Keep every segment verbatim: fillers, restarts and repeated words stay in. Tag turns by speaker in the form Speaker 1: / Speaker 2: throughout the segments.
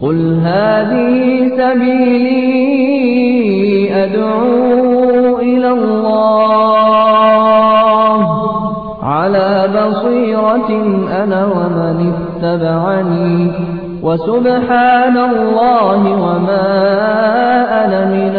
Speaker 1: قل هذه سبيلي أدعو إلى الله على بصيرة أنا ومن اتبعني وسبحان الله وما أنا من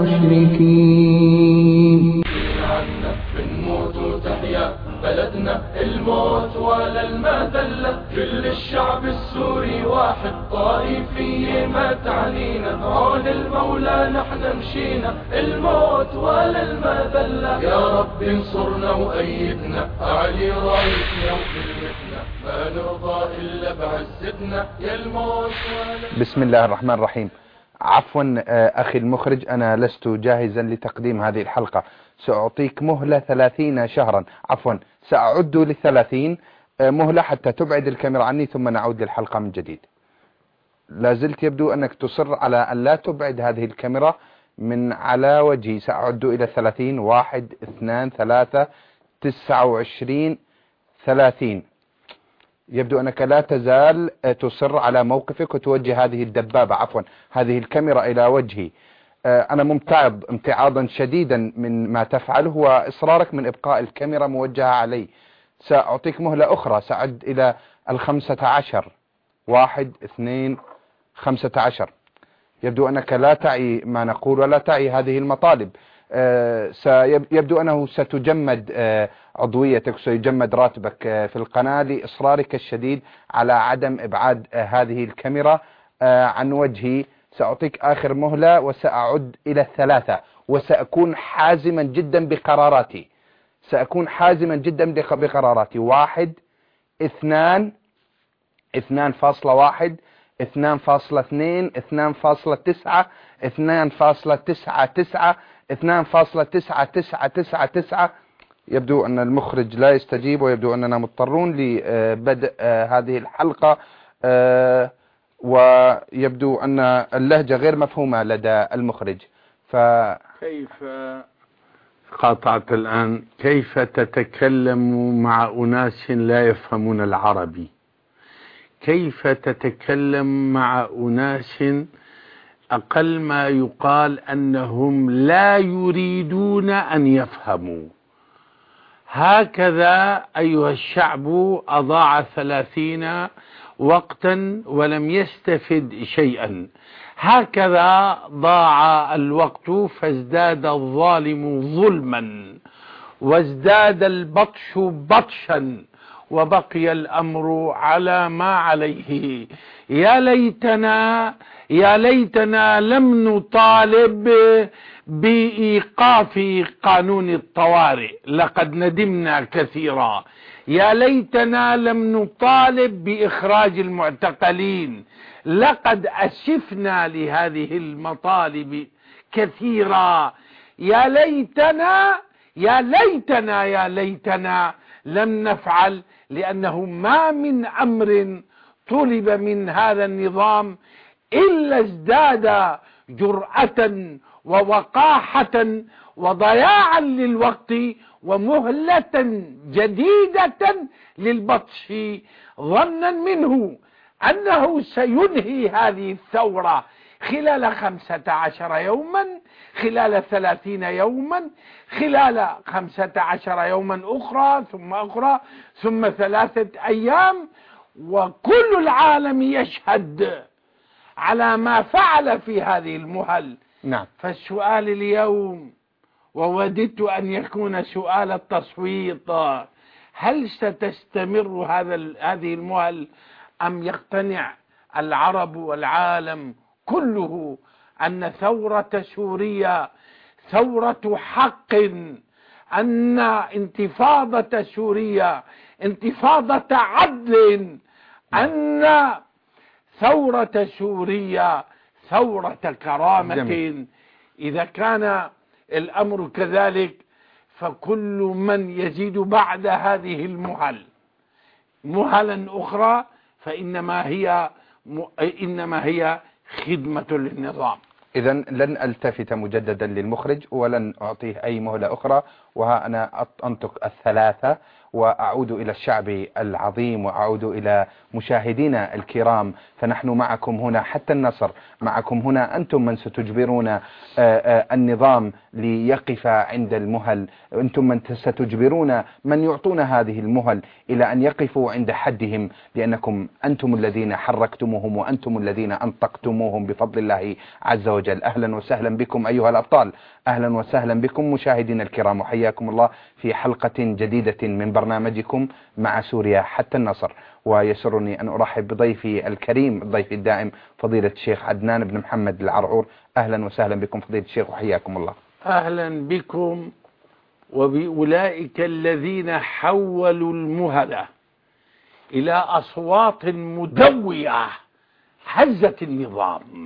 Speaker 1: المشركين.
Speaker 2: بنموت وتحيا بلدنا الموت ولا المذلة، كل الشعب السوري واحد طائفية ما تعنينا، عون المولى نحن مشينا الموت ولا المذلة، يا رب انصرنا وأيدنا أعلي رايتنا وكلمتنا ما نرضى إلا بعزتنا يا الموت ولا.
Speaker 3: بسم الله الرحمن الرحيم. عفوا أخي المخرج، أنا لست جاهزا لتقديم هذه الحلقة، سأعطيك مهلة ثلاثين شهرا، عفوا سأعد للثلاثين مهلة حتى تبعد الكاميرا عني ثم نعود للحلقة من جديد. لازلت يبدو أنك تصر على أن لا تبعد هذه الكاميرا من على وجهي. سأعد إلى ثلاثين. واحد اثنان ثلاثة تسعة وعشرين ثلاثين. يبدو أنك لا تزال تصر على موقفك وتوجه هذه الدبابة، عفوا هذه الكاميرا إلى وجهي. أنا ممتعض امتعاضا شديدا من ما تفعله وإصرارك من إبقاء الكاميرا موجهة علي. سأعطيك مهلة أخرى، سأعد إلى الخمسة عشر. واحد اثنين خمسة عشر. يبدو أنك لا تعي ما نقول ولا تعي هذه المطالب. يبدو أنه ستجمد عضويتك وسيجمد راتبك في القناة لإصرارك الشديد على عدم إبعاد هذه الكاميرا عن وجهي. سأعطيك آخر مهلة وسأعد إلى الثلاثة، وسأكون حازما جدا بقراراتي. سأكون حازما جدا بقراراتي. واحد اثنان اثنان فاصلة واحد اثنان فاصلة اثنين اثنان فاصلة تسعة اثنان فاصلة تسعة تسعة اثنان فاصلة تسعة تسعة تسعة تسعة. يبدو أن المخرج لا يستجيب، ويبدو أننا مضطرون لبدء هذه الحلقة، ويبدو أن اللهجة غير مفهومة لدى المخرج. ف
Speaker 4: كيف قاطعت الآن؟ كيف تتكلم مع أناس لا يفهمون العربي؟ كيف تتكلم مع أناس أقل ما يقال أنهم لا يريدون أن يفهموا؟ هكذا أيها الشعب أضاع ثلاثين وقتا ولم يستفد شيئا. هكذا ضاع الوقت فازداد الظالم ظلما وازداد البطش بطشا وبقي الأمر على ما عليه. يا ليتنا يا ليتنا لم نطالب بإيقاف قانون الطوارئ، لقد ندمنا كثيرا. يا ليتنا لم نطالب بإخراج المعتقلين، لقد أسفنا لهذه المطالب كثيرا. يا ليتنا يا ليتنا يا ليتنا لم نفعل، لأنه ما من أمر طلب من هذا النظام إلا ازداد جرأة ووقاحة وضياعا للوقت ومهلة جديدة للبطش، ظنا منه أنه سينهي هذه الثورة خلال خمسة عشر يوما، خلال ثلاثين يوما، خلال خمسة عشر يوما أخرى ثم أخرى ثم ثلاثة أيام، وكل العالم يشهد على ما فعل في هذه المهل.
Speaker 3: نعم.
Speaker 4: فالسؤال اليوم، ووددت أن يكون سؤال التصويت، هل ستستمر هذا هذه المهل أم يقتنع العرب والعالم كله أن ثورة سوريا ثورة حق، أن انتفاضة سوريا انتفاضة عدل، أن ثورة سوريا ثورة كرامة؟ جميل. إذا كان الأمر كذلك فكل من يزيد بعد هذه المهل مهلا أخرى فإنما هي إنما هي خدمة للنظام.
Speaker 3: إذن لن ألتفت مجددا للمخرج ولن أعطيه أي مهلة أخرى، وها أنا أنطق الثلاثة وأعود إلى الشعب العظيم وأعود إلى مشاهدينا الكرام، فنحن معكم هنا حتى النصر، معكم هنا أنتم من ستجبرون النظام ليقف عند المهل، أنتم من ستجبرون من يعطون هذه المهل إلى أن يقفوا عند حدهم، لأنكم أنتم الذين حركتموهم وأنتم الذين أنطقتموهم بفضل الله عز وجل. أهلا وسهلا بكم أيها الأبطال، أهلا وسهلا بكم مشاهدينا الكرام، وحياكم الله في حلقة جديدة من برنامجكم مع سوريا حتى النصر. ويسرني أن أرحب بضيفي الكريم الضيف الدائم فضيلة الشيخ عدنان بن محمد العرعور. أهلا وسهلا بكم فضيلة الشيخ وحياكم الله.
Speaker 4: أهلا بكم وبأولئك الذين حولوا المهلة إلى أصوات مدوية هزت النظام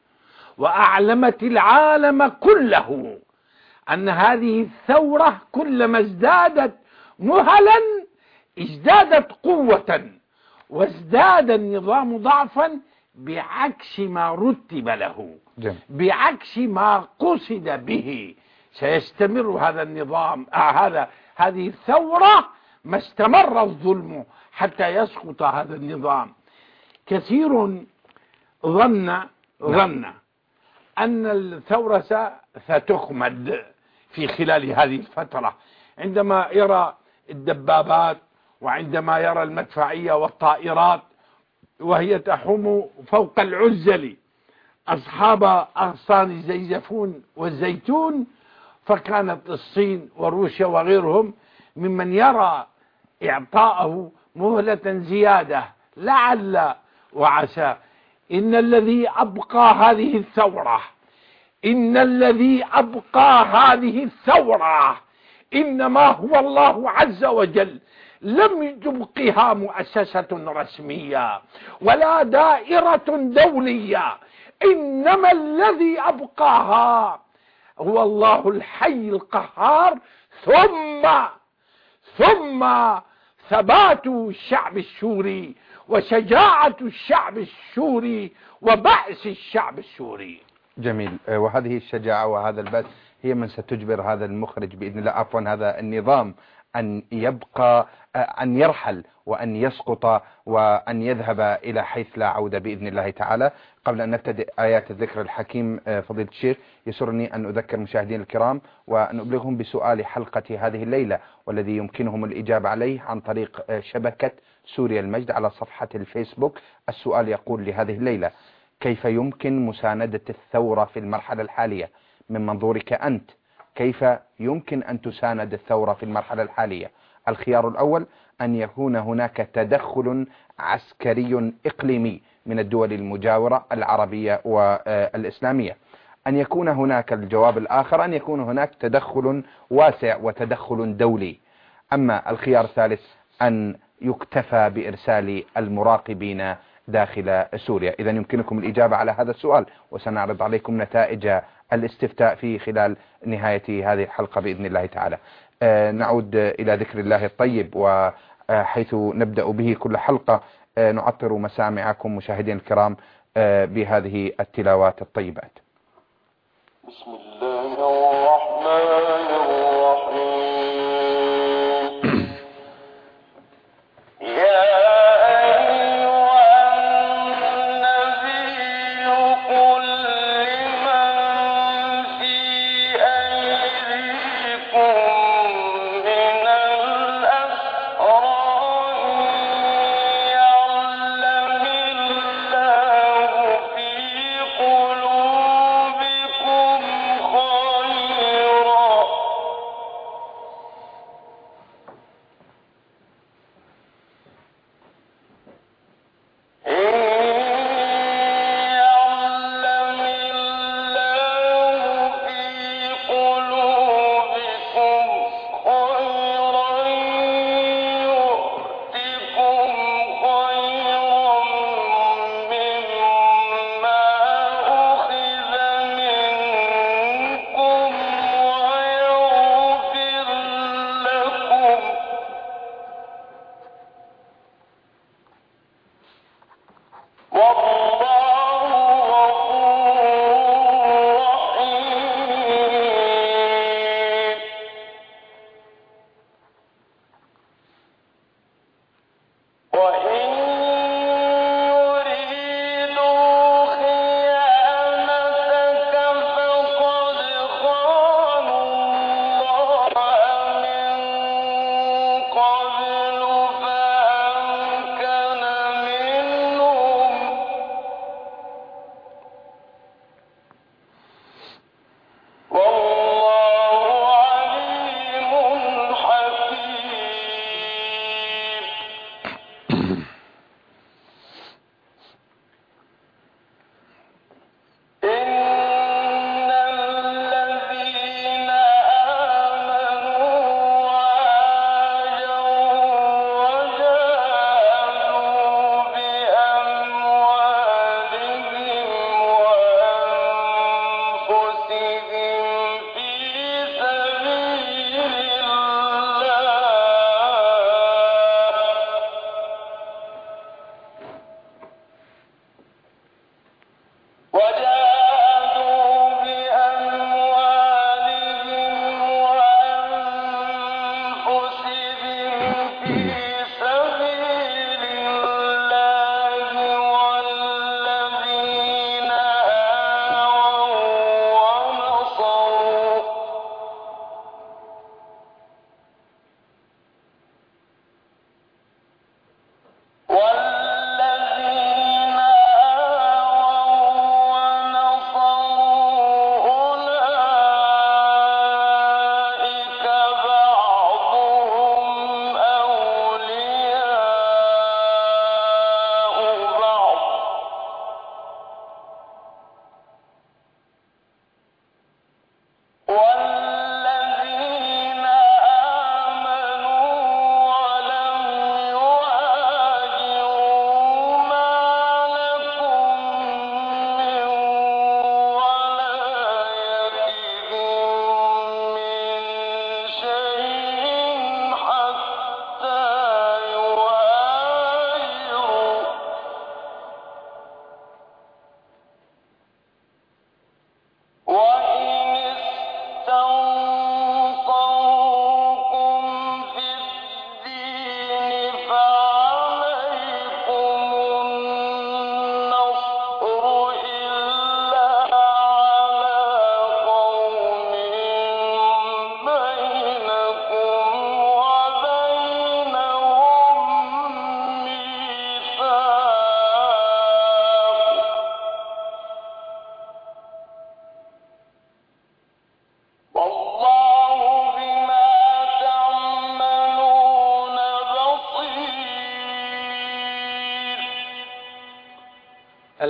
Speaker 4: وأعلمت العالم كله أن هذه الثورة كلما ازدادت مهلا ازدادت قوة وازداد النظام ضعفا بعكس ما رتب له، بعكس ما قصد به. سيستمر هذا النظام آه هذا هذه الثورة ما استمر الظلم حتى يسقط هذا النظام. كثير ظن ظن أن الثورة ستخمد في خلال هذه الفترة، عندما يرى الدبابات وعندما يرى المدفعية والطائرات وهي تحوم فوق العزل أصحاب أغصان الزيزفون والزيتون، فكانت الصين وروسيا وغيرهم ممن يرى إعطاءه مهلة زيادة لعل وعسى. إن الذي أبقى هذه الثورة إن الذي أبقى هذه الثورة إنما هو الله عز وجل، لم تبقها مؤسسة رسمية ولا دائرة دولية، إنما الذي أبقاها هو الله الحي القهار، ثم ثم ثبات الشعب السوري وشجاعة الشعب السوري وبأس الشعب السوري.
Speaker 3: جميل. وهذه الشجاعة وهذا البأس هي من ستجبر هذا المخرج بإذن الله، عفوا هذا النظام، أن يبقى أن يرحل وأن يسقط وأن يذهب إلى حيث لا عودة بإذن الله تعالى. قبل أن نبتدئ آيات الذكر الحكيم فضيلة الشيخ، يسرني أن أذكر مشاهدين الكرام وأن أبلغهم بسؤال حلقة هذه الليلة، والذي يمكنهم الإجابة عليه عن طريق شبكة سوريا المجد على صفحة الفيسبوك. السؤال يقول لهذه الليلة: كيف يمكن مساندة الثورة في المرحلة الحالية من منظورك أنت؟ كيف يمكن أن تساند الثورة في المرحلة الحالية؟ الخيار الأول أن يكون هناك تدخل عسكري إقليمي من الدول المجاورة العربية والإسلامية، أن يكون هناك الجواب الآخر أن يكون هناك تدخل واسع وتدخل دولي. أما الخيار الثالث أن يكتفى بإرسال المراقبين داخل سوريا. إذا يمكنكم الإجابة على هذا السؤال، وسنعرض عليكم نتائج الاستفتاء في خلال نهاية هذه الحلقة بإذن الله تعالى. آه نعود إلى ذكر الله الطيب، وحيث نبدأ به كل حلقة آه نعطر مسامعكم مشاهدين الكرام آه بهذه التلاوات الطيبات.
Speaker 2: بسم الله الرحمن الرحيم. يا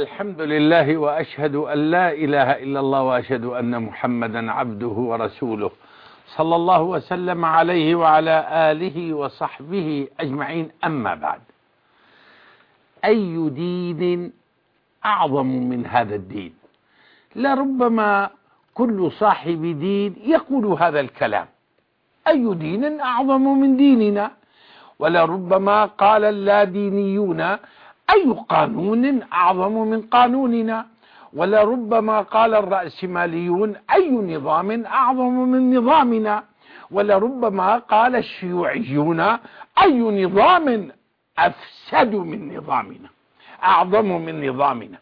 Speaker 4: الحمد لله وأشهد أن لا إله إلا الله وأشهد أن محمدا عبده ورسوله صلى الله وسلم عليه وعلى آله وصحبه أجمعين. أما بعد، أي دين أعظم من هذا الدين؟ لربما كل صاحب دين يقول هذا الكلام: أي دين أعظم من ديننا؟ ولربما قال اللادينيون: أي قانون أعظم من قانوننا؟ ولربما قال الرأسماليون: أي نظام أعظم من نظامنا؟ ولربما قال الشيوعيون: أي نظام أفسد من نظامنا، أعظم من نظامنا.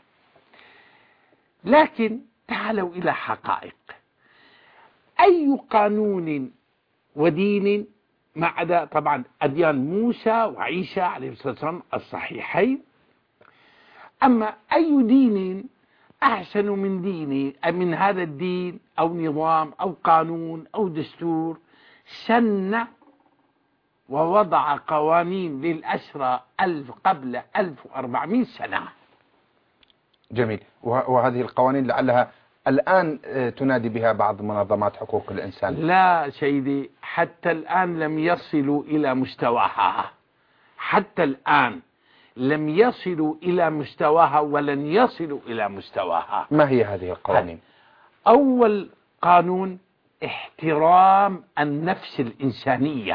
Speaker 4: لكن تعالوا إلى حقائق. أي قانون ودين ما عدا طبعا أديان موسى وعيسى عليه الصلاة والسلام الصحيحين، أما أي دين أحسن من ديني من هذا الدين أو نظام أو قانون أو دستور سن ووضع قوانين للأسرى ألف قبل ألف وأربعمائة سنة؟
Speaker 3: جميل. وهذه القوانين لعلها الآن تنادي بها بعض منظمات حقوق الإنسان.
Speaker 4: لا سيدي، حتى الآن لم يصلوا إلى مستواها، حتى الآن لم يصلوا إلى مستواها ولن يصلوا إلى مستواها.
Speaker 3: ما هي هذه القوانين؟
Speaker 4: أول قانون احترام النفس الإنسانية،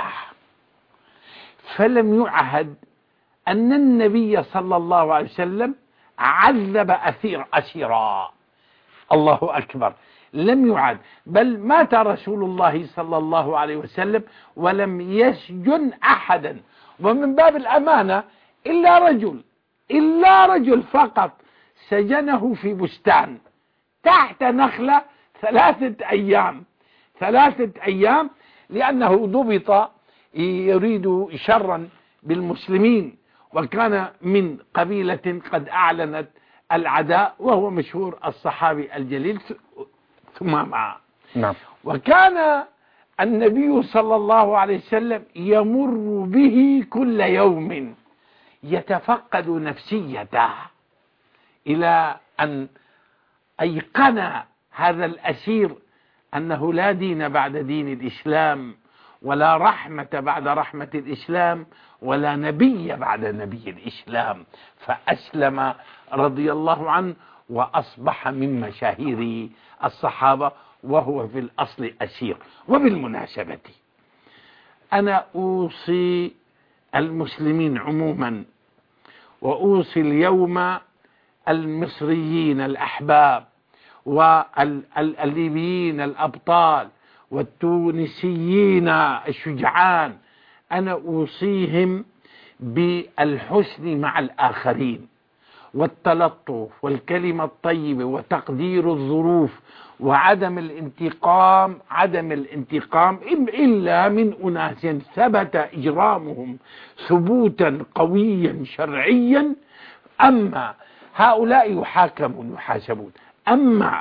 Speaker 4: فلم يعهد أن النبي صلى الله عليه وسلم عذب أثير أسيرا. الله أكبر، لم يعد، بل مات رسول الله صلى الله عليه وسلم ولم يسجن أحدا، ومن باب الأمانة إلا رجل إلا رجل فقط سجنه في بستان تحت نخلة ثلاثة أيام ثلاثة أيام لأنه ضبط يريد شرا بالمسلمين، وكان من قبيلة قد أعلنت العداء، وهو مشهور الصحابي الجليل ثمامة.
Speaker 3: نعم.
Speaker 4: وكان النبي صلى الله عليه وسلم يمر به كل يوم يتفقد نفسيته إلى أن أيقن هذا الأسير أنه لا دين بعد دين الإسلام، ولا رحمة بعد رحمة الإسلام، ولا نبي بعد نبي الإسلام، فأسلم رضي الله عنه وأصبح من مشاهير الصحابة، وهو في الأصل أسير. وبالمناسبة أنا أوصي المسلمين عموما، وأوصي اليوم المصريين الأحباب والليبيين الأبطال والتونسيين الشجعان، أنا أوصيهم بالحسن مع الآخرين، والتلطف والكلمة الطيبة وتقدير الظروف، وعدم الانتقام عدم الانتقام إلا من أناس ثبت إجرامهم ثبوتا قويا شرعيا. أما هؤلاء يحاكمون يحاسبون، أما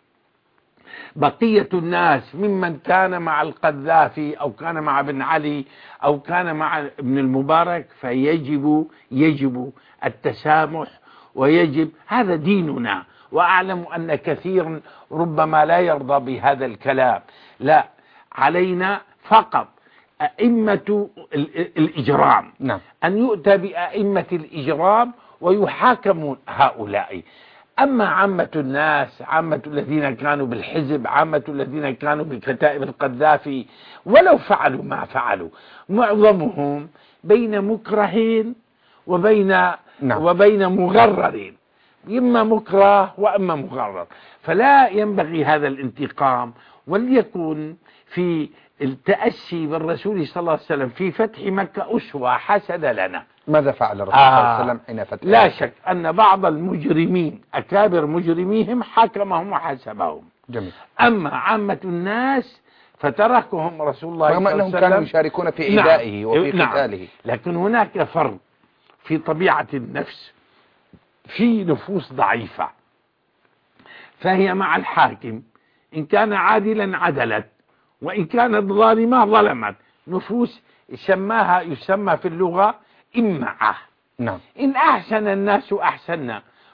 Speaker 4: بقية الناس ممن كان مع القذافي أو كان مع بن علي أو كان مع ابن المبارك فيجب يجب التسامح، ويجب، هذا ديننا. وأعلم أن كثير ربما لا يرضى بهذا الكلام، لا، علينا فقط أئمة الإجرام.
Speaker 3: نعم.
Speaker 4: أن يؤتى بأئمة الإجرام ويحاكمون هؤلاء. أما عامة الناس، عامة الذين كانوا بالحزب، عامة الذين كانوا بكتائب القذافي، ولو فعلوا ما فعلوا، معظمهم بين مكرهين وبين
Speaker 3: نعم.
Speaker 4: وبين مغررين، إما مكره وإما مغرر. فلا ينبغي هذا الانتقام، وليكن في التأسي بالرسول صلى الله عليه وسلم في فتح مكة أسوة حسنة لنا.
Speaker 3: ماذا فعل الرسول
Speaker 4: آه
Speaker 3: صلى الله عليه وسلم حين فتح؟
Speaker 4: لا شك أن بعض المجرمين أكابر مجرميهم حكمهم وحسبهم.
Speaker 3: جميل.
Speaker 4: أما عامة الناس فتركهم رسول الله صلى الله عليه وسلم،
Speaker 3: كانوا يشاركون في إيذائه نعم. وفي قتاله.
Speaker 4: نعم. لكن هناك فرق في طبيعة النفس، في نفوس ضعيفة فهي مع الحاكم، إن كان عادلا عدلت، وإن كانت ظالمة ظلمت. نفوس يسماها يسمى في اللغة إمعة.
Speaker 3: نعم.
Speaker 4: إن أحسن الناس أحسننا،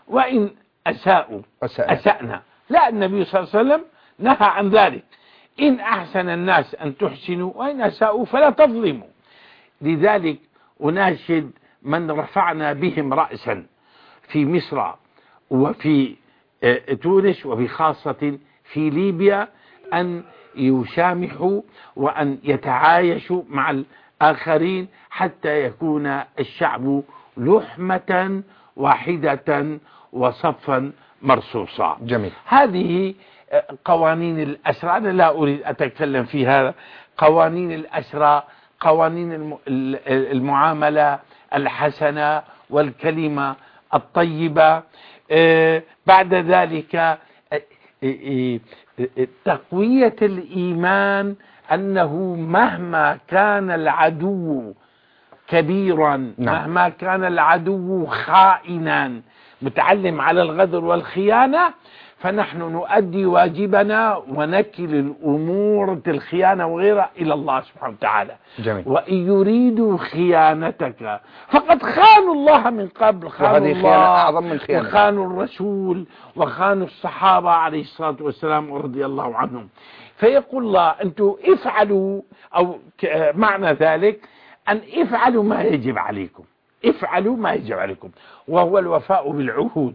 Speaker 4: وإن أساءوا
Speaker 3: أسأل.
Speaker 4: أسأنا. لا، النبي صلى الله عليه وسلم نهى عن ذلك. إن أحسن الناس أن تحسنوا وإن أساءوا فلا تظلموا. لذلك أناشد من رفعنا بهم رأسا في مصر وفي تونس وبخاصة في ليبيا أن يسامحوا وأن يتعايشوا مع الآخرين حتى يكون الشعب لحمة واحدة وصفا مرصوصا.
Speaker 3: جميل.
Speaker 4: هذه قوانين الأسرى، أنا لا أريد أتكلم في هذا. قوانين الأسرى، قوانين المعاملة الحسنة والكلمة الطيبة. بعد ذلك تقوية الإيمان، أنه مهما كان العدو كبيرا،
Speaker 3: نعم.
Speaker 4: مهما كان العدو خائنا متعلم على الغدر والخيانة، فنحن نؤدي واجبنا ونكل الأمور الخيانة وغيرها إلى الله سبحانه وتعالى.
Speaker 3: جميل.
Speaker 4: وإن يريدوا خيانتك فقد خانوا الله من قبل، خانوا
Speaker 3: وهذه
Speaker 4: الله
Speaker 3: خيانة أعظم من خيانة،
Speaker 4: وخانوا الرسول وخانوا الصحابة عليه الصلاة والسلام ورضي الله عنهم. فيقول الله أنتم افعلوا، أو معنى ذلك أن افعلوا ما يجب عليكم، افعلوا ما يجب عليكم، وهو الوفاء بالعهود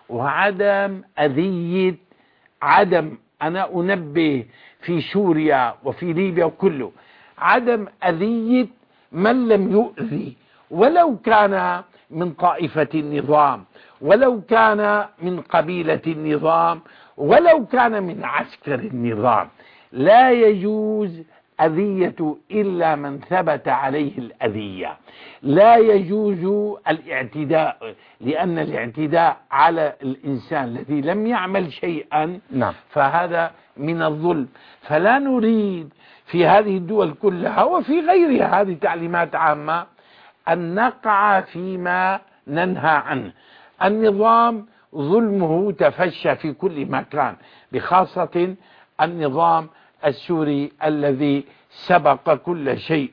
Speaker 4: وعدم أذية. عدم أنا أنبه في سوريا وفي ليبيا وكله عدم أذية من لم يؤذي، ولو كان من طائفة النظام، ولو كان من قبيلة النظام، ولو كان من عسكر النظام. لا يجوز أذية إلا من ثبت عليه الأذية. لا يجوز الاعتداء، لأن الاعتداء على الإنسان الذي لم يعمل شيئا
Speaker 3: نعم.
Speaker 4: فهذا من الظلم. فلا نريد في هذه الدول كلها وفي غيرها، هذه تعليمات عامة، أن نقع فيما ننهى عنه. النظام ظلمه تفشى في كل مكان، بخاصة النظام السوري الذي سبق كل شيء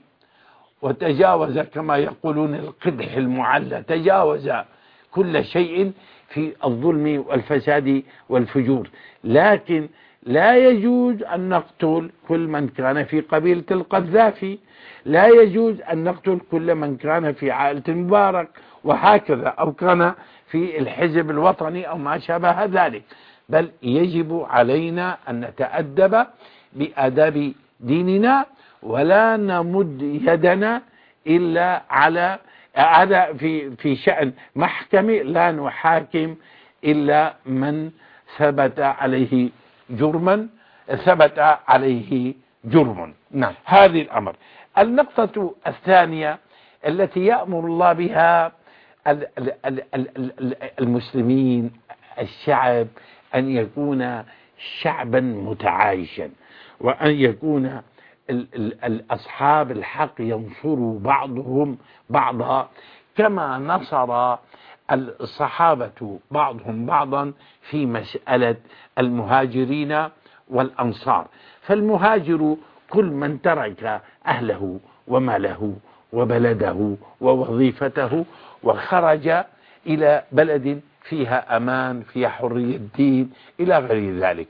Speaker 4: وتجاوز كما يقولون القدح المعلى، تجاوز كل شيء في الظلم والفساد والفجور. لكن لا يجوز أن نقتل كل من كان في قبيلة القذافي، لا يجوز أن نقتل كل من كان في عائلة المبارك وهكذا، أو كان في الحزب الوطني أو ما شابه ذلك. بل يجب علينا أن نتأدب بآداب ديننا، ولا نمد يدنا إلا على هذا في في شأن محكمة، لا نحاكم إلا من ثبت عليه جرما ثبت عليه جرم.
Speaker 3: نعم.
Speaker 4: هذه الأمر. النقطة الثانية التي يأمر الله بها المسلمين، الشعب، أن يكون شعبا متعايشا، وأن يكون أصحاب الحق ينصروا بعضهم بعضا كما نصر الصحابة بعضهم بعضا في مسألة المهاجرين والأنصار. فالمهاجر كل من ترك أهله وماله وبلده ووظيفته وخرج إلى بلد فيها أمان، فيها حرية الدين إلى غير ذلك.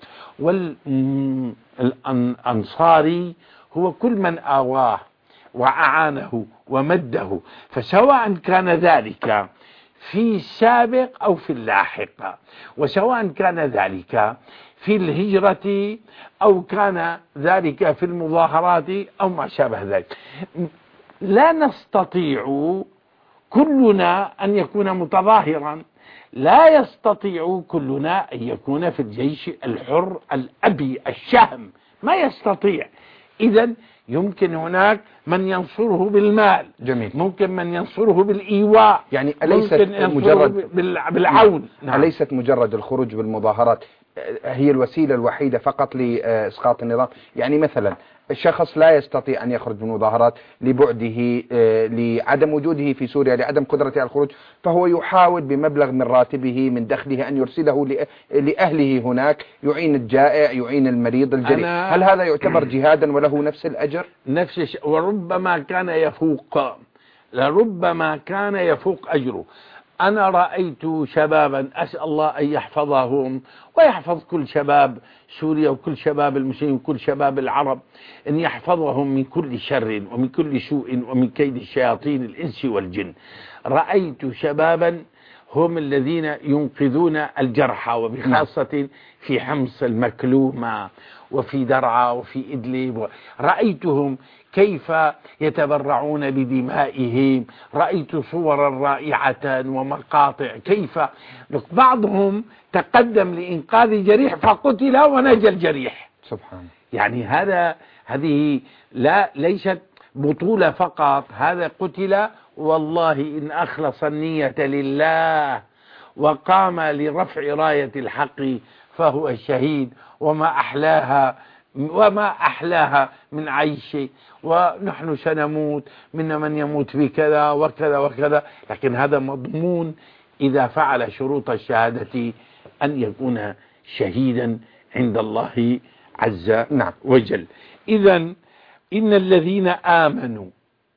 Speaker 4: والأنصاري هو كل من آواه وأعانه ومده، فسواء كان ذلك في السابق أو في اللاحق، وسواء كان ذلك في الهجرة أو كان ذلك في المظاهرات أو ما شابه ذلك. لا نستطيع كلنا أن يكون متظاهرا، لا يستطيع كلنا أن يكون في الجيش الحر الأبي الشهم، ما يستطيع. إذن يمكن هناك من ينصره بالمال،
Speaker 3: جميل.
Speaker 4: ممكن من ينصره بالإيواء،
Speaker 3: يعني أليست
Speaker 4: مجرد بالعون.
Speaker 3: نعم. أليست مجرد الخروج بالمظاهرات هي الوسيلة الوحيدة فقط لإسقاط النظام؟ يعني مثلا الشخص لا يستطيع أن يخرج من المظاهرات لبعده، لعدم وجوده في سوريا، لعدم قدرته على الخروج، فهو يحاول بمبلغ من راتبه من دخله أن يرسله لأهله هناك، يعين الجائع، يعين المريض الجريح. هل هذا يعتبر جهادا وله نفس الأجر؟
Speaker 4: نفس الشيء، وربما كان يفوق، لربما كان يفوق أجره. أنا رأيت شبابا أسأل الله أن يحفظهم ويحفظ كل شباب سوريا وكل شباب المسلمين وكل شباب العرب، أن يحفظهم من كل شر ومن كل سوء ومن كيد الشياطين الإنس والجن. رأيت شبابا هم الذين ينقذون الجرحى، وبخاصة في حمص المكلومة وفي درعا وفي إدلب. رأيتهم كيف يتبرعون بدمائهم، رأيت صورا رائعة ومقاطع كيف بعضهم تقدم لإنقاذ جريح فقتل ونجا الجريح.
Speaker 3: سبحان.
Speaker 4: يعني هذا هذه لا ليست بطولة فقط، هذا قتل والله إن أخلص النية لله وقام لرفع راية الحق فهو الشهيد. وما أحلاها وما أحلاها من عيش، ونحن سنموت، من من يموت بكذا وكذا وكذا، لكن هذا مضمون إذا فعل شروط الشهادة أن يكون شهيدا عند الله عز وجل. إذا إن الذين آمنوا،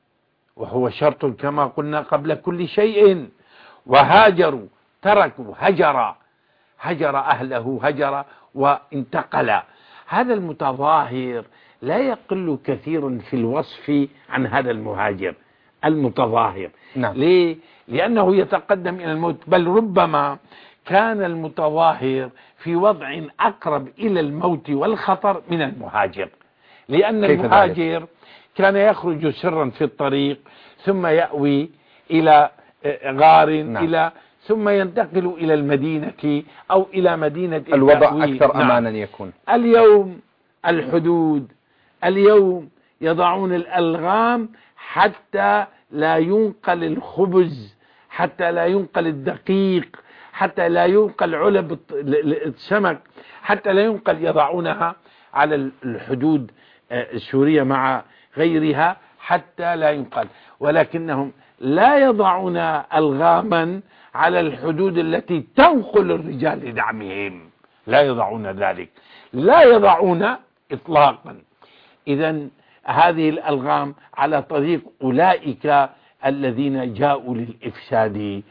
Speaker 4: وهو شرط كما قلنا قبل كل شيء، وهاجروا، تركوا، هجر هجر أهله، هجر وانتقل. هذا المتظاهر لا يقل كثيرا في الوصف عن هذا المهاجر المتظاهر.
Speaker 3: نعم.
Speaker 4: ليه؟ لأنه يتقدم إلى الموت، بل ربما كان المتظاهر في وضع أقرب إلى الموت والخطر من المهاجر، لأن المهاجر ذلك؟ كان يخرج سرا في الطريق ثم يأوي إلى غار. نعم. إلى ثم ينتقل إلى المدينة أو إلى مدينة
Speaker 3: الوضع أكثر نعم. أمانا يكون.
Speaker 4: اليوم الحدود، اليوم يضعون الألغام حتى لا ينقل الخبز، حتى لا ينقل الدقيق، حتى لا ينقل علب السمك، حتى لا ينقل، يضعونها على الحدود السورية مع غيرها حتى لا ينقل. ولكنهم لا يضعون ألغاما على الحدود التي تنقل الرجال لدعمهم، لا يضعون ذلك، لا يضعون إطلاقا. إذا هذه الألغام على طريق أولئك الذين جاءوا للإفساد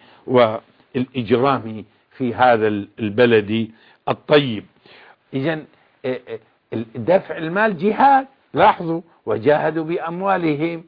Speaker 4: والإجرام في هذا البلد الطيب. إذا دفع المال جهاد، لاحظوا، وجاهدوا بأموالهم.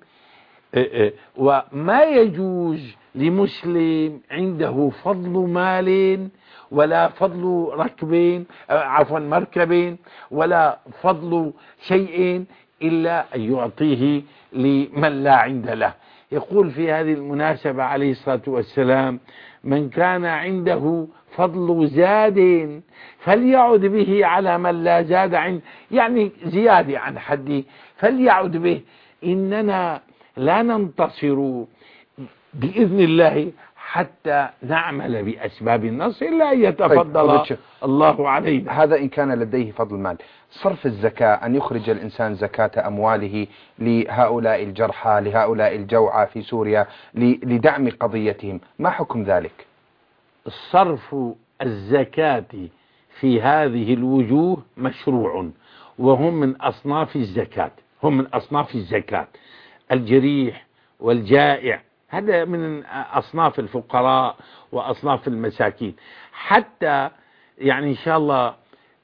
Speaker 4: وما يجوز لمسلم عنده فضل مال ولا فضل ركب، عفوا مركب، ولا فضل شيء إلا أن يعطيه لمن لا عند له. يقول في هذه المناسبة عليه الصلاة والسلام: من كان عنده فضل زاد فليعد به على من لا زاد عنده، يعني زيادة عن حده فليعد به. إننا لا ننتصر بإذن الله حتى نعمل بأسباب النصر إلا أن يتفضل طيب. الله علينا.
Speaker 3: هذا إن كان لديه فضل مال. صرف الزكاة، أن يخرج الإنسان زكاة أمواله لهؤلاء الجرحى، لهؤلاء الجوعى في سوريا، لدعم قضيتهم، ما حكم ذلك؟
Speaker 4: صرف الزكاة في هذه الوجوه مشروع، وهم من أصناف الزكاة، هم من أصناف الزكاة. الجريح والجائع هذا من أصناف الفقراء وأصناف المساكين. حتى يعني إن شاء الله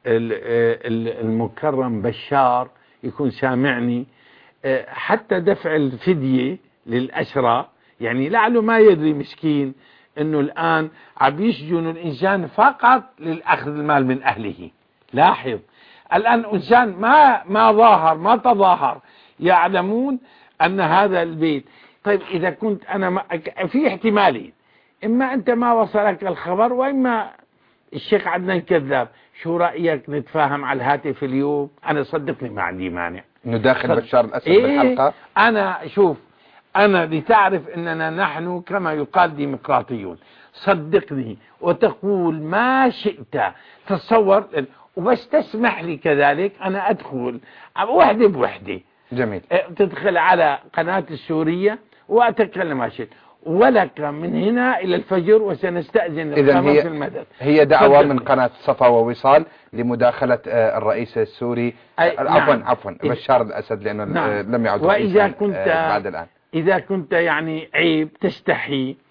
Speaker 4: المكرم بشار يكون سامعني، حتى دفع الفدية للأسرى، يعني لعله ما يدري مسكين أنه الآن عم يسجن الإنسان فقط للأخذ المال من أهله. لاحظ الآن إنسان ما ما ظاهر ما تظاهر، يعلمون أن هذا البيت. طيب إذا كنت أنا ما في احتمالين، إما أنت ما وصلك الخبر، وإما الشيخ عدنان كذاب. شو رأيك نتفاهم على الهاتف اليوم؟ أنا صدقني ما عندي مانع
Speaker 3: نداخل بشار الأسد
Speaker 4: إيه
Speaker 3: بالحلقة.
Speaker 4: أنا شوف، أنا لتعرف أننا نحن كما يقال ديمقراطيون، صدقني وتقول ما شئت، تصور، وبس تسمح لي كذلك أنا أدخل وحدة بوحدة.
Speaker 3: جميل.
Speaker 4: تدخل على قناة السورية وأتكلم ما شئت، ولك من هنا إلى الفجر، وسنستأذن
Speaker 3: القناة
Speaker 4: في المدد.
Speaker 3: هي دعوة من قناة صفا ووصال لمداخلة الرئيس السوري، عفوا نعم. عفوا بشار الأسد، لأنه نعم. لم يعد
Speaker 4: وإذا كنت
Speaker 3: بعد الآن.
Speaker 4: إذا كنت يعني عيب تستحي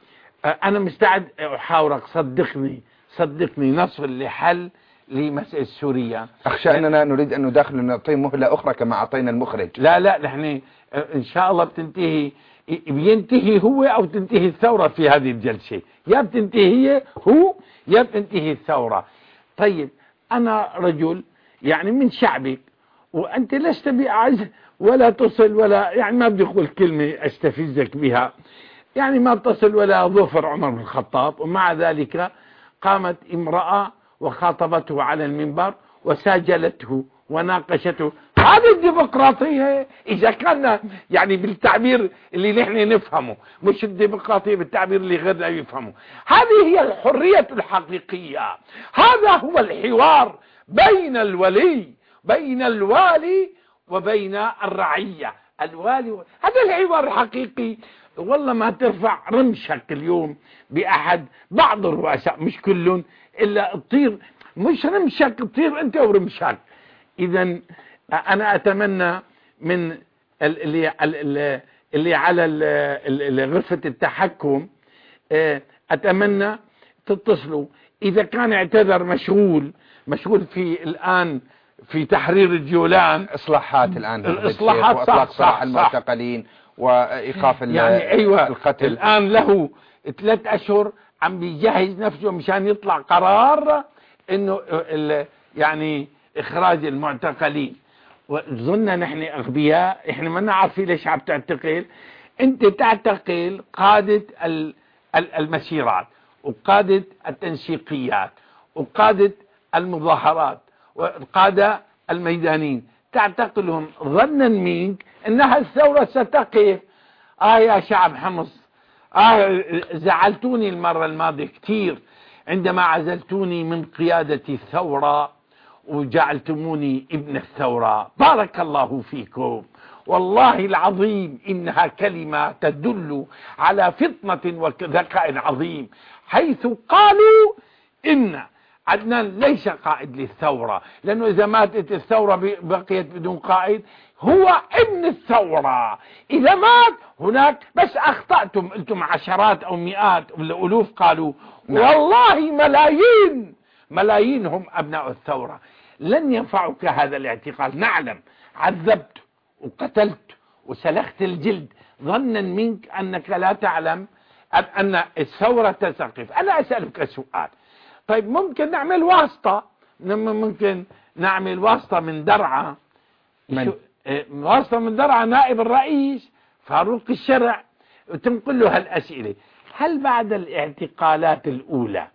Speaker 4: أنا مستعد أحاورك، صدقني صدقني نصل لحل لمسألة سوريا.
Speaker 3: أخشى أننا نريد أن نداخل ونعطي مهلة أخرى كما أعطينا المخرج.
Speaker 4: لا لا نحن إن شاء الله بتنتهي، بينتهي هو أو تنتهي الثورة في هذه الجلسة، يا بتنتهي هي هو يا بتنتهي الثورة. طيب أنا رجل يعني من شعبك، وأنت لست بأعز ولا تصل ولا يعني ما بدي أقول كلمة أستفزك بها، يعني ما بتصل ولا ظفر عمر بن الخطاب، ومع ذلك قامت امرأة وخاطبته على المنبر وساجلته وناقشته. هذه الديمقراطية إذا كان يعني بالتعبير اللي نحن نفهمه، مش الديمقراطية بالتعبير اللي غيرنا يفهمه. هذه هي الحرية الحقيقية، هذا هو الحوار بين الولي بين الوالي وبين الرعية. الوالي و... هذا الحوار الحقيقي. والله ما ترفع رمشك اليوم بأحد، بعض الرؤساء مش كلهم، إلا تطير مش رمشك، تطير أنت ورمشك. إذا أنا أتمنى من اللي اللي على غرفة التحكم، أتمنى تتصلوا إذا كان اعتذر مشغول مشغول في الآن في تحرير الجولان،
Speaker 3: إصلاحات الآن،
Speaker 4: الإصلاحات
Speaker 3: وإطلاق سراح المعتقلين وإيقاف
Speaker 4: يعني أيوة
Speaker 3: القتل.
Speaker 4: الآن له ثلاث أشهر عم بيجهز نفسه مشان يطلع قرار إنه يعني إخراج المعتقلين. وظننا نحن أغبياء، إحنا ما نعرف ليش عم تعتقل. أنت تعتقل قادة المسيرات وقادة التنسيقيات وقادة المظاهرات والقادة الميدانيين، تعتقلهم ظنا منك أنها الثورة ستقف. آه يا شعب حمص، آه زعلتوني المرة الماضية كتير عندما عزلتوني من قيادة الثورة وجعلتموني ابن الثورة، بارك الله فيكم. والله العظيم إنها كلمة تدل على فطنة وذكاء عظيم، حيث قالوا إن عدنان ليس قائد للثورة، لأنه إذا ماتت الثورة بقيت بدون قائد، هو ابن الثورة. إذا مات هناك بس أخطأتم، أنتم عشرات أو مئات ولا ألوف قالوا، والله ملايين ملايين هم أبناء الثورة. لن ينفعك هذا الاعتقال. نعلم عذبت وقتلت وسلخت الجلد ظنا منك أنك لا تعلم أن الثورة تسقف. أنا أسألك سؤال، طيب ممكن نعمل واسطة، ممكن نعمل واسطة من درعا،
Speaker 3: من؟
Speaker 4: واسطة من درعا نائب الرئيس فاروق الشرع وتنقل له هالأسئلة. هل بعد الاعتقالات الأولى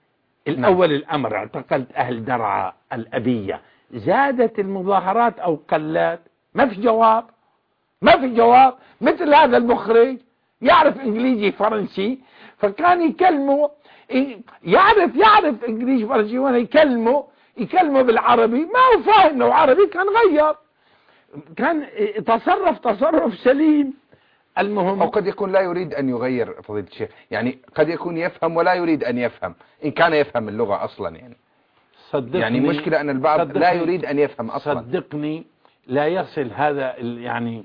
Speaker 4: الأول الأمر اعتقلت أهل درعا الأبية، زادت المظاهرات أو قلت؟ ما في جواب، ما في جواب. مثل هذا المخرج يعرف إنجليزي فرنسي، فكان يكلمه يعرف يعرف إنجليزي فرنسي، وانا يكلمه يكلمه بالعربي، ما هو فاهم لو عربي كان غير، كان تصرف تصرف سليم. المهم،
Speaker 3: أو قد يكون لا يريد أن يغير فضيلة الشيخ، يعني قد يكون يفهم ولا يريد أن يفهم، إن كان يفهم اللغة أصلا. يعني
Speaker 4: صدقني
Speaker 3: يعني مشكلة أن البعض لا يريد أن يفهم أصلا.
Speaker 4: صدقني لا يصل هذا يعني،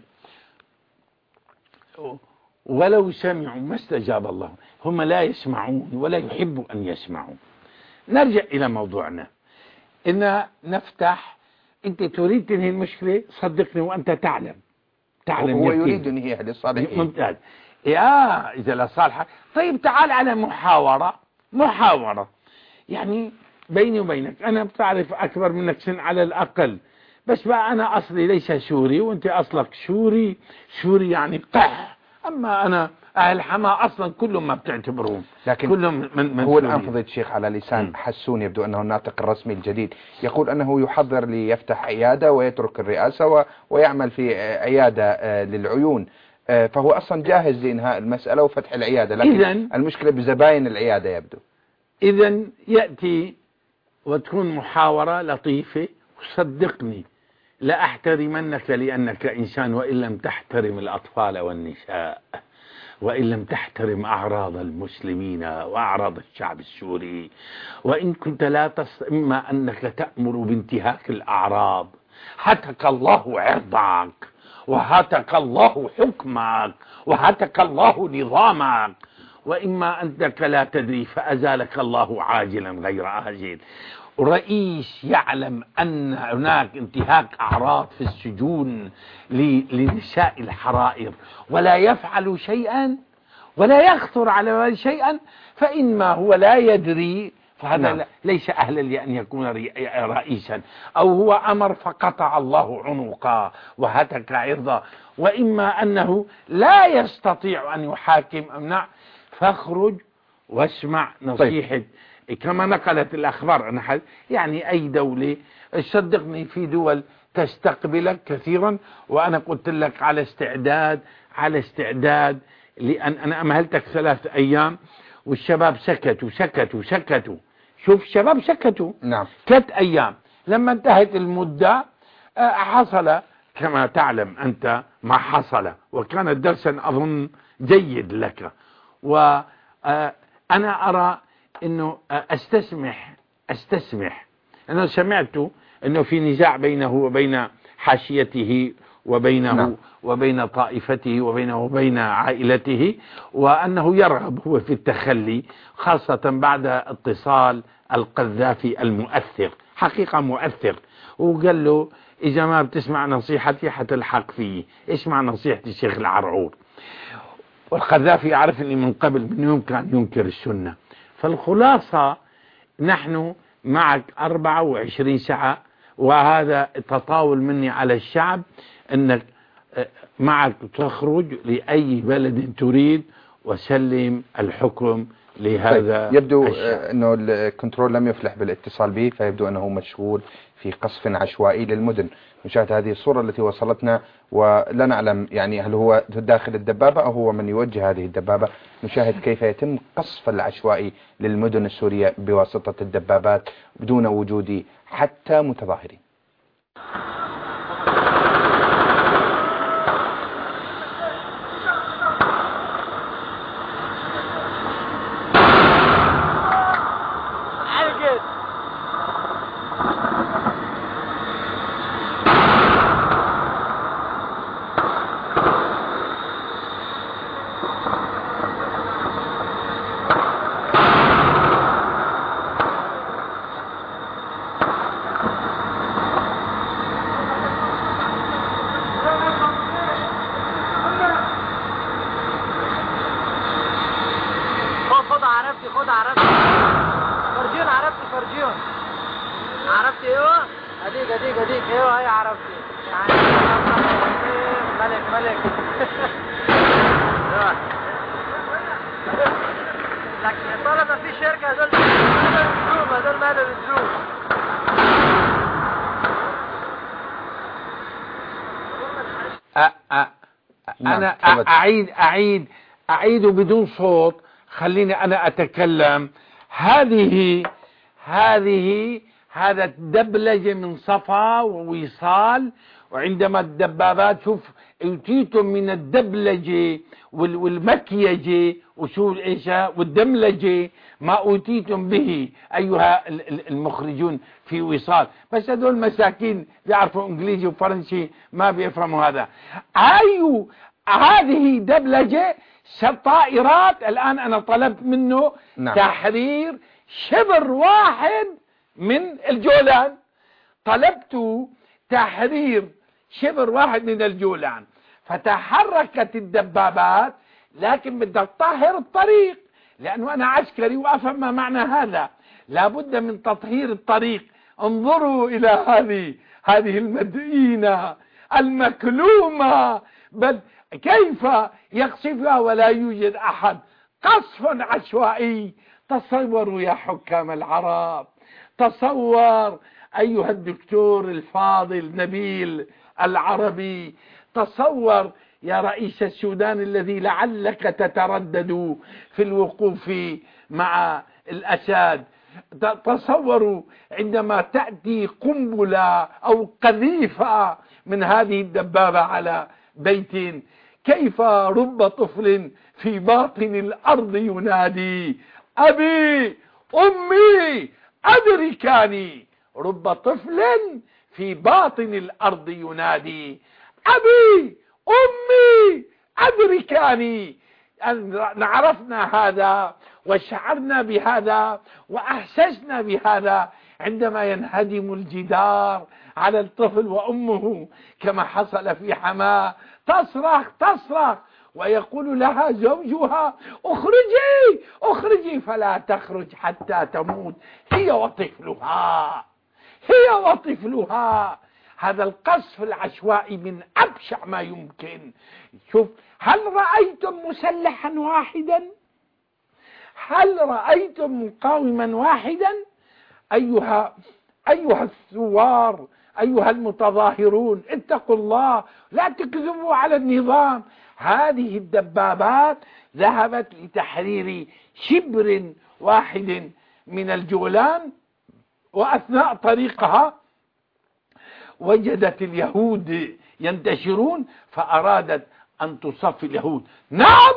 Speaker 4: ولو سمعوا ما استجاب الله. هم لا يسمعون ولا يحبوا أن يسمعوا. نرجع إلى موضوعنا، إن نفتح. أنت تريد تنهي المشكلة، صدقني وأنت تعلم تعلم
Speaker 3: هو يريد أن ينهيها لصالحه.
Speaker 4: ممتاز. يا إذا لصالحك، طيب تعال على محاورة محاورة يعني بيني وبينك. أنا بتعرف أكبر منك سن على الأقل، بس بقى أنا أصلي ليس سوري وأنت أصلك سوري. سوري يعني قح، أما أنا أهل حما أصلا كلهم ما بتعتبرون،
Speaker 3: لكن
Speaker 4: كلهم من, من
Speaker 3: هو
Speaker 4: سوريا.
Speaker 3: الآن فضيلة الشيخ على لسان
Speaker 4: م.
Speaker 3: حسون، يبدو أنه الناطق الرسمي الجديد، يقول أنه يحضر ليفتح عيادة ويترك الرئاسة و... ويعمل في عيادة للعيون، فهو أصلا جاهز لإنهاء المسألة وفتح العيادة، لكن
Speaker 4: إذن
Speaker 3: المشكلة بزباين العيادة يبدو.
Speaker 4: إذن يأتي وتكون محاورة لطيفة، وصدقني لا أحترمنك لأنك إنسان، وإن لم تحترم الأطفال والنساء، وإن لم تحترم أعراض المسلمين وأعراض الشعب السوري، وإن كنت لا تص... إما أنك تأمر بانتهاك الأعراض، هتك الله عرضك وهتك الله حكمك وهتك الله نظامك. وإما أنك لا تدري فأزالك الله عاجلا غير آجل. رئيس يعلم أن هناك انتهاك أعراض في السجون لنساء الحرائر ولا يفعل شيئا ولا يخطر على باله شيئا، فإما هو لا يدري فهذا نعم. ليس أهلا لأن يكون رئيسا، أو هو أمر فقطع الله عنقه وهتك عرضه، وإما أنه لا يستطيع أن يحاكم أمنع، فاخرج واسمع نصيحة. طيب. كما نقلت الأخبار أنا يعني أي دولة صدقني في دول تستقبلك كثيرا، وأنا قلت لك على استعداد على استعداد لأن أنا أمهلتك ثلاث أيام والشباب سكتوا سكتوا سكتوا. شوف الشباب سكتوا
Speaker 3: نعم.
Speaker 4: ثلاث أيام. لما انتهت المدة حصل كما تعلم أنت ما حصل، وكان درسا أظن جيد لك. وأنا أرى أنه أستسمح أستسمح أنا سمعت أنه في نزاع بينه وبين حاشيته وبينه نعم. وبين طائفته وبينه وبين عائلته، وأنه يرغب هو في التخلي، خاصة بعد اتصال القذافي المؤثر، حقيقة مؤثر، وقال له إذا ما بتسمع نصيحتي حتلحق فيه، اسمع نصيحة الشيخ العرعور. والقذافي يعرف أني من قبل من يوم كان ينكر السنة. فالخلاصة نحن معك أربعة وعشرين ساعة، وهذا تطاول مني على الشعب أنك معك تخرج لأي بلد تريد وسلم الحكم لهذا.
Speaker 3: طيب. يبدو أنه الكنترول لم يفلح بالاتصال به، فيبدو أنه مشغول في قصف عشوائي للمدن. نشاهد هذه الصورة التي وصلتنا ولا نعلم يعني هل هو داخل الدبابة أو هو من يوجه هذه الدبابة. نشاهد كيف يتم قصف العشوائي للمدن السورية بواسطة الدبابات بدون وجود حتى متظاهرين.
Speaker 4: أنا أعيد أعيد أعيد بدون صوت، خليني أنا أتكلم. هذه هذه هذا الدبلجة من صفا ووصال، وعندما الدبابات شوف أوتيتم من الدبلجة والمكيجة وشو ايش والدملجة ما أوتيتم به أيها المخرجون في وصال. بس هذول مساكين بيعرفوا انجليزي وفرنسي ما بيفهموا هذا. أيوه هذه دبلجة طائرات. الآن أنا طلبت منه نعم. تحرير شبر واحد من الجولان، طلبت تحرير شبر واحد من الجولان، فتحركت الدبابات، لكن بدها تطهر الطريق، لأنه أنا عسكري وأفهم ما معنى هذا، لابد من تطهير الطريق. انظروا إلى هذه هذه المدينة المكلومة، بل كيف يقصفها ولا يوجد أحد. قصف عشوائي. تصوروا يا حكام العرب، تصور أيها الدكتور الفاضل نبيل العربي، تصور يا رئيس السودان الذي لعلك تتردد في الوقوف مع الأساد، تصوروا عندما تأتي قنبلة أو قذيفة من هذه الدبابة على بيت، كيف رب طفل في باطن الأرض ينادي أبي أمي أدركاني. رب طفل في باطن الأرض ينادي أبي أمي أدركاني. عرفنا هذا وشعرنا بهذا وأحسسنا بهذا عندما ينهدم الجدار على الطفل وأمه كما حصل في حماة، تصرخ تصرخ ويقول لها زوجها اخرجي اخرجي، فلا تخرج حتى تموت هي وطفلها هي وطفلها. هذا القصف العشوائي من أبشع ما يمكن. شوف، هل رأيتم مسلحا واحدا؟ هل رأيتم مقاوما واحدا؟ أيها أيها الثوار، أيها المتظاهرون، اتقوا الله، لا تكذبوا على النظام. هذه الدبابات ذهبت لتحرير شبر واحد من الجولان، وأثناء طريقها وجدت اليهود ينتشرون فأرادت أن تصفي اليهود. نعم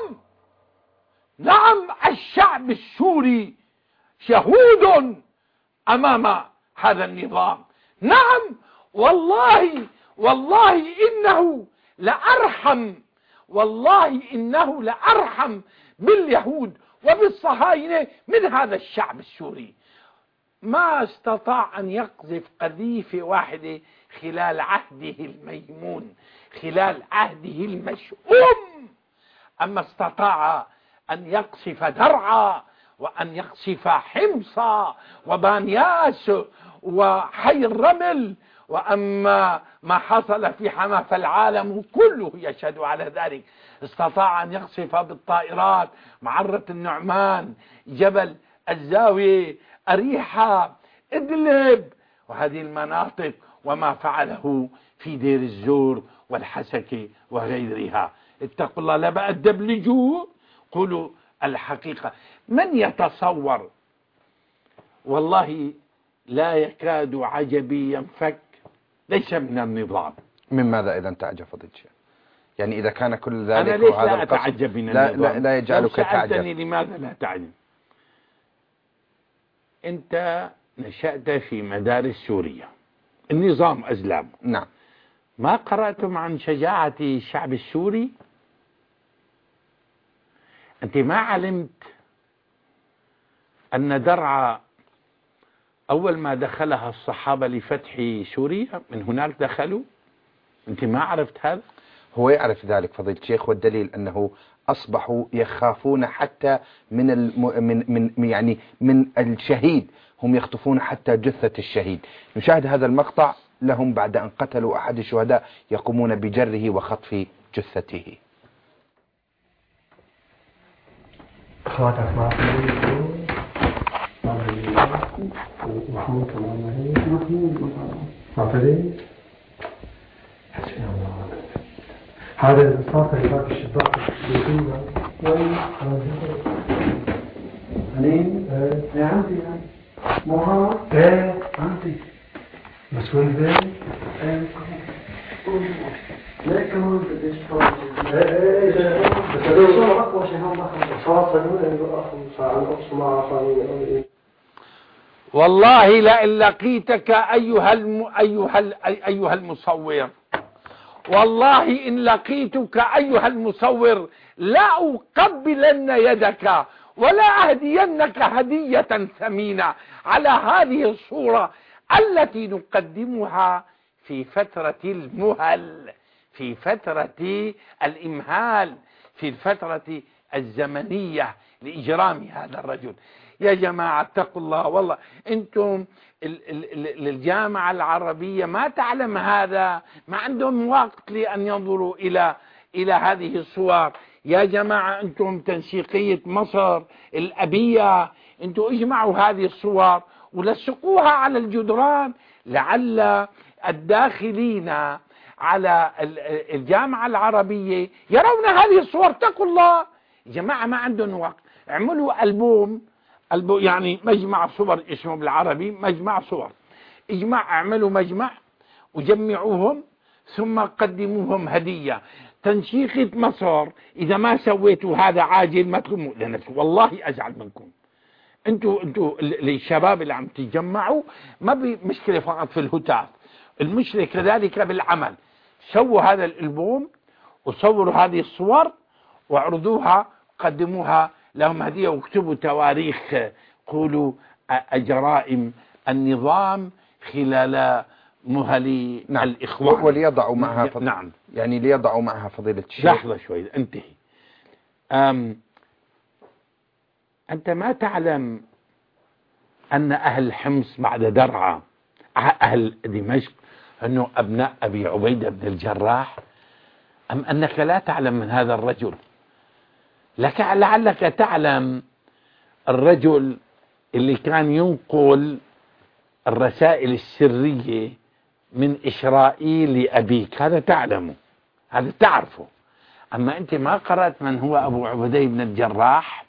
Speaker 4: نعم، الشعب السوري شهود أمام هذا النظام. نعم والله والله إنه لأرحم والله إنه لأرحم باليهود وبالصهاينة من هذا الشعب السوري. ما استطاع أن يقذف قذيفة واحدة خلال عهده الميمون، خلال عهده المشؤوم، أما استطاع أن يقصف درعا وأن يقصف حمصا وبانياس وحي الرمل. وأما ما حصل في حما فالعالم كله يشهد على ذلك. استطاع أن يقصف بالطائرات معرة النعمان، جبل الزاوية، أريحة، إدلب، وهذه المناطق، وما فعله في دير الزور والحسكة وغيرها. اتقوا الله، لا بقى تدبلجوا، قولوا الحقيقة. من يتصور، والله لا يكاد عجبي ينفك، ليس من النظام.
Speaker 3: من ماذا إذا تعجب فضيلة الشيخ؟ يعني إذا كان كل ذلك
Speaker 4: أنا ليش
Speaker 3: وهذا
Speaker 4: لا أتعجب من
Speaker 3: لا,
Speaker 4: النظام؟
Speaker 3: لا, لا يجعلك تعجب.
Speaker 4: سألتني لماذا لا تعجب؟ أنت نشأت في مدارس سوريا، النظام أزلام.
Speaker 3: نعم.
Speaker 4: ما قرأتم عن شجاعة الشعب السوري؟ أنت ما علمت أن درعا أول ما دخلها الصحابة لفتح سوريا من هناك دخلوا؟ أنت ما عرفت هذا؟
Speaker 3: هو يعرف ذلك فضيلة الشيخ، والدليل أنه أصبحوا يخافون حتى من الم... من من يعني من الشهيد، هم يخطفون حتى جثة الشهيد. نشاهد هذا المقطع لهم بعد أن قتلوا أحد الشهداء يقومون بجره وخطف جثته.
Speaker 5: محمود كمان هي محمود معتدين. حسبي الله ونعم الوكيل. هذا الانصاف اللي باب الشباك يقولنا وين هنين ايه عندي يعني مو ها ايه عندي بس وين ذي ايه ليه كمان بديش طالع ايه ايه بس هذول صار اقوى شيء هم اخر صار صدمون انه اخر صار الاقصى ما عرفانين.
Speaker 4: والله لئن لقيتك أيها الم... أيها ال... أيها المصور، والله إن لقيتك أيها المصور لا أقبلن يدك ولا أهدينك هدية ثمينة على هذه الصورة التي نقدمها في فترة المهل، في فترة الإمهال، في الفترة الزمنية لإجرام هذا الرجل. يا جماعة اتقوا الله، والله انتم الجامعة العربية ما تعلم هذا، ما عندهم وقت لأن ينظروا إلى إلى هذه الصور. يا جماعة انتم تنسيقية مصر الأبية، انتم اجمعوا هذه الصور ولصقوها على الجدران لعل الداخلين على الجامعة العربية يرون هذه الصور. اتقوا الله يا جماعة، ما عندهم وقت. اعملوا ألبوم البو يعني مجمع صور اسمه بالعربي مجمع صور، اجمع اعملوا مجمع وجمعوهم ثم قدموهم هدية. تنسيقة مصر إذا ما سويتوا هذا عاجل ما تلوموا لنفسه، والله أزعل منكم. انتوا انتوا الشباب اللي عم تجمعوا ما بمشكلة فقط في الهتاف، المشكلة كذلك بالعمل. سووا هذا الألبوم وصوروا هذه الصور واعرضوها قدموها لهم هدية واكتبوا تواريخ، قولوا جرائم النظام خلال مهل
Speaker 3: نعم.
Speaker 4: الإخوان،
Speaker 3: وليضعوا معها فض...
Speaker 4: نعم
Speaker 3: يعني ليضعوا معها فضيلة الشيخ.
Speaker 4: لحظة شوي انتهي. أم أنت ما تعلم أن أهل حمص بعد درعا، أهل دمشق، أنه أبناء أبي عبيدة بن الجراح؟ أم أنك لا تعلم من هذا الرجل؟ لك لعلك تعلم الرجل اللي كان ينقل الرسائل السرية من إسرائيل لأبيك، هذا تعلمه، هذا تعرفه. أما أنت ما قرأت من هو أبو عبيدة بن الجراح،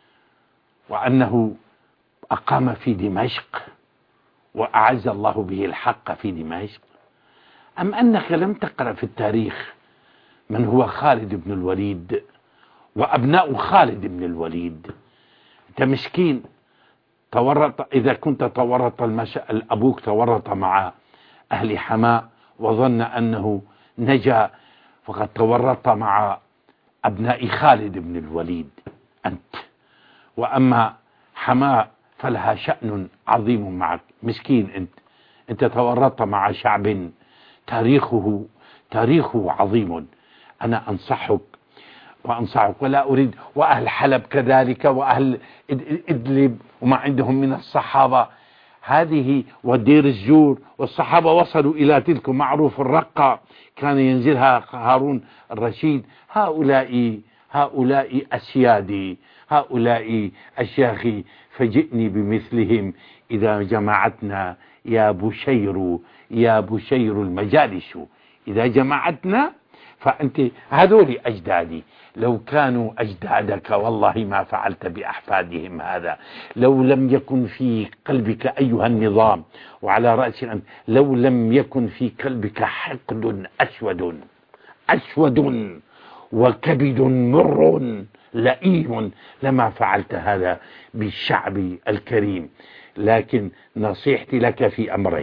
Speaker 4: وأنه أقام في دمشق وأعز الله به الحق في دمشق؟ أم أنك لم تقرأ في التاريخ من هو خالد بن الوليد وأبناء خالد بن الوليد؟ أنت مسكين تورط، إذا كنت تورط المش... أبوك تورط مع أهل حماة وظن أنه نجا، فقد تورط مع أبناء خالد بن الوليد أنت. وأما حماة فلها شأن عظيم معك، مسكين أنت. أنت تورطت مع شعب تاريخه تاريخه عظيم. أنا أنصحك وأنصحك ولا أريد، وأهل حلب كذلك، وأهل إدلب وما عندهم من الصحابة هذه، ودير الزور، والصحابة وصلوا إلى تلك معروف الرقة كان ينزلها هارون الرشيد. هؤلاء هؤلاء أسيادي، هؤلاء أشياخي، فجئني بمثلهم إذا جمعتنا يا بشير يا بشير المجالس. إذا جمعتنا فأنت هذول أجدادي، لو كانوا أجدادك والله ما فعلت بأحفادهم هذا. لو لم يكن في قلبك أيها النظام، وعلى رأس أنت، لو لم يكن في قلبك حقد أسود أسود وكبد مر لئيم لما فعلت هذا بالشعب الكريم. لكن نصيحتي لك في أمرين: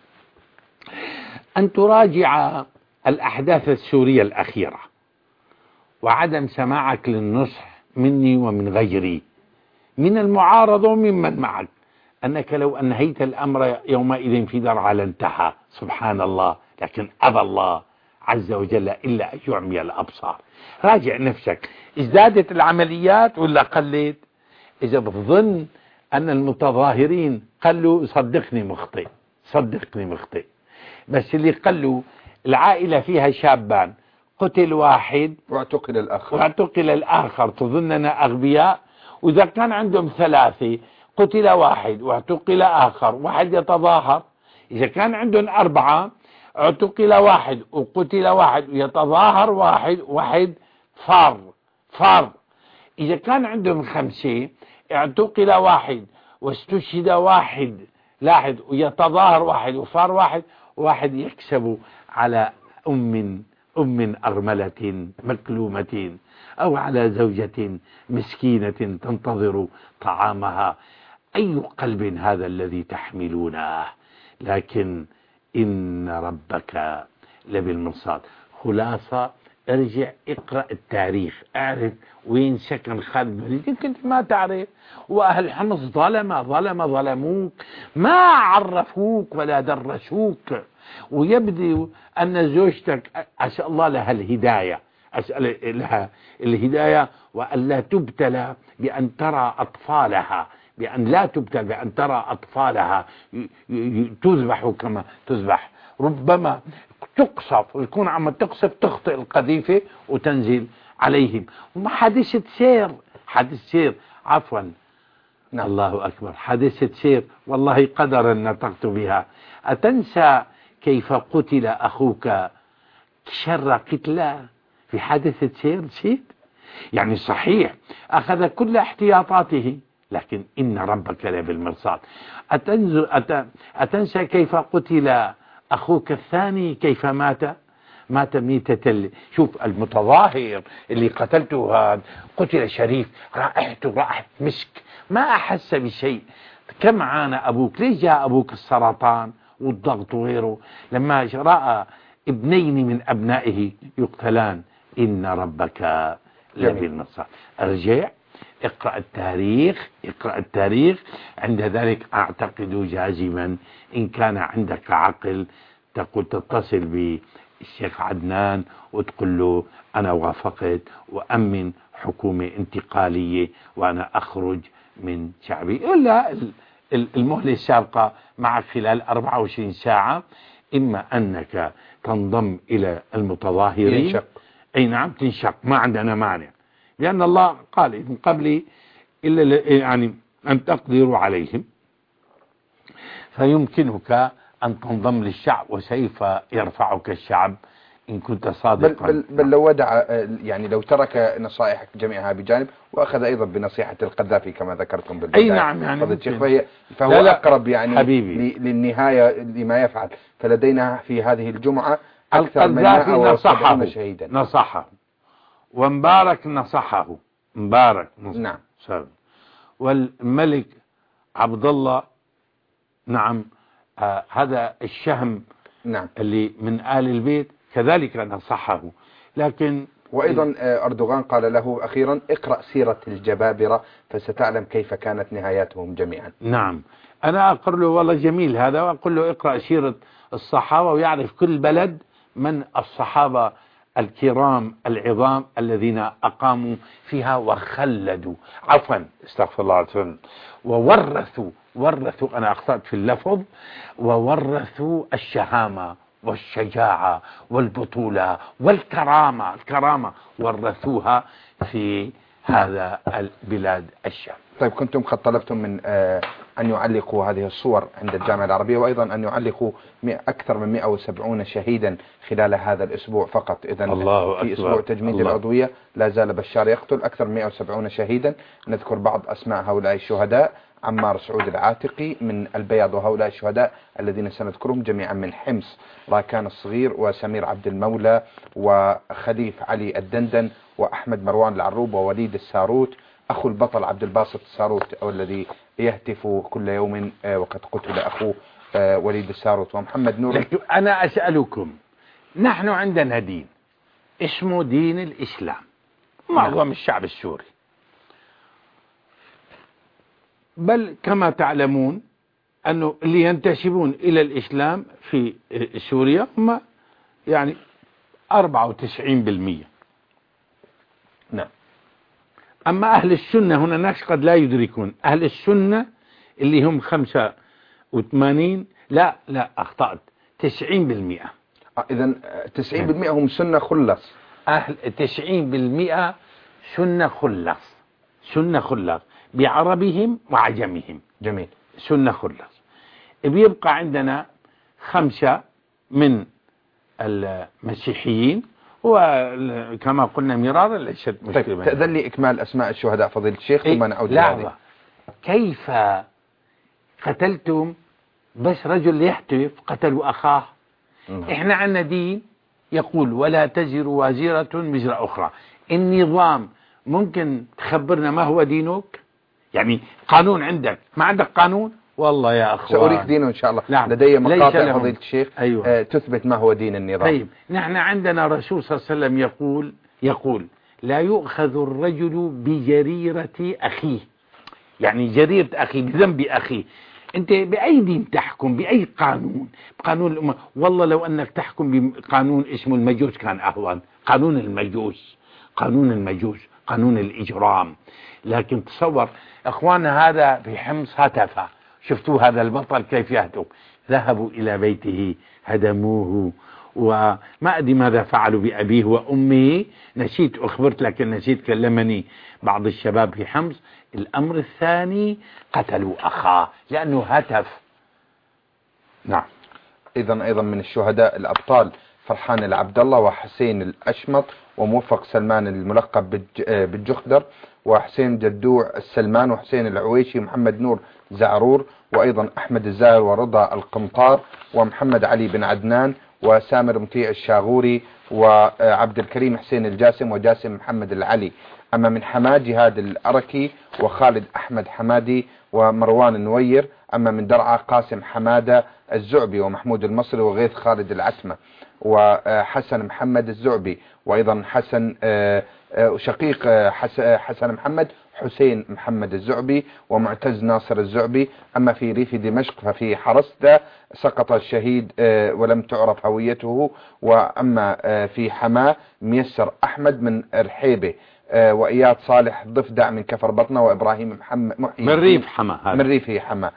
Speaker 4: أن تراجع الأحداث السورية الأخيرة، وعدم سماعك للنصح مني ومن غيري من المعارضة وممن معك، أنك لو أنهيت الأمر يومئذ في درعا لانتهى، سبحان الله. لكن أبى الله عز وجل إلا أن يعمي الأبصار. راجع نفسك، ازدادت العمليات ولا قلت؟ إذا بتظن أن المتظاهرين قلوا، صدقني مخطئ، صدقني مخطئ. بس اللي قلوا العائلة فيها شابان، قتل واحد
Speaker 3: واعتقل الآخر
Speaker 4: واعتقل الآخر، تظننا أغبياء؟ وإذا كان عندهم ثلاثة، قتل واحد واعتقل آخر، واحد يتظاهر. إذا كان عندهم أربعة، اعتقل واحد وقتل واحد ويتظاهر واحد، واحد فار فار. إذا كان عندهم خمسة، اعتقل واحد واستشهد واحد لاحظ، ويتظاهر واحد وفار واحد، واحد يكسب على أم أم أرملة مكلومة، أو على زوجة مسكينة تنتظر طعامها. أي قلب هذا الذي تحملونه؟ لكن إن ربك لبالمرصاد. خلاصة، ارجع اقرأ التاريخ، اعرف وين سكن خالد بن الوليد، يمكن ما تعرف. وأهل حمص ظلمة ظلمة ظلموك، ما عرفوك ولا درسوك. ويبدو أن زوجتك أسأل الله لها الهداية، أسأل لها الهداية، وأن لا تبتلى بأن ترى أطفالها، بأن لا تبتلى بأن ترى أطفالها تذبح كما تذبح. ربما تقصف ويكون عم تقصف، تخطئ القذيفة وتنزل عليهم. حادثة سير، حادثة سير عفوا نعم. الله أكبر، حادثة سير والله قدرا نطقت بها. أتنسى كيف قتل أخوك شر قتلى في حادثة سير؟ نسيت؟ يعني صحيح أخذ كل احتياطاته، لكن إن ربك لبالمرصاد. أتنسى كيف قتل أخوك الثاني، كيف مات؟ مات ميتة. شوف المتظاهر اللي قتلته هذا قتل شريف، رائحته رائحة مسك، ما أحس بشيء. كم عانى أبوك؟ ليش جاء أبوك السرطان والضغط وغيره لما رأى ابنين من أبنائه يقتلان؟ إن ربك الذي النص. ارجع اقرأ التاريخ، اقرأ التاريخ، عند ذلك اعتقد جازما ان كان عندك عقل تقول تتصل بالشيخ عدنان وتقول له انا وافقت وامن حكومة انتقالية وانا اخرج من شعبي. الا المهلة السابقة معك خلال أربعة وعشرين ساعة، اما انك تنضم الى المتظاهرين
Speaker 3: ينشق.
Speaker 4: اي نعم تنشق، ما عندنا مانع، لان الله قال من قبل الا يعني ان تقدروا عليهم فيمكنك ان تنضم للشعب وسوف يرفعك الشعب ان كنت صادقا.
Speaker 3: بل, بل, بل لو ودع يعني لو ترك نصائحك جميعها بجانب واخذ ايضا بنصيحة القذافي كما ذكرتم بالبداية.
Speaker 4: اي نعم يعني
Speaker 3: فهي فهو
Speaker 4: لا لا
Speaker 3: اقرب يعني
Speaker 4: حبيبي.
Speaker 3: للنهاية لما يفعل. فلدينا في هذه الجمعة اكثر من
Speaker 4: القذافي
Speaker 3: مئة وسبعين
Speaker 4: نصحه
Speaker 3: شهيدا.
Speaker 4: نصحه ومبارك نصحه مبارك نصحه.
Speaker 3: نعم.
Speaker 4: والملك عبد الله نعم آه هذا الشهم
Speaker 3: نعم
Speaker 4: اللي من آل البيت كذلك نصحه. لكن
Speaker 3: وأيضا أردوغان قال له أخيرا اقرأ سيرة الجبابرة فستعلم كيف كانت نهاياتهم جميعا.
Speaker 4: نعم أنا أقول له والله جميل هذا، وأقول له اقرأ سيرة الصحابة ويعرف كل بلد من الصحابة الكرام العظام الذين أقاموا فيها وخلدوا عفوا استغفر الله العظيم وورثوا ورثوا أنا أخطأت في اللفظ وورثوا الشهامة والشجاعة والبطولة والكرامة الكرامة ورثوها في هذا البلاد الشام.
Speaker 3: طيب كنتم قد طلبتم من آه أن يعلقوا هذه الصور عند الجامعة العربية وأيضا أن يعلقوا أكثر من مئة وسبعين شهيدا خلال هذا الأسبوع فقط. إذا في أسبوع تجميد الله. العضوية لا زال بشار يقتل أكثر من مئة وسبعين شهيدا. نذكر بعض أسماء هؤلاء الشهداء: عمار سعود العاتقي من البياض، وهؤلاء الشهداء الذين سنذكرهم جميعا من حمص: راكان الصغير وسمير عبد المولى وخليف علي الدندن وأحمد مروان العروب ووليد الساروت أخو البطل عبد الباسط الساروت والذي يهتف كل يوم وقد قتل أخوه وليد الساروت ومحمد نور.
Speaker 4: أنا أسألكم، نحن عندنا دين اسمه دين الإسلام، معظم الشعب السوري، بل كما تعلمون أنه اللي ينتسبون إلى الإسلام في سوريا هم يعني أربعة وتسعين بالمئة.
Speaker 3: نعم.
Speaker 4: أما أهل السنة هنا ناس قد لا يدركون، أهل السنة اللي هم خمسة وثمانين لا لا أخطأت تسعين بالمئة.
Speaker 3: إذن تسعين بالمئة هم سنة خلص.
Speaker 4: أهل تسعين بالمئة سنة خلص، سنة خلص بعربهم وعجمهم.
Speaker 3: جميل.
Speaker 4: سنة خلص. بيبقى عندنا خمسة من المسيحيين وكما قلنا مرارا ليست مشكلة.
Speaker 3: طيب تأذن لي إكمال أسماء الشهداء فضيلة الشيخ ثم نعود
Speaker 4: لهذا. كيف قتلتم بس رجل يحتف قتلوا أخاه؟ مم. إحنا عندنا دين يقول ولا تزر وازرة وزر أخرى. النظام ممكن تخبرنا ما هو دينك؟ يعني قانون عندك، ما عندك قانون؟ والله يا أخوان
Speaker 3: سأريك دينه إن شاء الله.
Speaker 4: نعم.
Speaker 3: لدي مقاطع فضيلة الشيخ.
Speaker 4: أيوة.
Speaker 3: آه تثبت ما هو دين النظام.
Speaker 4: طيب نحن عندنا رسول صلى الله عليه وسلم يقول يقول لا يؤخذ الرجل بجريرة أخيه، يعني جريرة أخيه بذنب أخيه. أنت بأي دين تحكم؟ بأي قانون؟ بقانون الأمة؟ والله لو أنك تحكم بقانون اسمه المجوس كان أهون، قانون المجوس، قانون المجوس، قانون الإجرام. لكن تصور أخوانا هذا في حمص هتف، شفتوا هذا البطل كيف يهتف، ذهبوا إلى بيته هدموه وما أدري ماذا فعلوا بأبيه وأمه، نسيت أخبرت لكن نسيت كلمني بعض الشباب في حمص. الأمر الثاني قتلوا أخاه لأنه هتف. نعم.
Speaker 3: إذن أيضا من الشهداء الأبطال فرحان العبد الله وحسين الأشمط وموفق سلمان الملقب بالجخدر وحسين جدوع السلمان وحسين العويشي ومحمد نور زعرور وأيضا أحمد الزاهر ورضا القمطار ومحمد علي بن عدنان وسامر مطيع الشاغوري وعبد الكريم حسين الجاسم وجاسم محمد العلي. أما من حماه جهاد الأركي وخالد أحمد حمادي ومروان النوير. أما من درعا قاسم حمادة الزعبي ومحمود المصري وغيث خالد العتمة وحسن محمد الزعبي وأيضا حسن شقيق حسن محمد حسين محمد الزعبي ومعتز ناصر الزعبي. أما في ريف دمشق ففي حرسدة سقط الشهيد ولم تعرف هويته. وأما في حماة ميسر أحمد من رحيبة وإياد صالح ضفدع من كفر بطنة وإبراهيم محمد محي
Speaker 4: من ريف حماة
Speaker 3: من ريف حماة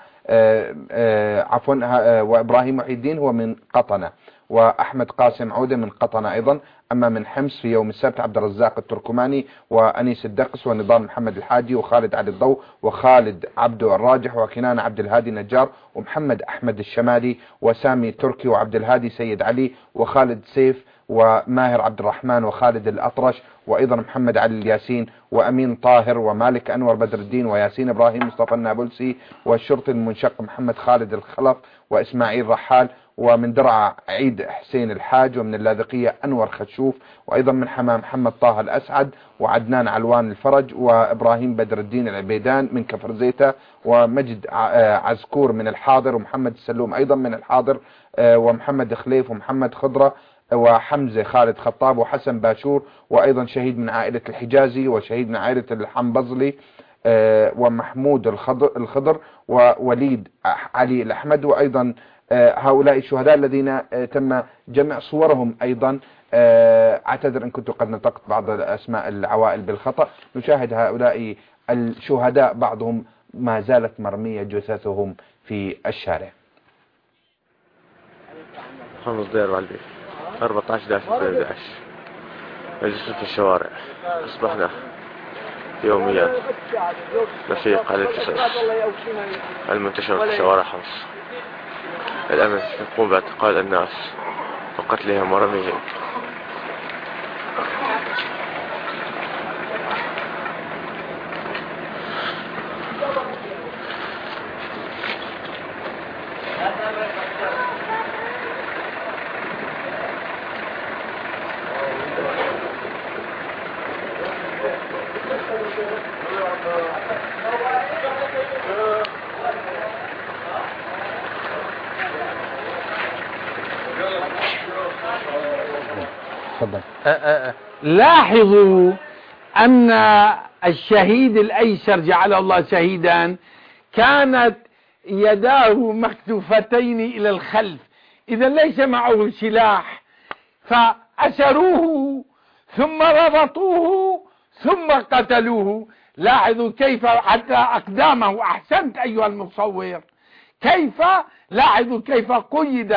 Speaker 3: عفوا وإبراهيم محي الدين هو من قطنة وأحمد قاسم عودة من قطنة أيضا. أما من حمص في يوم السبت عبد الرزاق التركماني وأنيس الدقس ونضال محمد الحاجي وخالد علي الضوء وخالد عبدو الراجح وكنان عبد الهادي نجار ومحمد أحمد الشمالي وسامي تركي وعبد الهادي سيد علي وخالد سيف وماهر عبد الرحمن وخالد الأطرش وأيضا محمد علي الياسين وأمين طاهر ومالك أنور بدر الدين وياسين إبراهيم مصطفى النابلسي والشرطي المنشق محمد خالد الخلف وإسماعيل رحال ومن درعا عيد حسين الحاج ومن اللاذقية أنور خشوف وأيضا من حمام محمد طه الأسعد وعدنان علوان الفرج وإبراهيم بدر الدين العبيدان من كفر زيتة ومجد عزكور من الحاضر ومحمد السلوم أيضا من الحاضر ومحمد خليف ومحمد خضرة وحمزة خالد خطاب وحسن باشور وأيضا شهيد من عائلة الحجازي وشهيد من عائلة الحنبظلي ومحمود الخضر ووليد علي الأحمد. وأيضا هؤلاء الشهداء الذين تم جمع صورهم أيضا. أعتذر إن كنت قد نطقت بعض الأسماء العوائل بالخطأ. نشاهد هؤلاء الشهداء بعضهم ما زالت مرمية جثثهم في الشارع.
Speaker 6: خمس دقائق والدي أربعة عشر دقيقة أحد عشر جلسة في الشوارع. أصبحنا يوميا نفيق على القصص المنتشرة في شوارع حمص. الأمن يقوم باعتقال الناس وقتلهم ورميهم.
Speaker 4: لاحظوا أن الشهيد الأيسر جعله الله شهيدا كانت يداه مكتوفتين إلى الخلف، إذا ليس معه سلاح، فأسروه ثم ربطوه ثم قتلوه. لاحظوا كيف حتى أقدامه، أحسنت أيها المصور، كيف لاحظوا كيف قيد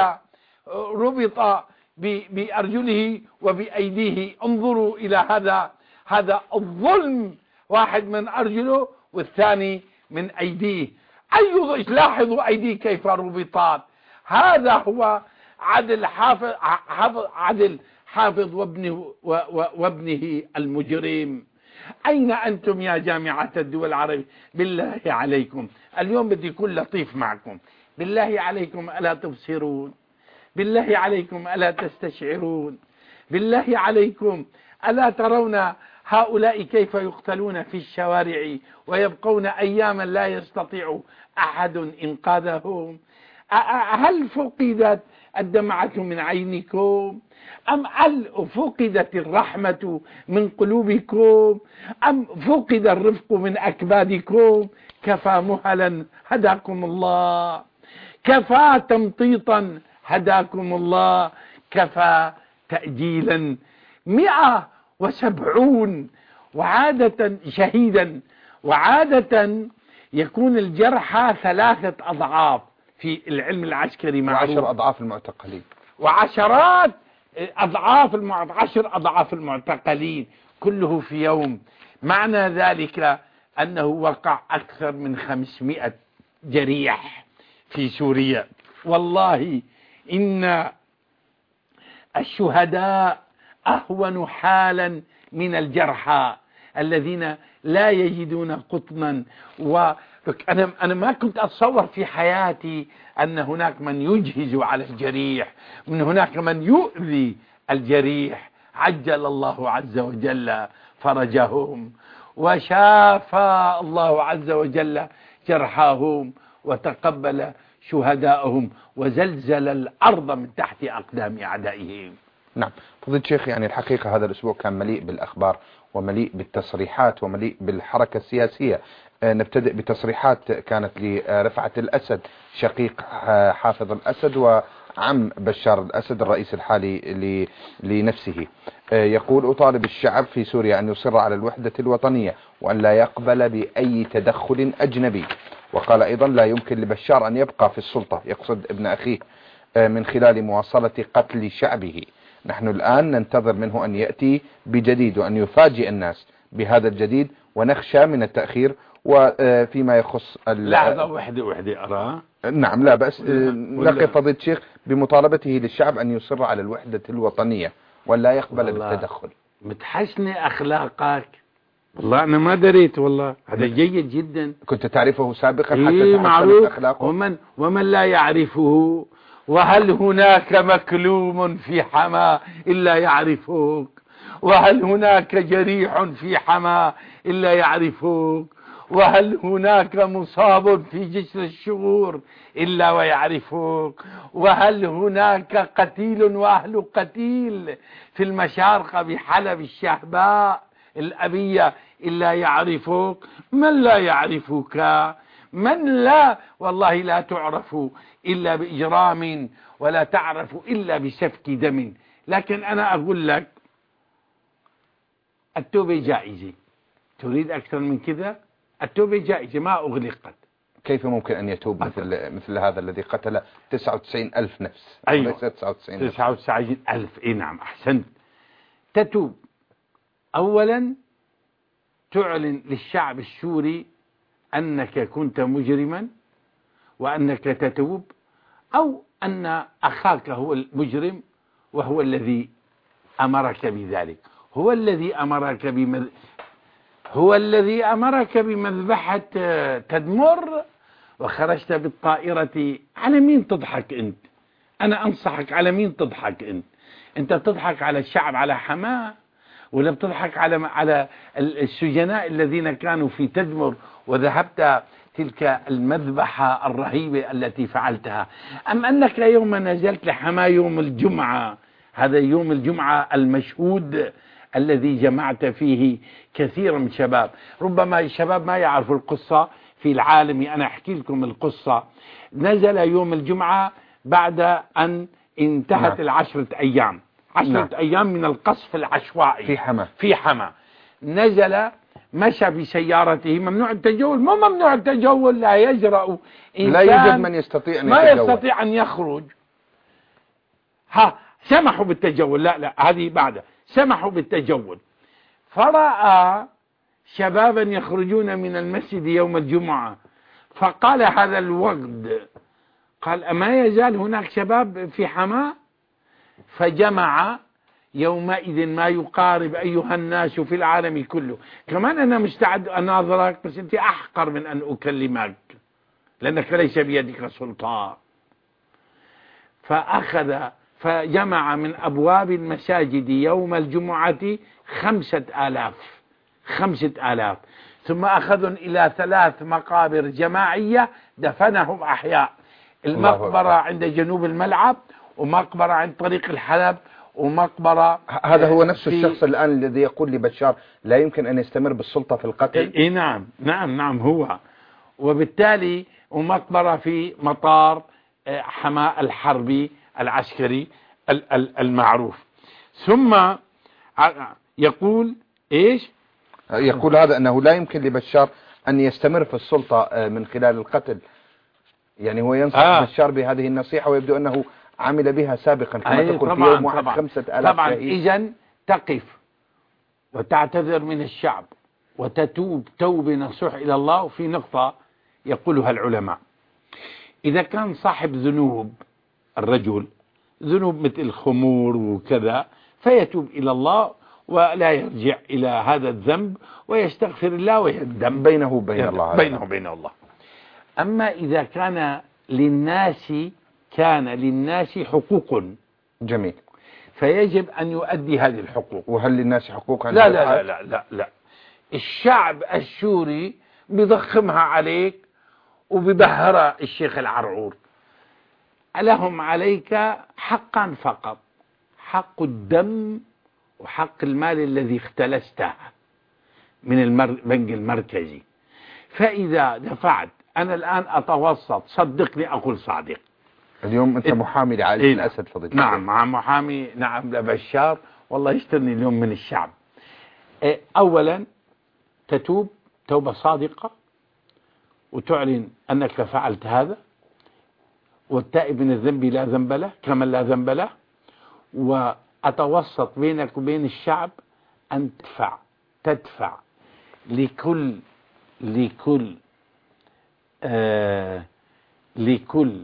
Speaker 4: ربط بأرجله وبأيديه. انظروا إلى هذا هذا الظلم، واحد من أرجله والثاني من أيديه. أي لاحظوا أيديه كيف ربطات. هذا هو عدل حافظ عدل حافظ وابنه وابنه المجرم. أين أنتم يا جامعة الدول العربية؟ بالله عليكم اليوم بدي يكون لطيف معكم. بالله عليكم ألا تبصرون؟ بالله عليكم ألا تستشعرون؟ بالله عليكم ألا ترون هؤلاء كيف يقتلون في الشوارع ويبقون أياما لا يستطيع أحد إنقاذهم؟ هل فقدت الدمعة من عينكم؟ أم هل فقدت الرحمة من قلوبكم؟ أم فقد الرفق من أكبادكم؟ كفى مهلا هداكم الله، كفى تمطيطا هداكم الله، كفى تأجيلا. مئة وسبعون وعادة شهيدا، وعادة يكون الجرحى ثلاثة أضعاف في العلم العسكري معروف،
Speaker 3: وعشر أضعاف المعتقلين،
Speaker 4: وعشرات أضعاف المعت... عشر أضعاف المعتقلين، كله في يوم. معنى ذلك أنه وقع أكثر من خمسمائة جريح في سوريا. والله إن الشهداء أهون حالا من الجرحى الذين لا يجدون قطنا. وأنا أنا ما كنت أتصور في حياتي أن هناك من يجهز على الجريح، من هناك من يؤذي الجريح. عجل الله عز وجل فرجهم، وشافى الله عز وجل جرحاهم، وتقبل شهدائهم، وزلزل الأرض من تحت أقدام أعدائهم.
Speaker 3: نعم فضيلة الشيخ، يعني الحقيقة هذا الأسبوع كان مليء بالأخبار ومليء بالتصريحات ومليء بالحركة السياسية. نبتدئ بتصريحات كانت لرفعة الأسد شقيق حافظ الأسد وعم بشار الأسد الرئيس الحالي لنفسه. يقول: أطالب الشعب في سوريا أن يصر على الوحدة الوطنية وأن لا يقبل بأي تدخل أجنبي. وقال أيضا: لا يمكن لبشار أن يبقى في السلطة، يقصد ابن أخيه، من خلال مواصلة قتل شعبه. نحن الآن ننتظر منه أن يأتي بجديد وأن يفاجئ الناس بهذا الجديد، ونخشى من التأخير. وفيما يخص
Speaker 4: لحظة وحدة وحدة أرى.
Speaker 3: نعم لا بأس. نقف فضيلة الشيخ بمطالبته للشعب أن يصر على الوحدة الوطنية ولا يقبل بالتدخل.
Speaker 4: متحسنة أخلاقك والله، أنا ما دريت والله، هذا جيد جدا.
Speaker 3: كنت تعرفه سابقا حتى
Speaker 4: إيه معروف.
Speaker 3: أخلاقه.
Speaker 4: ومن, ومن لا يعرفه، وهل هناك مكلوم في حما إلا يعرفك، وهل هناك جريح في حما إلا يعرفك، وهل هناك مصاب في جسر الشغور إلا ويعرفك، وهل هناك قتيل وأهل قتيل في المشارقة بحلب الشهباء الأبية إلا يعرفك. من لا يعرفك، من لا والله لا تعرف إلا بإجرام، ولا تعرف إلا بسفك دم. لكن أنا أقول لك التوبة جائزة، تريد أكثر من كذا؟ التوبة جائزة ما أغلقت.
Speaker 3: كيف ممكن أن يتوب مثل مثل هذا الذي قتل تسعة وتسعين ألف نفس؟
Speaker 4: أيوة
Speaker 3: تسعة وتسعين
Speaker 4: تسعة وتسعين ألف. إيه نعم أحسنت. تتوب أولا، تعلن للشعب السوري أنك كنت مجرما وأنك تتوب، أو أن أخاك هو المجرم وهو الذي أمرك بذلك، هو الذي أمرك بمذ... هو الذي أمرك بمذبحة تدمر وخرجت بالطائرة. على مين تضحك أنت؟ أنا أنصحك، على مين تضحك أنت؟ أنت بتضحك على الشعب، على حماه، ولا بتضحك على على السجناء الذين كانوا في تدمر وذهبت تلك المذبحة الرهيبة التي فعلتها؟ أم أنك يوم نزلت لحماه يوم الجمعة، هذا يوم الجمعة المشهود الذي جمعت فيه كثير من الشباب، ربما الشباب ما يعرفوا القصة في العالم، أنا أحكي لكم القصة. نزل يوم الجمعة بعد أن انتهت نعم. العشرة أيام عشرة نعم. أيام من القصف العشوائي
Speaker 3: في حما
Speaker 4: في حما نزل، مشى بسيارته، ممنوع التجول، مو ممنوع التجول، لا يجرأ إنسان،
Speaker 3: لا يوجد من يستطيع أن
Speaker 4: ما
Speaker 3: يتجول.
Speaker 4: يستطيع أن يخرج. ها سمحوا بالتجول، لا لا هذه بعد، سمحوا بالتجول. فرأى شبابا يخرجون من المسجد يوم الجمعة، فقال هذا الوغد، قال أما يزال هناك شباب في حماة؟ فجمع يومئذ ما يقارب أيها الناس في العالم كله. كمان أنا مستعد أناظرك، بس أنت أحقر من أن أكلمك لأنك ليس بيدك سلطان. فأخذ فجمع من أبواب المساجد يوم الجمعة خمسة آلاف خمسة آلاف ثم أخذهم إلى ثلاث مقابر جماعية دفنهم أحياء، المقبرة عند جنوب الملعب، ومقبرة عند طريق الحلب، ومقبرة.
Speaker 3: هذا هو نفس الشخص الآن الذي يقول لبشار لا يمكن أن يستمر بالسلطة في القتل.
Speaker 4: إيه نعم نعم نعم هو. وبالتالي ومقبرة في مطار حماة الحربي العسكري المعروف. ثم يقول إيش؟
Speaker 3: يقول هذا أنه لا يمكن لبشار أن يستمر في السلطة من خلال القتل. يعني هو ينصح آه. بشار بهذه النصيحة، ويبدو أنه عمل بها سابقا كما
Speaker 4: أيه
Speaker 3: تقول
Speaker 4: طبعًا
Speaker 3: في يوم واحد
Speaker 4: طبعًا
Speaker 3: خمسة آلاف
Speaker 4: طبعا.
Speaker 3: شهيد.
Speaker 4: إذن تقف وتعتذر من الشعب وتتوب توبة نصوح إلى الله. وفي نقطة يقولها العلماء، إذا كان صاحب ذنوب الرجل، ذنوب مثل الخمور وكذا، فيتوب إلى الله ولا يرجع إلى هذا الذنب ويستغفر الله ويندم
Speaker 3: بينه وبين الله
Speaker 4: بينه وبين الله. أما إذا كان للناس كان للناس حقوق،
Speaker 3: جميل،
Speaker 4: فيجب أن يؤدي هذه الحقوق.
Speaker 3: وهل للناس حقوق؟
Speaker 4: لا لا, لا لا لا لا الشعب السوري بيضخمها عليك وبيبهرها الشيخ العرعور. لهم عليك حقا فقط، حق الدم وحق المال الذي اختلسته. من البنك المركزي. فإذا دفعت أنا الآن أتوسط، صدقني أقول صادق.
Speaker 3: اليوم أنت محامي لعائلة
Speaker 4: إيه
Speaker 3: الأسد فضيلة
Speaker 4: نعم
Speaker 3: الشيخ.
Speaker 4: مع محامي نعم لبشار، والله يشترني اليوم من الشعب. إيه أولا تتوب توبة صادقة وتعلن أنك فعلت هذا، والتائب من الذنب لا ذنب له كمن لا ذنب له. وأتوسط بينك وبين الشعب أن تدفع تدفع لكل لكل آه لكل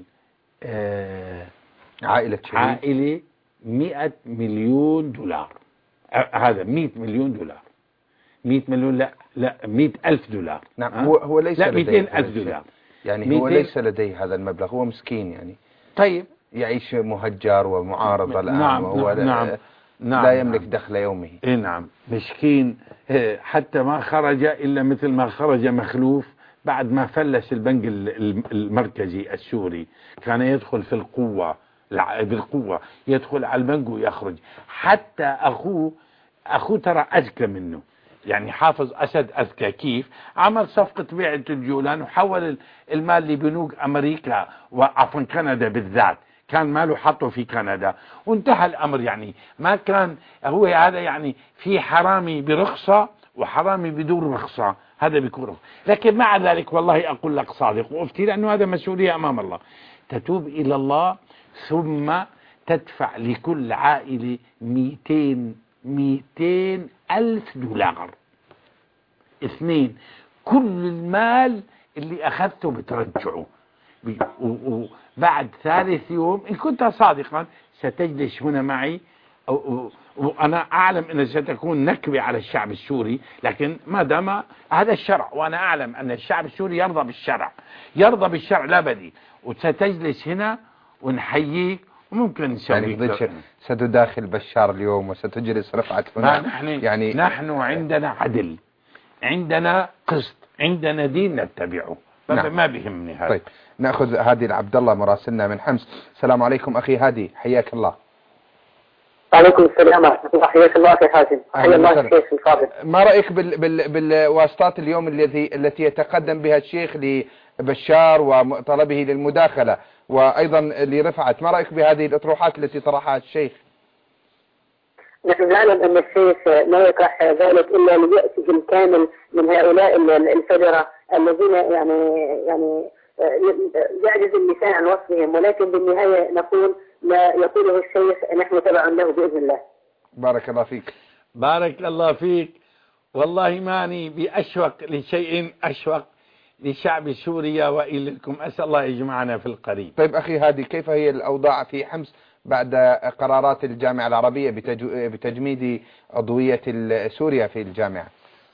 Speaker 4: آه
Speaker 3: عائلة شهيد
Speaker 4: عائلة مئة مليون دولار. آه هذا مئة مليون دولار، مئة مليون لا لا مئة ألف دولار.
Speaker 3: نعم.
Speaker 4: آه؟
Speaker 3: هو هو ليس
Speaker 4: لا
Speaker 3: لديه
Speaker 4: مئتين ألف دولار
Speaker 3: يعني هو ليس لديه هذا المبلغ، هو مسكين يعني.
Speaker 4: طيب
Speaker 3: يعيش مهجر ومعارض الآن.
Speaker 4: نعم
Speaker 3: وهو
Speaker 4: نعم نعم, نعم
Speaker 3: لا يملك
Speaker 4: نعم
Speaker 3: دخل يومه.
Speaker 4: إيه نعم مسكين. حتى ما خرج إلا مثل ما خرج مخلوف بعد ما فلس البنك المركزي السوري، كان يدخل في القوة بالقوة، يدخل على البنك ويخرج. حتى أخوه أخوه ترى أذكى منه، يعني حافظ أسد أذكى. كيف عمل صفقة بيع الجولان وحول المال لبنوك أمريكا وعفوا كندا بالذات، كان ماله حطه في كندا وانتهى الأمر. يعني ما كان هو هذا يعني في حرامي برخصة وحرامي بدون رخصة، هذا بيكون رخصة. لكن مع ذلك والله أقول لك صادق وأفتي، لأنه هذا مسؤولية أمام الله. تتوب إلى الله ثم تدفع لكل عائلة مئتين مئتين ألف دولار. اثنين، كل المال اللي أخذته بترجعه. وبعد ثالث يوم إن كنت صادقا ستجلس هنا معي، وأنا أعلم أن ستكون نكبة على الشعب السوري، لكن ما دام هذا الشرع وأنا أعلم أن الشعب السوري يرضى بالشرع يرضى بالشرع لا بديل. وستجلس هنا ونحييك وممكن نسوي
Speaker 3: يعني ستداخل بشار اليوم وستجلس رفعت هنا.
Speaker 4: نحن
Speaker 3: يعني
Speaker 4: نحن عندنا عدل، عندنا قسط، عندنا دين نتبعه. نعم. ما بيهمني هذا.
Speaker 3: طيب نأخذ هادي العبد الله مراسلنا من حمص. السلام عليكم أخي هادي، حياك الله.
Speaker 7: وعليكم السلام ورحمة الله. حياك الله أخي حازم. حيا الله الشيخ الفاضل.
Speaker 3: ما رأيك بال بال بالواسطات اليوم الذي التي يتقدم بها الشيخ لبشار وطلبه للمداخلة وأيضا لرفعت؟ ما رأيك بهذه الأطروحات التي طرحها الشيخ؟
Speaker 7: نحن نعلم أن الشيخ ما يطرح ذلك إلا ليأتي الكامل من هؤلاء الفجرة الذين يعني يعني يعجز اللسان عن وصفهم، ولكن بالنهاية نقول ما يقوله الشيخ نحن تبع له بإذن الله.
Speaker 3: بارك الله فيك.
Speaker 4: بارك الله فيك. والله ماني بأشوق لشيء أشوق لشعب سوريا وإليكم، أسأل الله يجمعنا في القريب.
Speaker 3: طيب أخي هادي، كيف هي الأوضاع في حمص بعد قرارات الجامعة العربية بتجميد عضوية سوريا في الجامعة؟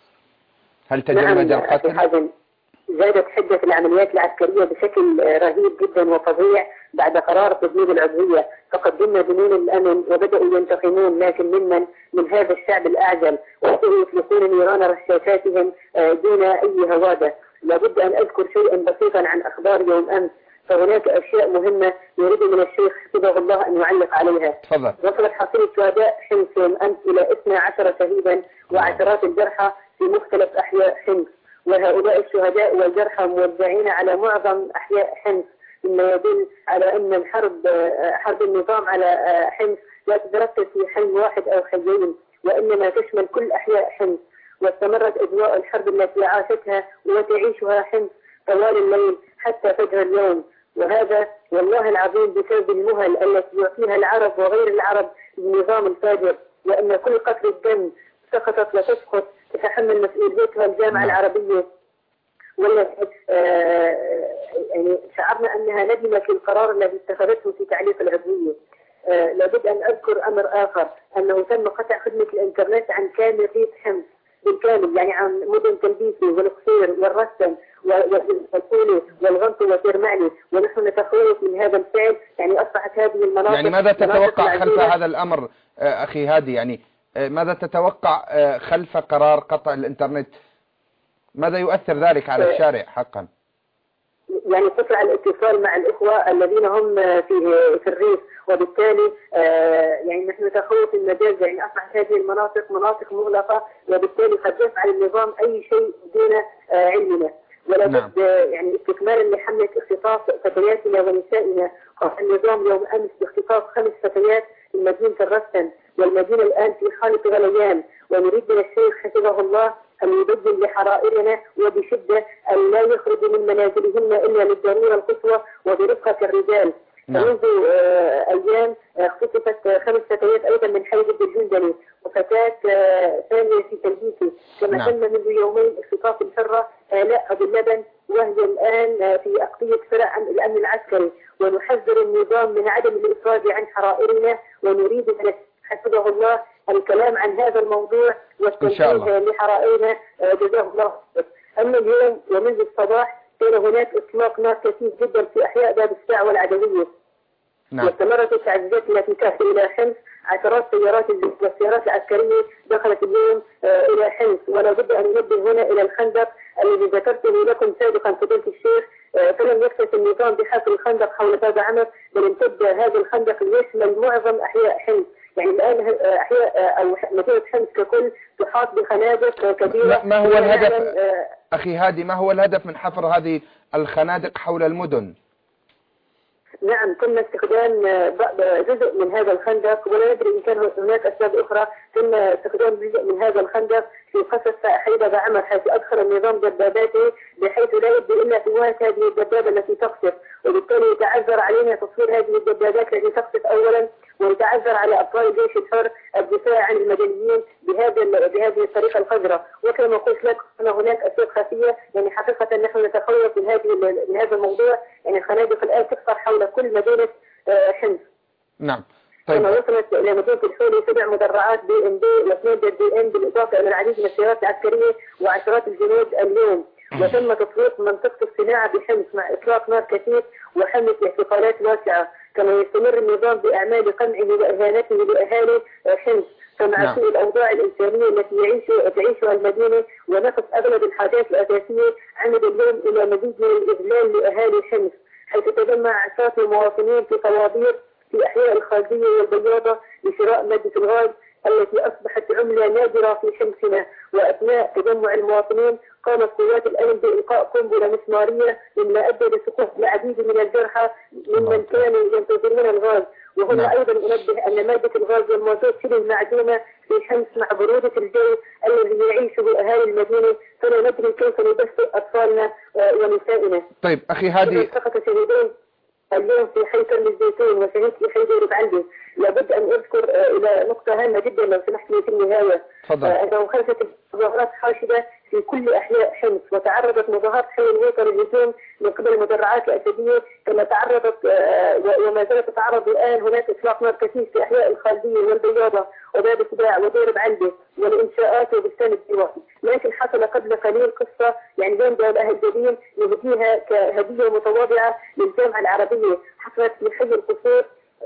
Speaker 3: هل تجمد
Speaker 7: نعم
Speaker 3: القتل؟
Speaker 7: زادت حدة العمليات العسكرية بشكل رهيب جدا وفظيع بعد قرار تجميد العضوية. فقدمنا جنون الأمن وبدأوا ينتقمون، لكن ممن من هذا الشعب الأعجل، وبدأوا يطلقون نيران رشاشاتهم دون أي هوادة. لابد أن أذكر شيئا بسيطا عن أخبار يوم أمس، فهناك أشياء مهمة يريد من الشيخ حفظه الله أن يعلق عليها.
Speaker 3: تفضل.
Speaker 7: وصلت حصيلة شهداء حمص يوم أمس إلى اثني عشر شهيدا وعشرات الجرحى في مختلف أحياء حمص، وهؤلاء الشهداء والجرحى موزعين على معظم أحياء حمص، مما يدل على أن الحرب حرب النظام على حمص لا تتركز في حي واحد أو حيين، وإنما تشمل كل أحياء حمص. واستمرت أجواء الحرب التي عاشتها وتعيشها حمص طوال الليل حتى فجر اليوم، وهذا والله العظيم بسبب المهل التي يعطيها العرب وغير العرب للنظام الفاجر، وأن كل قطرة دم سقطت وتسقط تتحمل مسؤوليتها الجامعة العربية. والتي يعني شعرنا أنها ندمت في القرار الذي اتخذته في تعليق العضوية. آه لابد أن أذكر أمر آخر، أنه تم قطع خدمة الإنترنت عن كامل ريف حمص بالكامل، يعني عن مدن تلبيسي والقصير والرسم والقولي والغنط وسيرمعلي، ونحن نتخوف من هذا الفعل. يعني أصبحت هذه المناطق.
Speaker 3: يعني ماذا تتوقع خلف هذا الأمر أخي هادي؟ يعني ماذا تتوقع خلف قرار قطع الإنترنت؟ ماذا يؤثر ذلك على الشارع حقا؟
Speaker 7: يعني قطع الاتصال مع الإخوة الذين هم في في الريف، وبالتالي يعني نحن نتخوف تخوف المجاز، يعني أصبحت هذه المناطق مناطق مغلقة، وبالتالي قد يفعل النظام أي شيء دون علمنا. ولا بد يعني استكمالا لحملة اختطاف فتياتنا ونسائنا. قام النظام يوم أمس باختطاف خمس فتيات في مدينة الرسن، والمدينة الآن في حالة غليان، ونريد من الشيخ حفظه الله أن يبين لحرائرنا وبشدة أن لا يخرجوا من منازلهن إلا للضرورة القصوى وبرفقة الرجال. نعم. منذ آه أيام اختطفت خمس فتيات أيضا من حي الجندلي، وفتاة آه ثانية في تلبيسي، كما نعم. تم منذ يومين اختطاف الحرة آلاء أبو اللبن، وهي الآن آه في أقضية فرع الأمن العسكري. ونحذر النظام من عدم الإفراج عن حرائرنا، ونريد من حفظه الله الكلام عن هذا الموضوع والتنبيه لحرائرنا جزاه الله خير. أما اليوم ومنذ الصباح كان هناك إطلاق نار كثير جدا في أحياء باب الساعة والعدوية. نعم. واستمرت التعزيزات التي تأتي إلى حمص. عشرات سيارات والسيارات العسكرية دخلت اليوم إلى حمص، ولا بد أن ننبه هنا إلى الخندق الذي ذكرته لكم سابقا فضيلة الشيخ. فلم يكتف النظام بحفر الخندق حول باب عمر، بل امتد هذا الخندق ليشمل معظم أحياء حمص. يعني الآن أحياء أو مدينة حمص ككل تحاط بخنادق كبيرة.
Speaker 3: ما هو الهدف أخي هادي، ما هو الهدف من حفر هذه الخنادق حول المدن؟
Speaker 7: نعم، تم استخدام جزء من هذا الخندق، ولا ندري إن كان هناك أسباب أخرى. تم استخدام جزء من هذا الخندق في قصف حي باب عمر، حيث أدخل النظام دباباته بحيث لا يبدو إلا في وقت هذه الدبابة التي تقصف، وبالتالي يتعذر علينا تصوير هذه الدبابات التي تقصف أولا، ويتعذر على أبطال الجيش الحر الدفاع عن المدنيين بهذا بهذه الطريقة القذرة. وكما قلت لك أن هناك أسباب خفية، يعني حقيقة نحن نتخوف من هذه من هذا الموضوع. يعني الخنادق الآن تكثر حول كل مدينة حمص.
Speaker 3: نعم.
Speaker 7: طيب. كما وصلت إلى مدينة الحولي سبع مدرعات بي ام بي واثنين بي ام، بالإضافة إلى العديد من السيارات العسكرية وعشرات الجنود اليوم. وتم تطويق منطقة الصناعة بحمص مع إطلاق نار كثيف وحملة احتفالات واسعة. كما يستمر النظام بأعمال قمعه وإهانته لأهالي حمص، فمع سوء الأوضاع الإنسانية التي يعيش تعيشها المدينة ونقص أغلب الحاجات الأساسية، عمد اليوم إلى مزيد من الإذلال لأهالي حمص، حيث تجمع عشرات المواطنين في طوابير في أحياء الخالدية والبياضة لشراء مادة الغاز التي أصبحت عملة نادرة في حمصنا. وأثناء تجمع المواطنين قامت قوات الأمن بإلقاء قنبلة مسمارية، مما أدى لسقوط العديد من الجرحى ممن كانوا ينتظرون الغاز. وهنا نعم. أيضا أنبه أن مادة الغاز الموجود شبه معدومة في حمص مع برودة الجو الذي يعيشه أهالي المدينة، فلا ندري كيف ندفئ أطفالنا ونسائنا.
Speaker 3: طيب أخي هادي،
Speaker 7: سقط شهيدين اليوم في حي كرم الزيتون وشهيد في حي دير بعلبي. لابد أن أذكر إلى نقطة هامة جدا لو سمحت لي في النهاية. أنه خرجت مظاهرات حاشدة في كل أحياء حمص، وتعرضت مظاهرات حي الوطن للهجوم من قبل المدرعات الأسدية، كما تعرضت وما زالت تتعرض الآن. هناك إطلاق نار كثيف في أحياء الخالدية والبياضة وباب سباع ودير بعلبة والإنشاءات وبستان الديوان. لكن حصل قبل قليل قصة يعني بين أهل الجبين يهديها كهدية متواضعة للجامعة العربية، حصلت في حي القصور.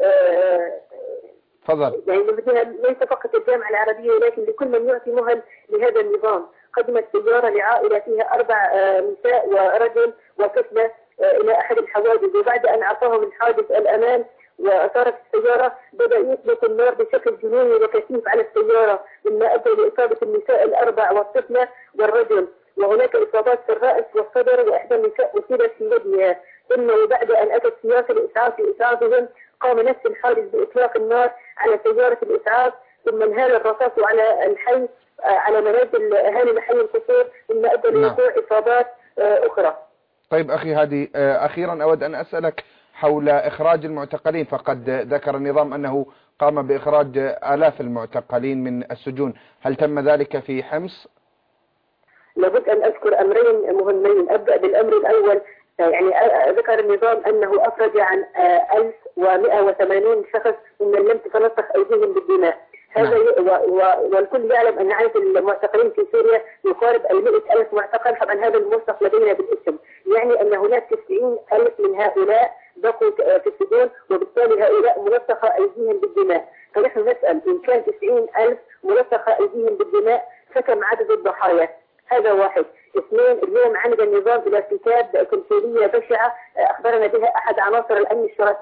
Speaker 3: تفضل.
Speaker 7: يعني يهديها ليس فقط الجامعة العربية، ولكن لكل من يعطي مهل لهذا النظام. قدمت سيارة لعائلة فيها أربع نساء ورجل وطفلة إلى أحد الحوادث، وبعد أن أعطاهم الحادث الأمان وأثارت السيارة بدأ يطلق النار بشكل جنوني وكثيف على السيارة، مما أدى لإصابة النساء الأربع والطفلة والرجل. وهناك إصابات في الرأس والصدر، وإحدى النساء أصيبت في يدها. ثم وبعد أن أتت سياسة الإسعاف لإسعافهم قام نفس الحادث بإطلاق النار على سيارة الإسعاف، ثم انهال الرصاص على الحي على منازل أهالي حي القصور، مما أدى لوقوع إصابات أخرى.
Speaker 3: طيب أخي هادي، أخيرا أود أن أسألك حول إخراج المعتقلين، فقد ذكر النظام أنه قام بإخراج آلاف المعتقلين من السجون، هل تم ذلك في حمص؟
Speaker 7: لابد أن أذكر أمرين مهمين. أبدأ بالأمر الأول. يعني ذكر النظام أنه أخرج عن ألف ومئة وثمانين شخص ممن لم تتلطخ أيديهم بالدماء. هذا والكل يعلم أن عدد المعتقلين في سوريا يقارب المئة ألف معتقل. طبعا هذا الموثق لدينا بالاسم، يعني أن هناك تسعين ألف من هؤلاء بقوا في السجون، وبالتالي هؤلاء ملطخ أيديهم بالدماء. فنحن نسأل إن كان تسعين ألف ملطخ أيديهم بالدماء فكم عدد الضحايا؟ هذا واحد. اثنين، اليوم عمد النظام إلى ارتكاب تمثيلية بشعة أخبرنا بها أحد عناصر الأمن الشرفاء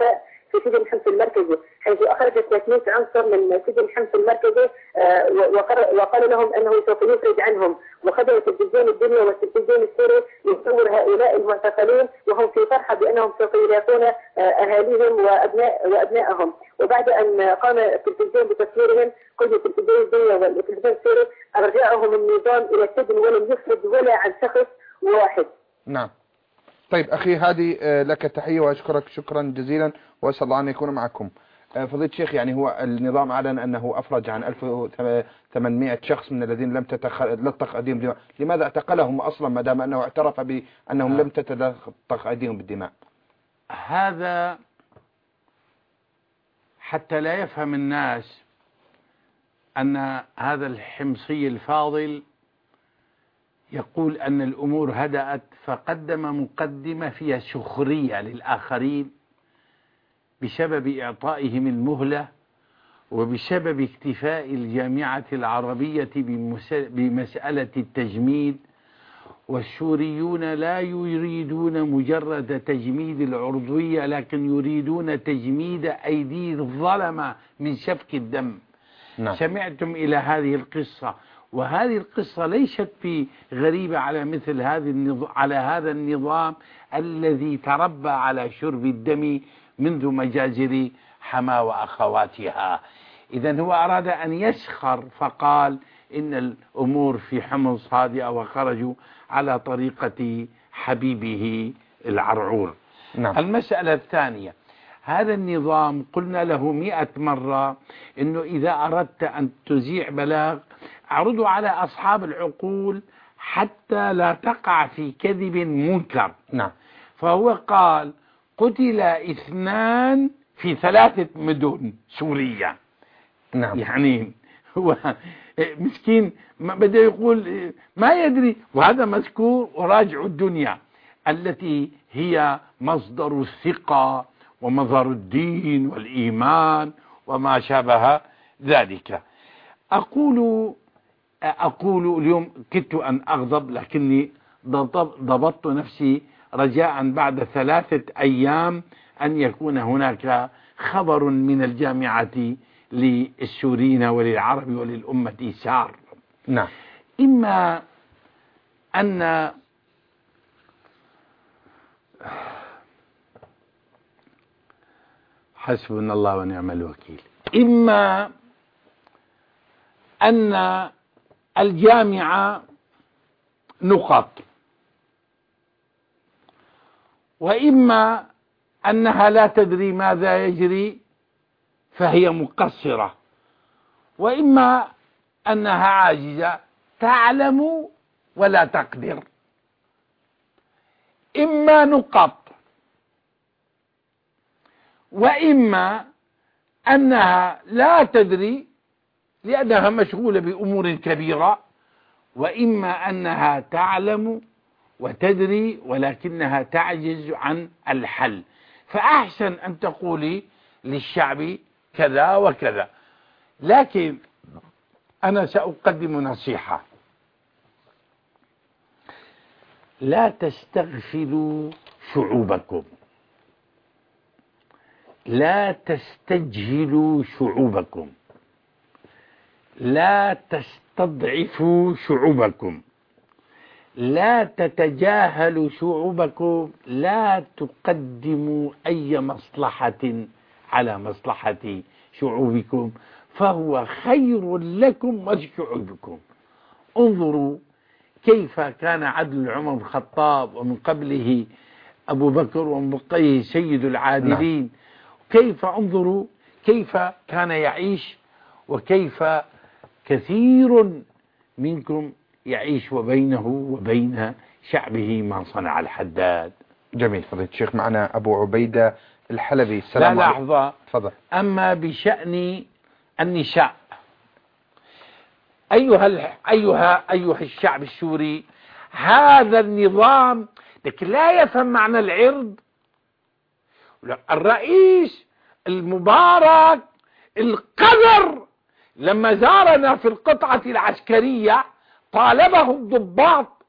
Speaker 7: في سجن حمص المركزي، حيث أخرج ثلاثمائة عنصر من سجن حمص المركزي وقال لهم أنه سوف يخرج عنهم، وخدم التلفزيون الدنيا والتلفزيون السوري يصور هؤلاء المعتقلين وهم في فرحة بأنهم سوف يلاقون أهاليهم وأبناء وأبنائهم. وبعد أن قام التلفزيون بتصويرهم كل التلفزيون الدنيا والتلفزيون السوري أرجعهم النظام إلى السجن ولم يخرج ولا عن شخص واحد.
Speaker 3: نعم. طيب أخي هادي لك تحية وأشكرك شكرا جزيلا وأسأل الله أن يكون معكم. فضيلة الشيخ، يعني هو النظام أعلن أنه أفرج عن ألف وثمانمائة شخص من الذين لم تتلطخ أيديهم بالدماء، لماذا اعتقلهم أصلا ما دام أنه اعترف بأنهم لم تتلطخ أيديهم بالدماء؟
Speaker 4: هذا حتى لا يفهم الناس أن هذا الحمصي الفاضل يقول أن الأمور هدأت، فقدم مقدمة فيها سخرية للآخرين بسبب إعطائهم المهلة وبسبب اكتفاء الجامعة العربية بمسألة التجميد، والسوريون لا يريدون مجرد تجميد العضوية لكن يريدون تجميد أيدي الظلمة من سفك الدم.
Speaker 3: نعم.
Speaker 4: سمعتم إلى هذه القصة، وهذه القصة ليست في غريبة على مثل هذه النظام على هذا النظام الذي تربى على شرب الدم منذ مجازر حما وأخواتها. إذن هو أراد أن يسخر فقال إن الأمور في حمص هادئة وخرجوا على طريقة حبيبه العرعور.
Speaker 3: نعم.
Speaker 4: المسألة الثانية، هذا النظام قلنا له مئة مرة إنه إذا أردت أن تذيع بلاغ أعرضه على أصحاب العقول حتى لا تقع في كذب منكر.
Speaker 3: نعم.
Speaker 4: فهو قال قتل اثنان في ثلاثة مدن سورية.
Speaker 3: نعم.
Speaker 4: يعني هو مسكين ما بده يقول ما يدري، وهذا مذكور وراجع الدنيا التي هي مصدر الثقة ومظهر الدين والإيمان وما شابه ذلك. أقول أقول اليوم كدت أن أغضب لكني ضبطت نفسي رجاء بعد ثلاثة أيام أن يكون هناك خبر من الجامعة للسوريين وللعرب وللأمة سار.
Speaker 3: نعم.
Speaker 4: إما أن حسبنا الله ونعم الوكيل، إما أن الجامعة نقط، وإما أنها لا تدري ماذا يجري فهي مقصرة، وإما أنها عاجزة تعلم ولا تقدر. إما نقط، وإما أنها لا تدري لأنها مشغولة بأمور كبيرة، وإما أنها تعلم وتدري ولكنها تعجز عن الحل. فأحسن أن تقولي للشعب كذا وكذا. لكن أنا سأقدم نصيحة: لا تستغفلوا شعوبكم، لا تستجهلوا شعوبكم، لا تستضعفوا شعوبكم، لا تتجاهلوا شعوبكم، لا تقدموا أي مصلحة على مصلحة شعوبكم، فهو خير لكم ولشعوبكم. انظروا كيف كان عدل عمر بن الخطاب ومن قبله أبو بكر ومن بقيه سيد العادلين. نعم. كيف انظروا كيف كان يعيش، وكيف كثير منكم يعيش وبينه وبين شعبه ما صنع الحداد.
Speaker 3: جميل. فضيلة الشيخ معنا أبو عبيدة الحلبي. السلام
Speaker 4: لا
Speaker 3: عليكم.
Speaker 4: لحظة.
Speaker 3: تفضل.
Speaker 4: أما بشأن النساء، أيها أيها أيها الشعب السوري، هذا النظام لكن لا يفهم معنى العرض. الرئيس المبارك القذر لما زارنا في القطعة العسكرية طالبه الضباط،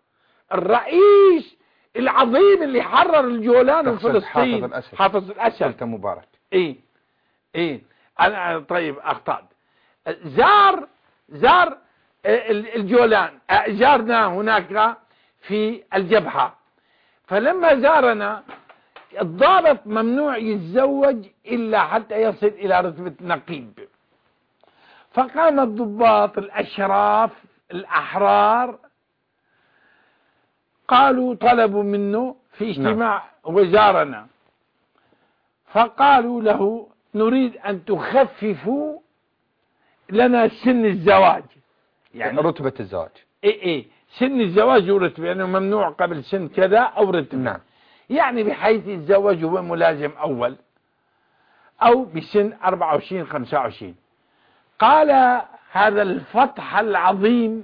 Speaker 4: الرئيس العظيم اللي حرر الجولان وفلسطين
Speaker 3: حافظ الأسد,
Speaker 4: حافظ الأسد
Speaker 3: مبارك
Speaker 4: ايه ايه انا طيب اخطأت. زار زار الجولان، زارنا هناك في الجبهة، فلما زارنا الضابط ممنوع يتزوج إلا حتى يصل إلى رتبة نقيب، فقام الضباط الأشراف الأحرار قالوا طلبوا منه في اجتماع وزارنا، فقالوا له نريد أن تخففوا لنا سن الزواج،
Speaker 3: يعني رتبة الزواج.
Speaker 4: ايه ايه سن الزواج ورتبة، يعني ممنوع قبل سن كذا أو رتبة.
Speaker 3: نعم. يعني
Speaker 4: بحيث يتزوج هو ملازم أول أو بسن أربعة وعشرين خمسة وعشرين. قال هذا الفتح العظيم،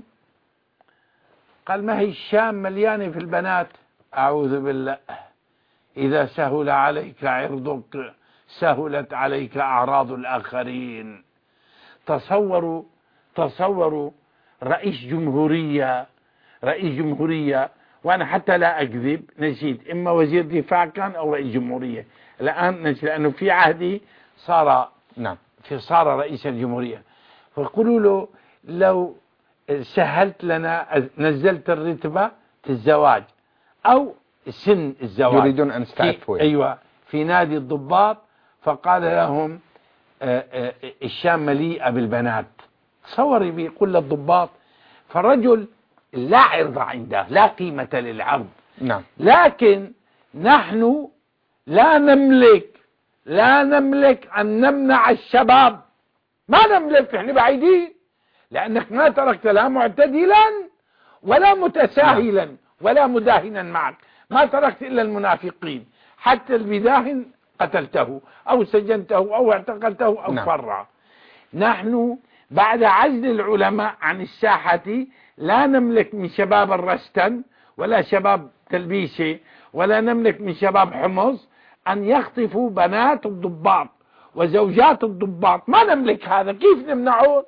Speaker 4: قال ما هي الشام مليانة في البنات؟ أعوذ بالله، إذا سهل عليك عرضك سهلت عليك أعراض الآخرين. تصوروا تصوروا رئيس جمهورية رئيس جمهورية وأنا حتى لا أكذب نسيت، إما وزير دفاع كان أو رئيس جمهورية، الآن نسيت لأنه في عهدي صار
Speaker 3: نعم
Speaker 4: في صار رئيس الجمهورية. فقولوا له لو سهلت لنا نزلت الرتبة في الزواج أو سن الزواج،
Speaker 3: يريدون أن يستعفوا.
Speaker 4: أيوة في نادي الضباط، فقال لهم الشام مليئة بالبنات. تصوري بيقول للضباط، فالرجل لا عرض عنده، لا قيمة للعرض.
Speaker 3: نعم.
Speaker 4: لكن نحن لا نملك لا نملك أن نمنع الشباب، ما نملك، احنا بعيدين، لأنك ما تركت لا معتدلا ولا متساهلا ولا مداهنا معك، ما تركت إلا المنافقين، حتى البداهن قتلته أو سجنته أو اعتقلته أو
Speaker 3: نعم.
Speaker 4: فرع. نحن بعد عزل العلماء عن الساحة لا نملك من شباب الرستن ولا شباب تلبيسة ولا نملك من شباب حمص أن يخطفوا بنات الضباط وزوجات الضباط، ما نملك هذا. كيف نمنعه؟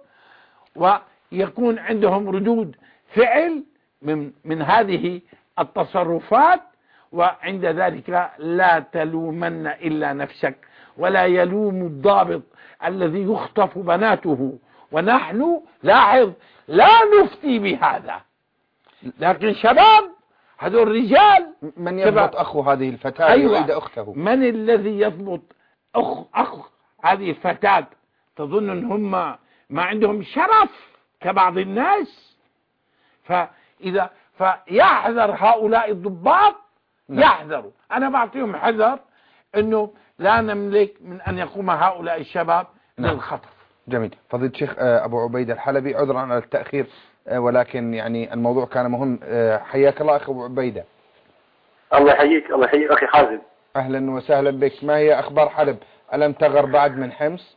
Speaker 4: ويكون عندهم ردود فعل من, من هذه التصرفات، وعند ذلك لا تلومن إلا نفسك، ولا يلوم الضابط الذي يخطف بناته. ونحن لاحظ لا نفتي بهذا، لكن شباب هذول الرجال.
Speaker 3: من يضبط أخو هذه الفتاة؟
Speaker 4: أيوة.
Speaker 3: يريد أخته.
Speaker 4: من الذي يضبط أخ أخ هذه الفتاة؟ تظن أن هم ما عندهم شرف كبعض الناس؟ فإذا فيحذر هؤلاء الضباط. نعم. يحذروا. أنا بعطيهم حذر أنه لا نملك من أن يقوم هؤلاء الشباب. نعم. بالخطف.
Speaker 3: جميل. فضيلة الشيخ أبو عبيدة الحلبي، عذرا على التأخير ولكن يعني الموضوع كان مهم. حياك الله أخي أبو عبيدة.
Speaker 8: الله يحييك. الله يحييك أخي حازم.
Speaker 3: أهلا وسهلا بك. ما هي أخبار حلب؟ ألم تغر بعد من حمص؟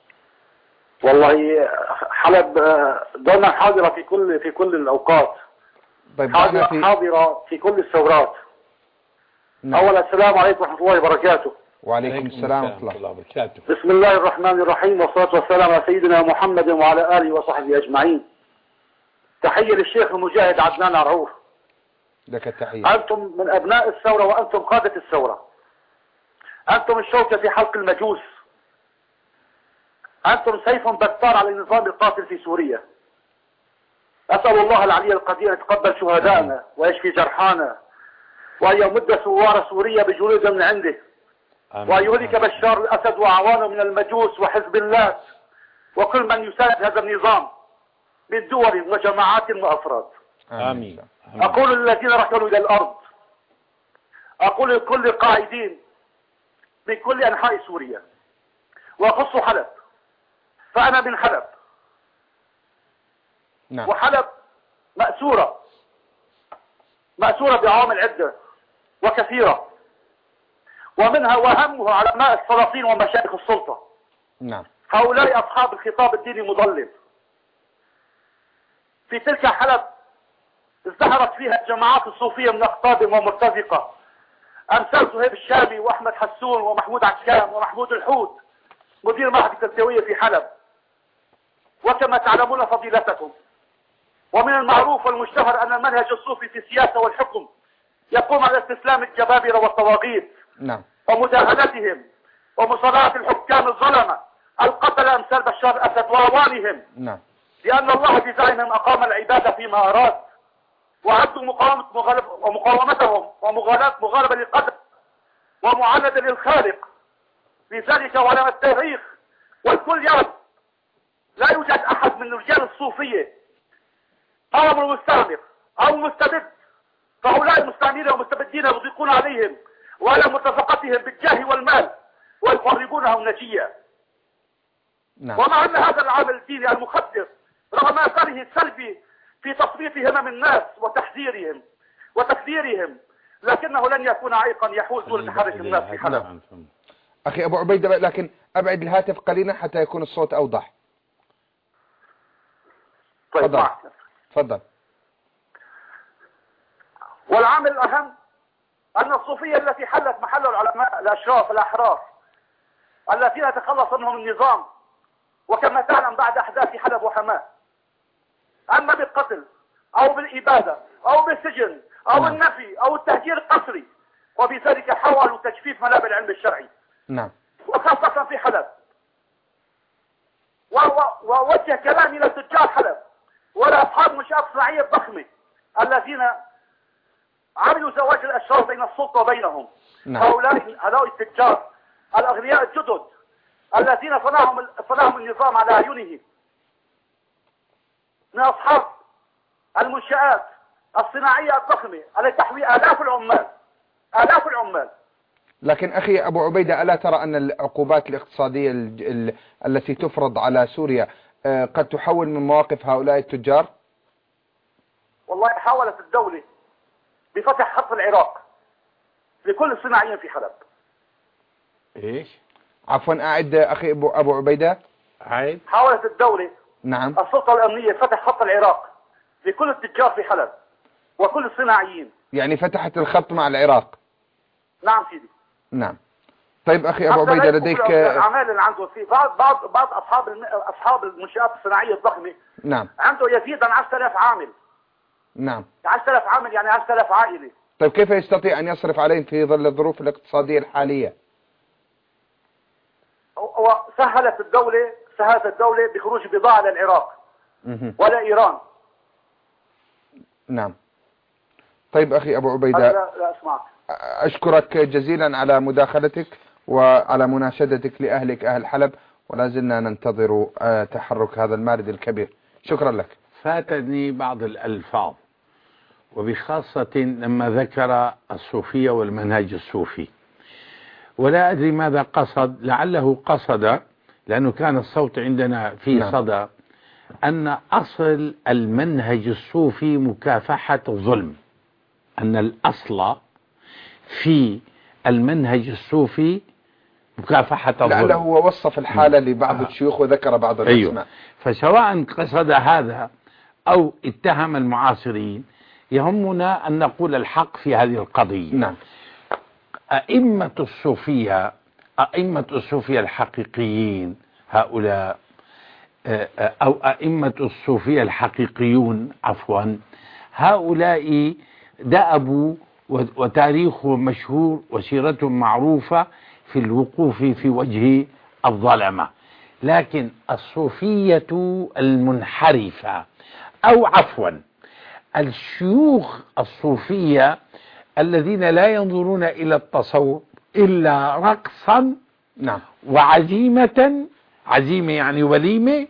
Speaker 8: والله حلب دائما حاضرة في كل في كل الأوقات.
Speaker 3: طيب
Speaker 8: حاضرة
Speaker 3: في...
Speaker 8: حاضرة في كل الثورات.
Speaker 3: نعم.
Speaker 8: أولا السلام عليكم ورحمة الله وبركاته.
Speaker 3: وعليكم السلام ورحمة الله
Speaker 4: وبركاته.
Speaker 8: بسم الله الرحمن الرحيم، والصلاة والسلام على سيدنا محمد وعلى آله وصحبه أجمعين. تحية للشيخ المجاهد عدنان عرعور.
Speaker 3: لك التحية.
Speaker 8: أنتم من أبناء الثورة وأنتم قادة الثورة. أنتم الشوكة في حلق المجوس. أنتم سيف بتار على النظام القاتل في سوريا. أسأل الله العلي القدير أن يتقبل شهدائنا ويشفي جرحانا، وأن يمد ثوار سوريا بجنود من عنده، وأن يهلك بشار الأسد وأعوانه من المجوس وحزب الله وكل من يساند هذا النظام من دول وجماعات وأفراد.
Speaker 4: آمين.
Speaker 8: أقول للذين رحلوا إلى الأرض، أقول لكل القاعدين من كل أنحاء سوريا، وأخص حلب، فأنا من حلب.
Speaker 3: نعم.
Speaker 8: وحلب مأسورة مأسورة بعوامل عدة وكثيرة، ومنها وأهمها علماء السلاطين ومشايخ السلطة.
Speaker 3: نعم.
Speaker 8: هؤلاء أصحاب الخطاب الديني المضلل. في تلك حلب ازدهرت فيها الجماعات الصوفية من أقطاب ومرتزقة، أمثال سهيب الشامي وأحمد حسون ومحمود عكام ومحمود الحوت مدير معهد التربوية في حلب. وكما تعلمون فضيلتكم، ومن المعروف والمشتهر أن المنهج الصوفي في السياسة والحكم يقوم على استسلام الجبابرة والطواغيت.
Speaker 3: نعم.
Speaker 8: ومداهنتهم ومصارعة الحكم الحكام الظلمة القتل أمثال بشار الأسد وأعوانهم.
Speaker 3: نعم.
Speaker 8: لأن الله بزعمهم أقام العبادة فيما أراد، وعدوا مقاومة مغالب ومقاومتهم ومغالبة مغالبة للقدر ومعاندة للخالق. لذلك وعلى التاريخ والكل يعرف لا يوجد أحد من رجال الصوفية أو المستعمر أو مستبد، فهؤلاء المستعمرين والمستبدين يضيقون عليهم وعلى مرتفقتهم بالجاه والمال ويقربونهم نجيا.
Speaker 3: نعم.
Speaker 8: ومع أن هذا العامل الديني المخدر رغم أثره السلبي في تثبيط همم الناس وتحذيرهم وتكثيرهم، لكنه لن يكون عائقا يحول دون تحرك الناس في حلب.
Speaker 3: أخي أبو عبيدة، لكن أبعد الهاتف قليلا حتى يكون الصوت أوضح.
Speaker 8: طيب
Speaker 3: تفضل.
Speaker 8: معك.
Speaker 3: تفضل.
Speaker 8: والعامل الأهم أن الصوفية التي حلت محل العلماء الأشراف الأحرار الذين تخلص منهم النظام، وكما تعلم بعد أحداث حلب وحماة، أما بالقتل أو بالإبادة أو بالسجن أو
Speaker 3: نعم.
Speaker 8: النفي أو التهجير القسري، وبذلك حاولوا تجفيف منابع العلم الشرعي.
Speaker 3: نعم.
Speaker 8: وخاصة في حلب. ووجه كلامي إلى تجار حلب ولأصحاب منشآت صناعية ضخمة الذين عملوا زواج الأشرار بين السلطة وبينهم.
Speaker 3: نعم.
Speaker 8: هؤلاء هؤلاء التجار الأغنياء الجدد الذين صنعهم صنعهم النظام على أعينهم من أصحاب المنشآت الصناعية الضخمة التي تحوي آلاف العمال آلاف العمال.
Speaker 3: لكن أخي أبو عبيدة، ألا ترى أن العقوبات الاقتصادية ال- ال- التي تفرض على سوريا آه، قد تحول من مواقف هؤلاء التجار؟
Speaker 8: والله حاولت الدولة بفتح خط العراق لكل الصناعيين في حلب.
Speaker 4: ايش؟
Speaker 3: عفوا أعد أخي أبو, أبو عبيدة.
Speaker 4: عيد.
Speaker 8: حاولت الدولة
Speaker 3: نعم.
Speaker 8: السلطة الأمنية فتح خط العراق لكل التجار في حلب وكل الصناعيين.
Speaker 3: يعني فتحت الخط مع العراق.
Speaker 8: نعم سيدي.
Speaker 3: نعم. طيب أخي أبو
Speaker 8: حتى
Speaker 3: عبيدة،
Speaker 8: لا
Speaker 3: لديك
Speaker 8: يكون الأعمال اللي عنده في بعض بعض بعض أصحاب الم... أصحاب المنشآت الصناعية الضخمة
Speaker 3: نعم.
Speaker 8: عنده يزيد عن عشرة آلاف عامل.
Speaker 3: نعم.
Speaker 8: عشرة آلاف عامل يعني عشرة آلاف عائلة.
Speaker 3: طيب كيف يستطيع أن يصرف عليهم في ظل الظروف الاقتصادية الحالية؟
Speaker 8: وسهلت الدولة سهلت الدولة بخروج بضاعة للعراق
Speaker 3: مه.
Speaker 8: ولا إيران.
Speaker 3: نعم. طيب أخي أبو
Speaker 8: لا
Speaker 3: عبيدة،
Speaker 8: لا أسمعك.
Speaker 3: أشكرك جزيلا على مداخلتك وعلى مناشدتك لأهلك أهل حلب، ولا زلنا ننتظر آه، تحرك هذا المارد الكبير. شكرا لك.
Speaker 4: فاتني بعض الألفاظ، وبخاصة لما ذكر الصوفية والمنهج الصوفي، ولا أدري ماذا قصد. لعله قصد، لأنه كان الصوت عندنا في
Speaker 3: نعم.
Speaker 4: صدى، أن أصل المنهج الصوفي مكافحة الظلم، أن الأصل في المنهج الصوفي مكافحة الظلم.
Speaker 3: لعله هو وصف الحالة لبعض
Speaker 4: آه.
Speaker 3: الشيوخ وذكر بعض الأسماء.
Speaker 4: أيوه. فسواء قصد هذا أو اتهم المعاصرين، يهمنا أن نقول الحق في هذه القضية.
Speaker 3: نعم.
Speaker 4: أئمة الصوفية أئمة الصوفية الحقيقيين هؤلاء، أو أئمة الصوفية الحقيقيون عفوا، هؤلاء دأبوا وتاريخه مشهور وسيرتهم معروفة في الوقوف في وجه الظلمة. لكن الصوفية المنحرفة، أو عفوا الشيوخ الصوفية الذين لا ينظرون إلى التصوف إلا رقصا
Speaker 3: نعم.
Speaker 4: وعزيمة، عزيمة يعني وليمة،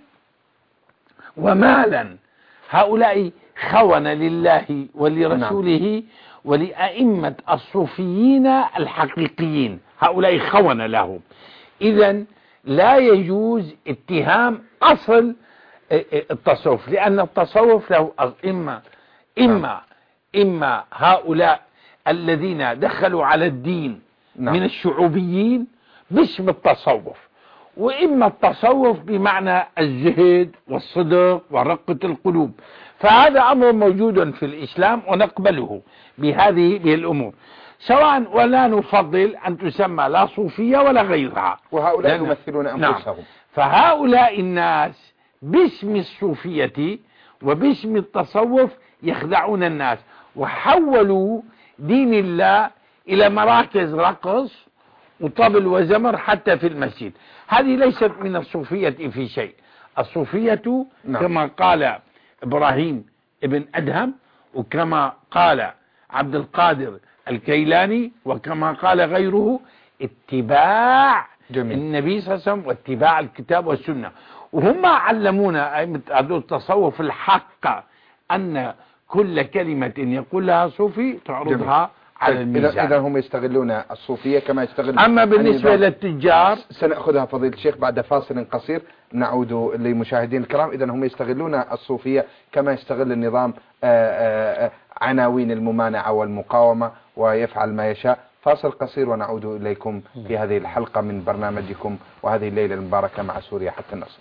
Speaker 4: ومالا، هؤلاء خون لله ولرسوله نعم. ولأئمة الصوفيين الحقيقيين، هؤلاء خون لهم. إذن لا يجوز اتهام أصل التصوف، لأن التصوف له إما إما إما هؤلاء الذين دخلوا على الدين نعم. من الشعوبيين باسم التصوف، وإما التصوف بمعنى الزهد والصدق ورقة القلوب. فهذا أمر موجود في الإسلام ونقبله بهذه الأمور سواء، ولا نفضل أن تسمى لا صوفية ولا غيرها،
Speaker 3: وهؤلاء يمثلون أنفسهم.
Speaker 4: نعم. فهؤلاء الناس باسم الصوفية وباسم التصوف يخدعون الناس، وحولوا دين الله إلى مراكز رقص وطبل وزمر حتى في المسجد. هذه ليست من الصوفية في شيء. الصوفية نعم. كما قال إبراهيم ابن أدهم، وكما قال عبد القادر الكيلاني، وكما قال غيره، اتباع جميل. النبي صلى الله عليه وسلم واتباع الكتاب والسنة. وهم علمونا أئمة التصوف الحق أن كل كلمة يقولها صوفي تعرضها جميل. على الميزان.
Speaker 3: إذا هم يستغلون الصوفية كما يستغل.
Speaker 4: أما بالنسبة للتجار
Speaker 3: سنأخذها فضيلة الشيخ بعد فاصل قصير، نعود لمشاهدين الكرام. إذا هم يستغلون الصوفية كما يستغل النظام آآ آآ عناوين الممانعة والمقاومة ويفعل ما يشاء. فاصل قصير ونعود إليكم في هذه الحلقة من برنامجكم وهذه الليلة المباركة مع سوريا حتى النصر.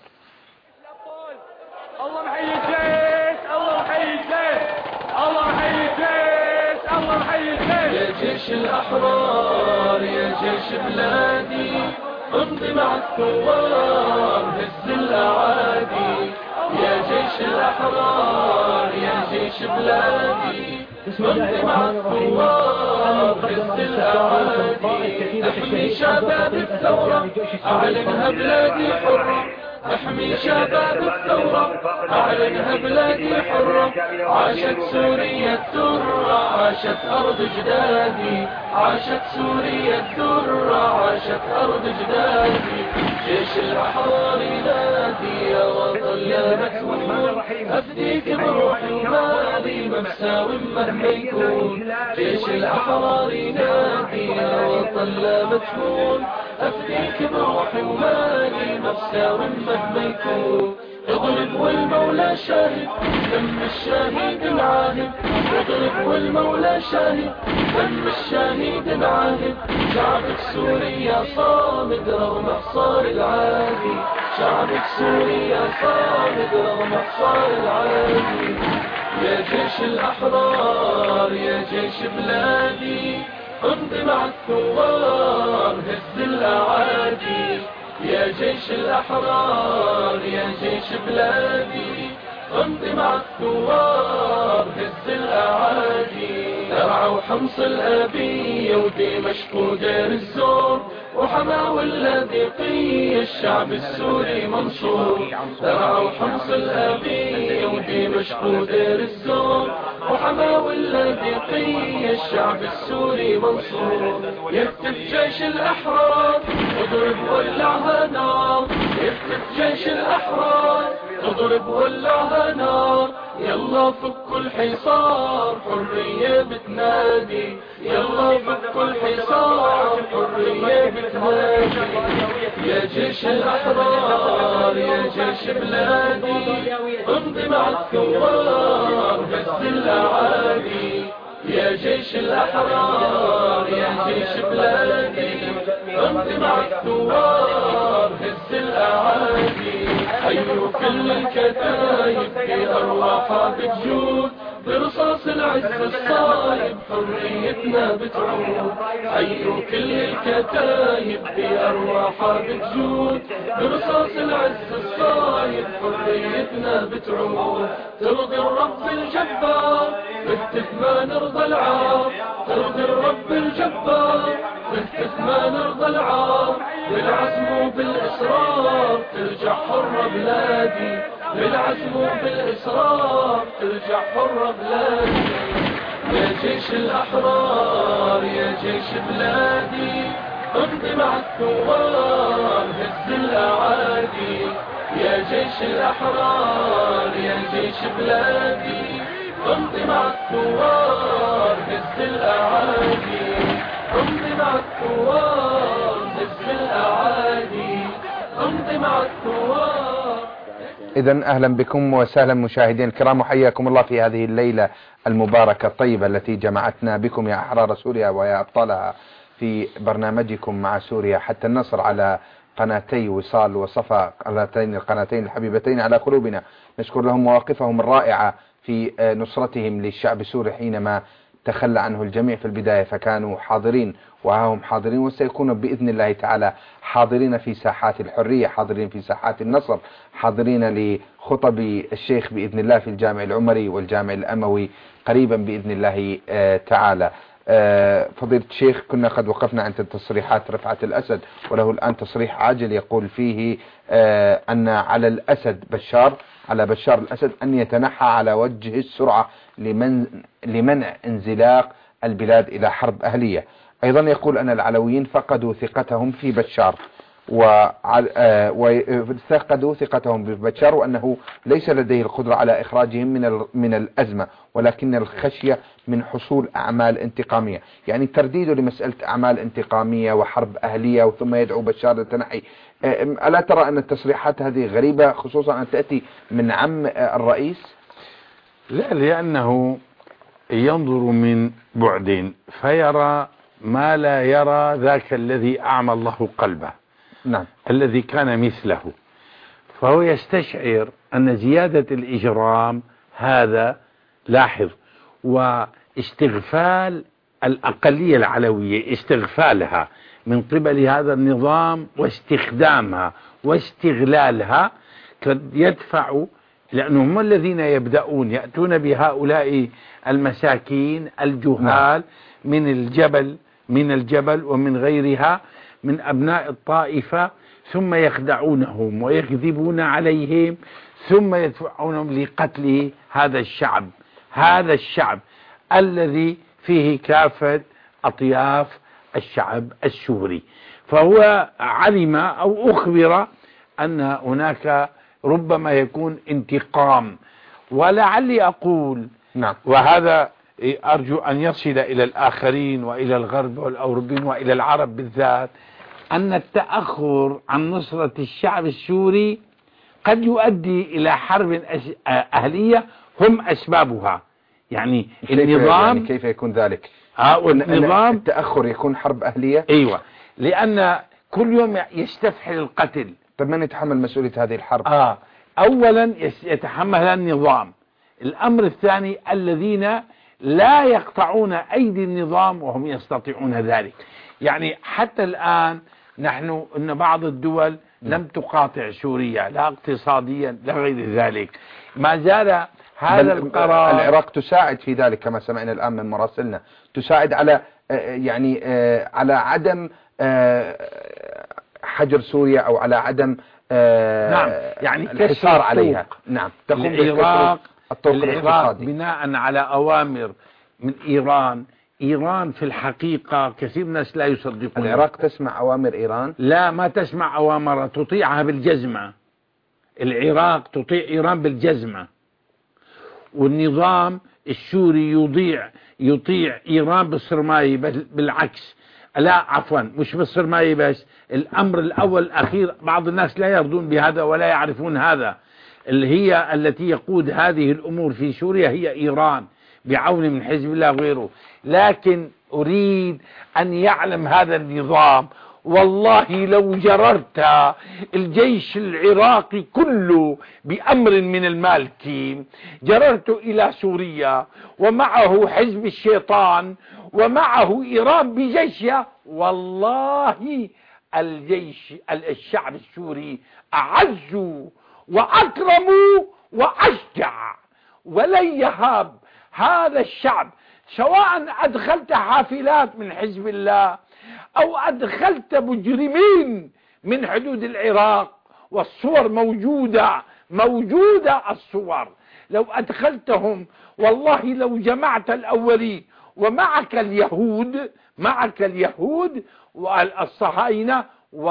Speaker 9: الله محيي الجيش، الله محيي الجيش، الله محيي الجيش، الله محيي الجيش. يا جيش الأحرار يا جيش بلادي، امضي مع الثوار هز الأعادي. يا جيش الأحرار يا جيش بلادي، امضي مع الثوار هز الأعادي. احمي شباب الثورة أعلنها بلادي حرة، احمي شباب الثورة أعلنها بلادي حرة. عاشت سوريا الدرة عاشت أرض جدادي، عاشت سوريا الدرة عاشت أرض جدادي. جيش الأحرار ينادي يا وطن يا مسؤول، أفديك بروحي ومالي ما مساوي مهما يكون. جيش الأحرار ينادي يا وطن لا مجهول، أفديك بروحي ومالي ما مساوي مهما يكون. اضرب والمولى شاهد دم الشهيد العاهد، اضرب والمولى شاهد دم الشهيد العاهد. شعبك سوريا صامد رغم حصار العادي، شعبك سوريا صامد رغم حصار العادي. يا جيش الأحرار يا جيش بلادي، امضي مع الثوار هز الأعادي. يا جيش الأحرار يا جيش بلادي، امضي مع الثوار هز الأعادي. درعا وحمص الأبية ودمشق ودير الزور، وحما واللاذقية الشعب السوري منصور. درعا وحمص الأبية ودمشق ودير الزور، وحما واللاذقية الشعب السوري منصور. يهتف جيش الأحرار اضرب ولعها نار، يهتف جيش الأحرار اضرب ولعها نار. يلا فكوا الحصار حرية بتنادي، يلا فكوا الحصار حرية بتنادي. يا جيش الأحرار يا جيش بلادي، امضي مع الثوار هز الأعادي. يا جيش الأحرار يا جيش بلادي، امضي مع الثوار هز الأعادي. حيوا كل الكتايب بأرواحها بتجود، برصاص العز الصايب حريتنا بتعود. حيوا كل الكتايب بأرواحها بتجود، برصاص العز الصايب حريتنا بتعود. ترضي الرب الجبار نهتف ما نرضى العار، ترضي الرب الجبار نهتف ما نرضى العار. بالعزم وبالإصرار ترجع حرة بلادي، بالعزم وبالإصرار ترجع حرة بلادي. يا جيش الأحرار يا جيش بلادي، امضي مع الثوار هز الأعادي. يا جيش الأحرار يا جيش بلادي، امضي مع الثوار هز الأعادي. امضي مع الثوار هز الأعادي، امضي مع الثوار.
Speaker 3: إذا أهلا بكم وسهلا مشاهدين الكرام، وحياكم الله في هذه الليلة المباركة الطيبة التي جمعتنا بكم يا أحرار سوريا ويا أبطالها في برنامجكم مع سوريا حتى النصر على قناتي وصال وصفا، هاتين القناتين الحبيبتين على قلوبنا. نشكر لهم مواقفهم الرائعة في نصرتهم للشعب السوري حينما تخلى عنه الجميع في البداية، فكانوا حاضرين وهم حاضرين وسيكونوا بإذن الله تعالى حاضرين في ساحات الحرية، حاضرين في ساحات النصر، حاضرين لخطب الشيخ بإذن الله في الجامع العمري والجامع الأموي قريبا بإذن الله تعالى. فضيلة الشيخ، كنا قد وقفنا عند تصريحات رفعت الأسد، وله الآن تصريح عاجل يقول فيه أن على الأسد بشار على بشار الأسد أن يتنحى على وجه السرعة لمن لمنع انزلاق البلاد إلى حرب أهلية. أيضا يقول أن العلويين فقدوا ثقتهم في بشار وفقدوا ثقتهم ببشار، وأنه ليس لديه القدرة على إخراجهم من من الأزمة، ولكن الخشية من حصول أعمال انتقامية. يعني ترديده لمسألة أعمال انتقامية وحرب أهلية وثم يدعو بشار للتنحي. ألا ترى أن التصريحات هذه غريبة، خصوصا أن تأتي من عم الرئيس؟
Speaker 4: لا، لأنه ينظر من بعدين فيرى ما لا يرى ذاك الذي أعمى الله قلبه.
Speaker 3: نعم.
Speaker 4: الذي كان مثله، فهو يستشعر أن زيادة الإجرام هذا لاحظ، واستغفال الأقلية العلوية استغفالها من قبل هذا النظام واستخدامها واستغلالها قد يدفع، لأنهم هم الذين يبدأون يأتون بهؤلاء المساكين الجهال من الجبل من الجبل ومن غيرها من أبناء الطائفة، ثم يخدعونهم ويكذبون عليهم ثم يدفعونهم لقتل هذا الشعب هذا الشعب الذي فيه كافة أطياف الشعب السوري. فهو علم أو أخبر أن هناك ربما يكون انتقام. ولعلي أقول
Speaker 3: نعم.
Speaker 4: وهذا أرجو أن يصل إلى الآخرين وإلى الغرب والأوروبيين وإلى العرب بالذات، أن التأخر عن نصرة الشعب السوري قد يؤدي إلى حرب أهلية هم أسبابها. يعني
Speaker 3: كيف
Speaker 4: النظام
Speaker 3: يعني كيف يكون ذلك؟
Speaker 4: آه النظام
Speaker 3: التأخر يكون حرب أهلية؟
Speaker 4: أيوة، لأن كل يوم يستفحل القتل.
Speaker 3: طب من يتحمل مسؤولية هذه الحرب؟
Speaker 4: آه أولا يتحملها النظام. الأمر الثاني الذين لا يقطعون أيدي النظام وهم يستطيعون ذلك. يعني حتى الآن نحن أن بعض الدول لم تقاطع سوريا لا اقتصاديا لا غير ذلك، ما زال هذا القرار.
Speaker 3: العراق تساعد في ذلك كما سمعنا الآن من مراسلنا، تساعد على يعني على عدم حجر سوريا أو على عدم
Speaker 4: نعم يعني
Speaker 3: الحصار عليها. نعم.
Speaker 4: العراق العراق بناء على أوامر من إيران. إيران في الحقيقة كثير من الناس لا يصدقون.
Speaker 3: العراق تسمع أوامر إيران؟
Speaker 4: لا، ما تسمع أوامر، تطيعها بالجزمة. العراق تطيع إيران بالجزمة، والنظام السوري يضيع يطيع إيران بالصرماية بالعكس. لا عفوا مش بالصرماية بس، الأمر الأول الأخير بعض الناس لا يرضون بهذا ولا يعرفون هذا، اللي هي التي يقود هذه الأمور في سوريا هي إيران بعون من حزب الله وغيره. لكن أريد أن يعلم هذا النظام، والله لو جررت الجيش العراقي كله بأمر من المالكي، جررت إلى سوريا ومعه حزب الشيطان ومعه إيران بجيشها، والله الجيش الشعب السوري أعز وأكرم وأشجع، ولن يهاب هذا الشعب، سواء أدخلت حافلات من حزب الله أو أدخلت مجرمين من حدود العراق، والصور موجودة موجودة الصور، لو أدخلتهم والله لو جمعت الأولين ومعك اليهود معك اليهود والصهاينة،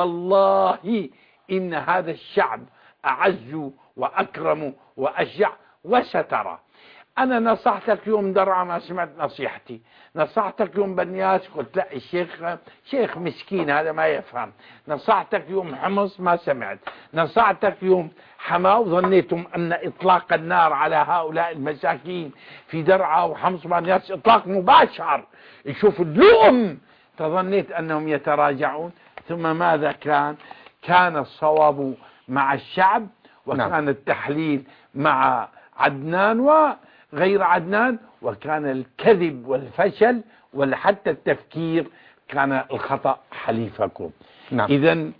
Speaker 4: والله إن هذا الشعب أعز وأكرم وأشجع. وسترى. أنا نصحتك يوم درعا ما سمعت نصيحتي، نصحتك يوم بنياس قلت لا الشيخ شيخ مسكين هذا ما يفهم، نصحتك يوم حمص ما سمعت، نصحتك يوم حماة وظنيتم أن إطلاق النار على هؤلاء المساكين في درعا وحمص بنياس إطلاق مباشر يشوف اللؤم، تظنيت أنهم يتراجعون. ثم ماذا كان؟ كان الصواب مع الشعب، وكان التحليل مع عدنان وغير عدنان، وكان الكذب والفشل وحتى التفكير كان الخطأ حليفكم.
Speaker 3: نعم.
Speaker 4: إذن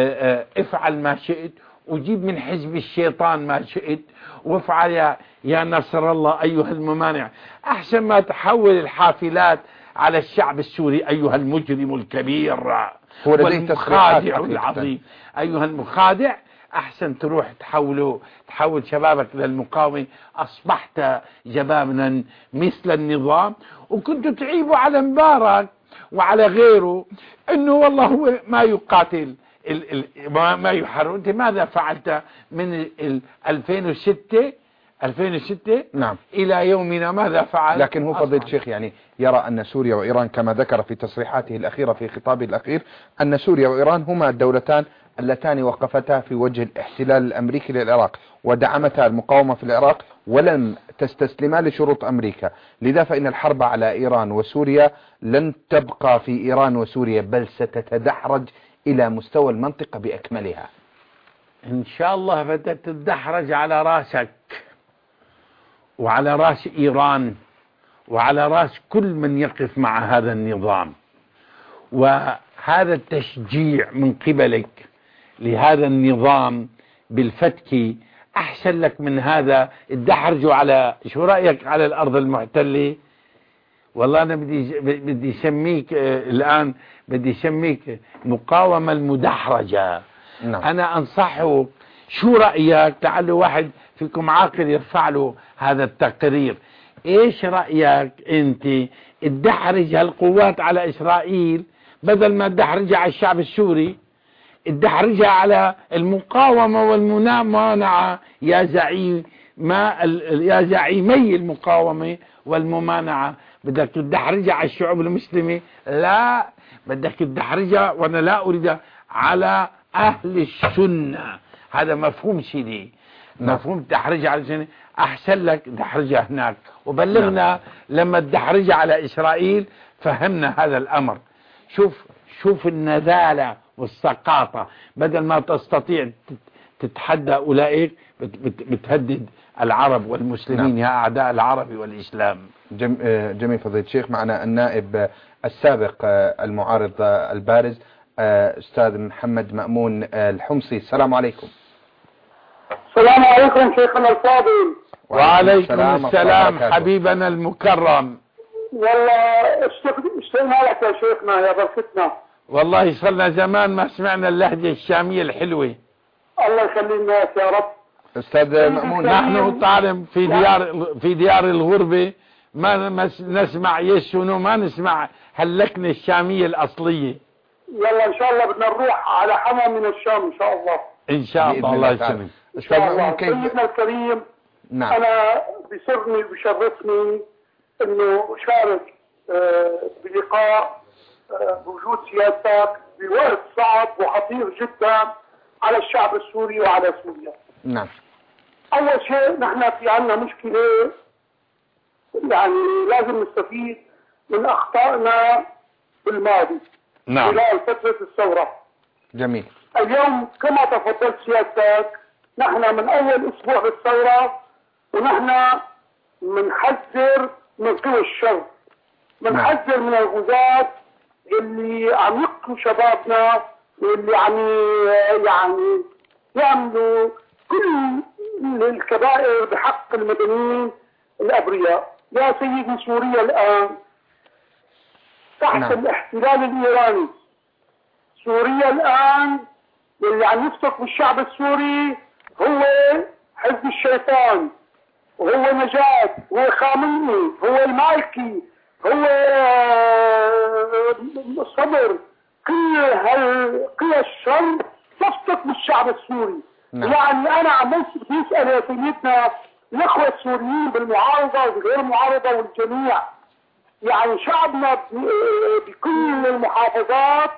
Speaker 4: افعل ما شئت وجيب من حزب الشيطان ما شئت وافعل يا, يا نصر الله أيها الممانع، أحسن ما تحول الحافلات على الشعب السوري أيها المجرم الكبير
Speaker 3: والمخادع
Speaker 4: العظيم. أيها المخادع، أحسن تروح تحوله تحول شبابك للمقاومة. أصبحت جبابنا مثل النظام، وكنت تعيب على مبارك وعلى غيره أنه والله هو ما يقاتل ما يحرر. أنت ماذا فعلت من ألفين وستة ألفين وستة
Speaker 3: نعم
Speaker 4: إلى يومنا؟ ماذا فعل؟
Speaker 3: لكن هو فضيلة الشيخ يعني يرى أن سوريا وإيران كما ذكر في تصريحاته الأخيرة في خطابه الأخير أن سوريا وإيران هما الدولتان اللتان وقفتا في وجه الاحتلال الأمريكي للعراق ودعمتا المقاومة في العراق ولم تستسلما لشروط أمريكا، لذا فإن الحرب على إيران وسوريا لن تبقى في إيران وسوريا بل ستتدحرج إلى مستوى المنطقة بأكملها.
Speaker 4: إن شاء الله بدأت تتدحرج على راسك وعلى راس إيران وعلى راس كل من يقف مع هذا النظام. وهذا التشجيع من قبلك لهذا النظام بالفتك أحسن لك من هذا الدحرج على شو رأيك على الأرض المحتلة. والله أنا بدي بدي سميك الآن بدي سميك مقاومة المدحرجة.
Speaker 3: نعم.
Speaker 4: أنا أنصحه، شو رأيك؟ لعله واحد فيكم عاقل يرفع له هذا التقرير. إيش رأيك أنت تدحرج هالقوات على إسرائيل بدل ما تدحرجها على الشعب السوري؟ تدحرجها على المقاومة والممانعة يا زعيم ما يا زعيمي المقاومة والممانعة. بدك تدحرجها على الشعوب المسلمة؟ لا، بدك تدحرجها وأنا لا أريد على أهل السنة. هذا مفهوم سيدي، مفهوم تدحرجها على السنة. أحسن لك دحرجها هناك وبلغنا. نعم. لما تدحرجها على إسرائيل فهمنا هذا الأمر. شوف شوف النذالة والسقاطة، بدل ما تستطيع تتحدى أولئك بتهدد العرب والمسلمين. نعم. يا أعداء العرب والإسلام.
Speaker 3: جميل فضيلة الشيخ. معنا النائب السابق المعارض البارز أستاذ محمد مأمون الحمصي. السلام عليكم.
Speaker 8: السلام عليكم شيخنا الفاضل.
Speaker 4: وعليكم السلام حبيبنا المكرم.
Speaker 8: والله اشتقنا لك يا شيخنا يا بركتنا.
Speaker 4: والله صرنا زمان ما سمعنا اللهجة الشامية الحلوة.
Speaker 8: الله يخلي الناس يا رب.
Speaker 3: أستاذ مأمون،
Speaker 4: نحن تعلم في ديار في ديار الغربة ما نسمع يسونو، ما نسمع هاللكنة الشامية الأصلية.
Speaker 8: يلا إن شاء الله بدنا نروح على حما من الشام إن شاء الله.
Speaker 4: إن شاء الله. الله يسلمك.
Speaker 3: أستاذ مأمون كيف؟
Speaker 8: سيدنا الكريم.
Speaker 3: نعم.
Speaker 8: أنا بيسرني وبيشرفني إنه أشارك بلقاء بوجود سيادتك بوقت صعب وخطير جدا على الشعب السوري وعلى سوريا.
Speaker 3: نعم.
Speaker 8: أول شيء نحن في عنا مشكلة، يعني لازم نستفيد من أخطائنا بالماضي.
Speaker 4: نعم.
Speaker 8: خلال فترة الثورة.
Speaker 3: جميل.
Speaker 8: اليوم كما تفضلت سيادتك نحن من أول أسبوع بالثورة ونحن منحذر من قوى الشر، منحذر من الغزاة اللي عم يقتلوا شبابنا واللي عم يعني يعملوا كل الكبائر بحق المدنيين الأبرياء. يا سيدي سوريا الآن تحت نعم. الاحتلال الإيراني. سوريا الآن اللي عم يفتك بالشعب السوري هو حزب الشيطان، وهو نجاة، هو خامنئي، هو المالكي، هو الصبر. كل هالقوى الشر تفتك بالشعب السوري. نعم. يعني أنا عم بسأل يا سيدنا الأخوة السوريين بالمعارضة وبغير المعارضة والجميع، يعني شعبنا بكل المحافظات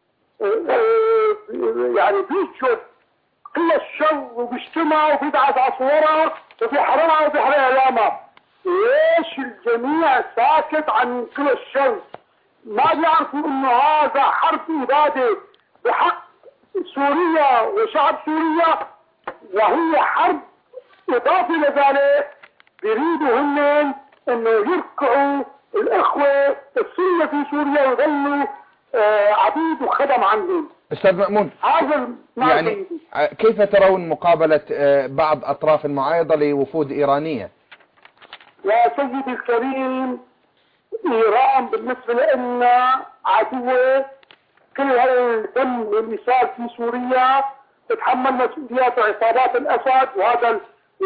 Speaker 8: يعني بيشوف قوى الشر وبيجتمع وبيبعث على صورها وبيحررها وبيحرق اعلامها. ليش الجميع ساكت عن قوى الشر؟ ما بيعرفوا انه هذا حرب اباده بحق سوريا وشعب سوريا، وهي حرب اضافه لذلك بيريدوا هن انه يركعوا الاخوه السنه في سوريا ويظلوا آه عبيد وخدم عندهم.
Speaker 3: أستاذ مأمون،
Speaker 8: هذا
Speaker 3: يعني كيف ترون مقابلة بعض أطراف المعارضة لوفود إيرانية؟
Speaker 8: يا سيدي الكريم، إيران بالنسبة لنا عدوة. كل هالدم اللي صار في سوريا تتحمل مسؤوليات عصابات الأسد، وهذا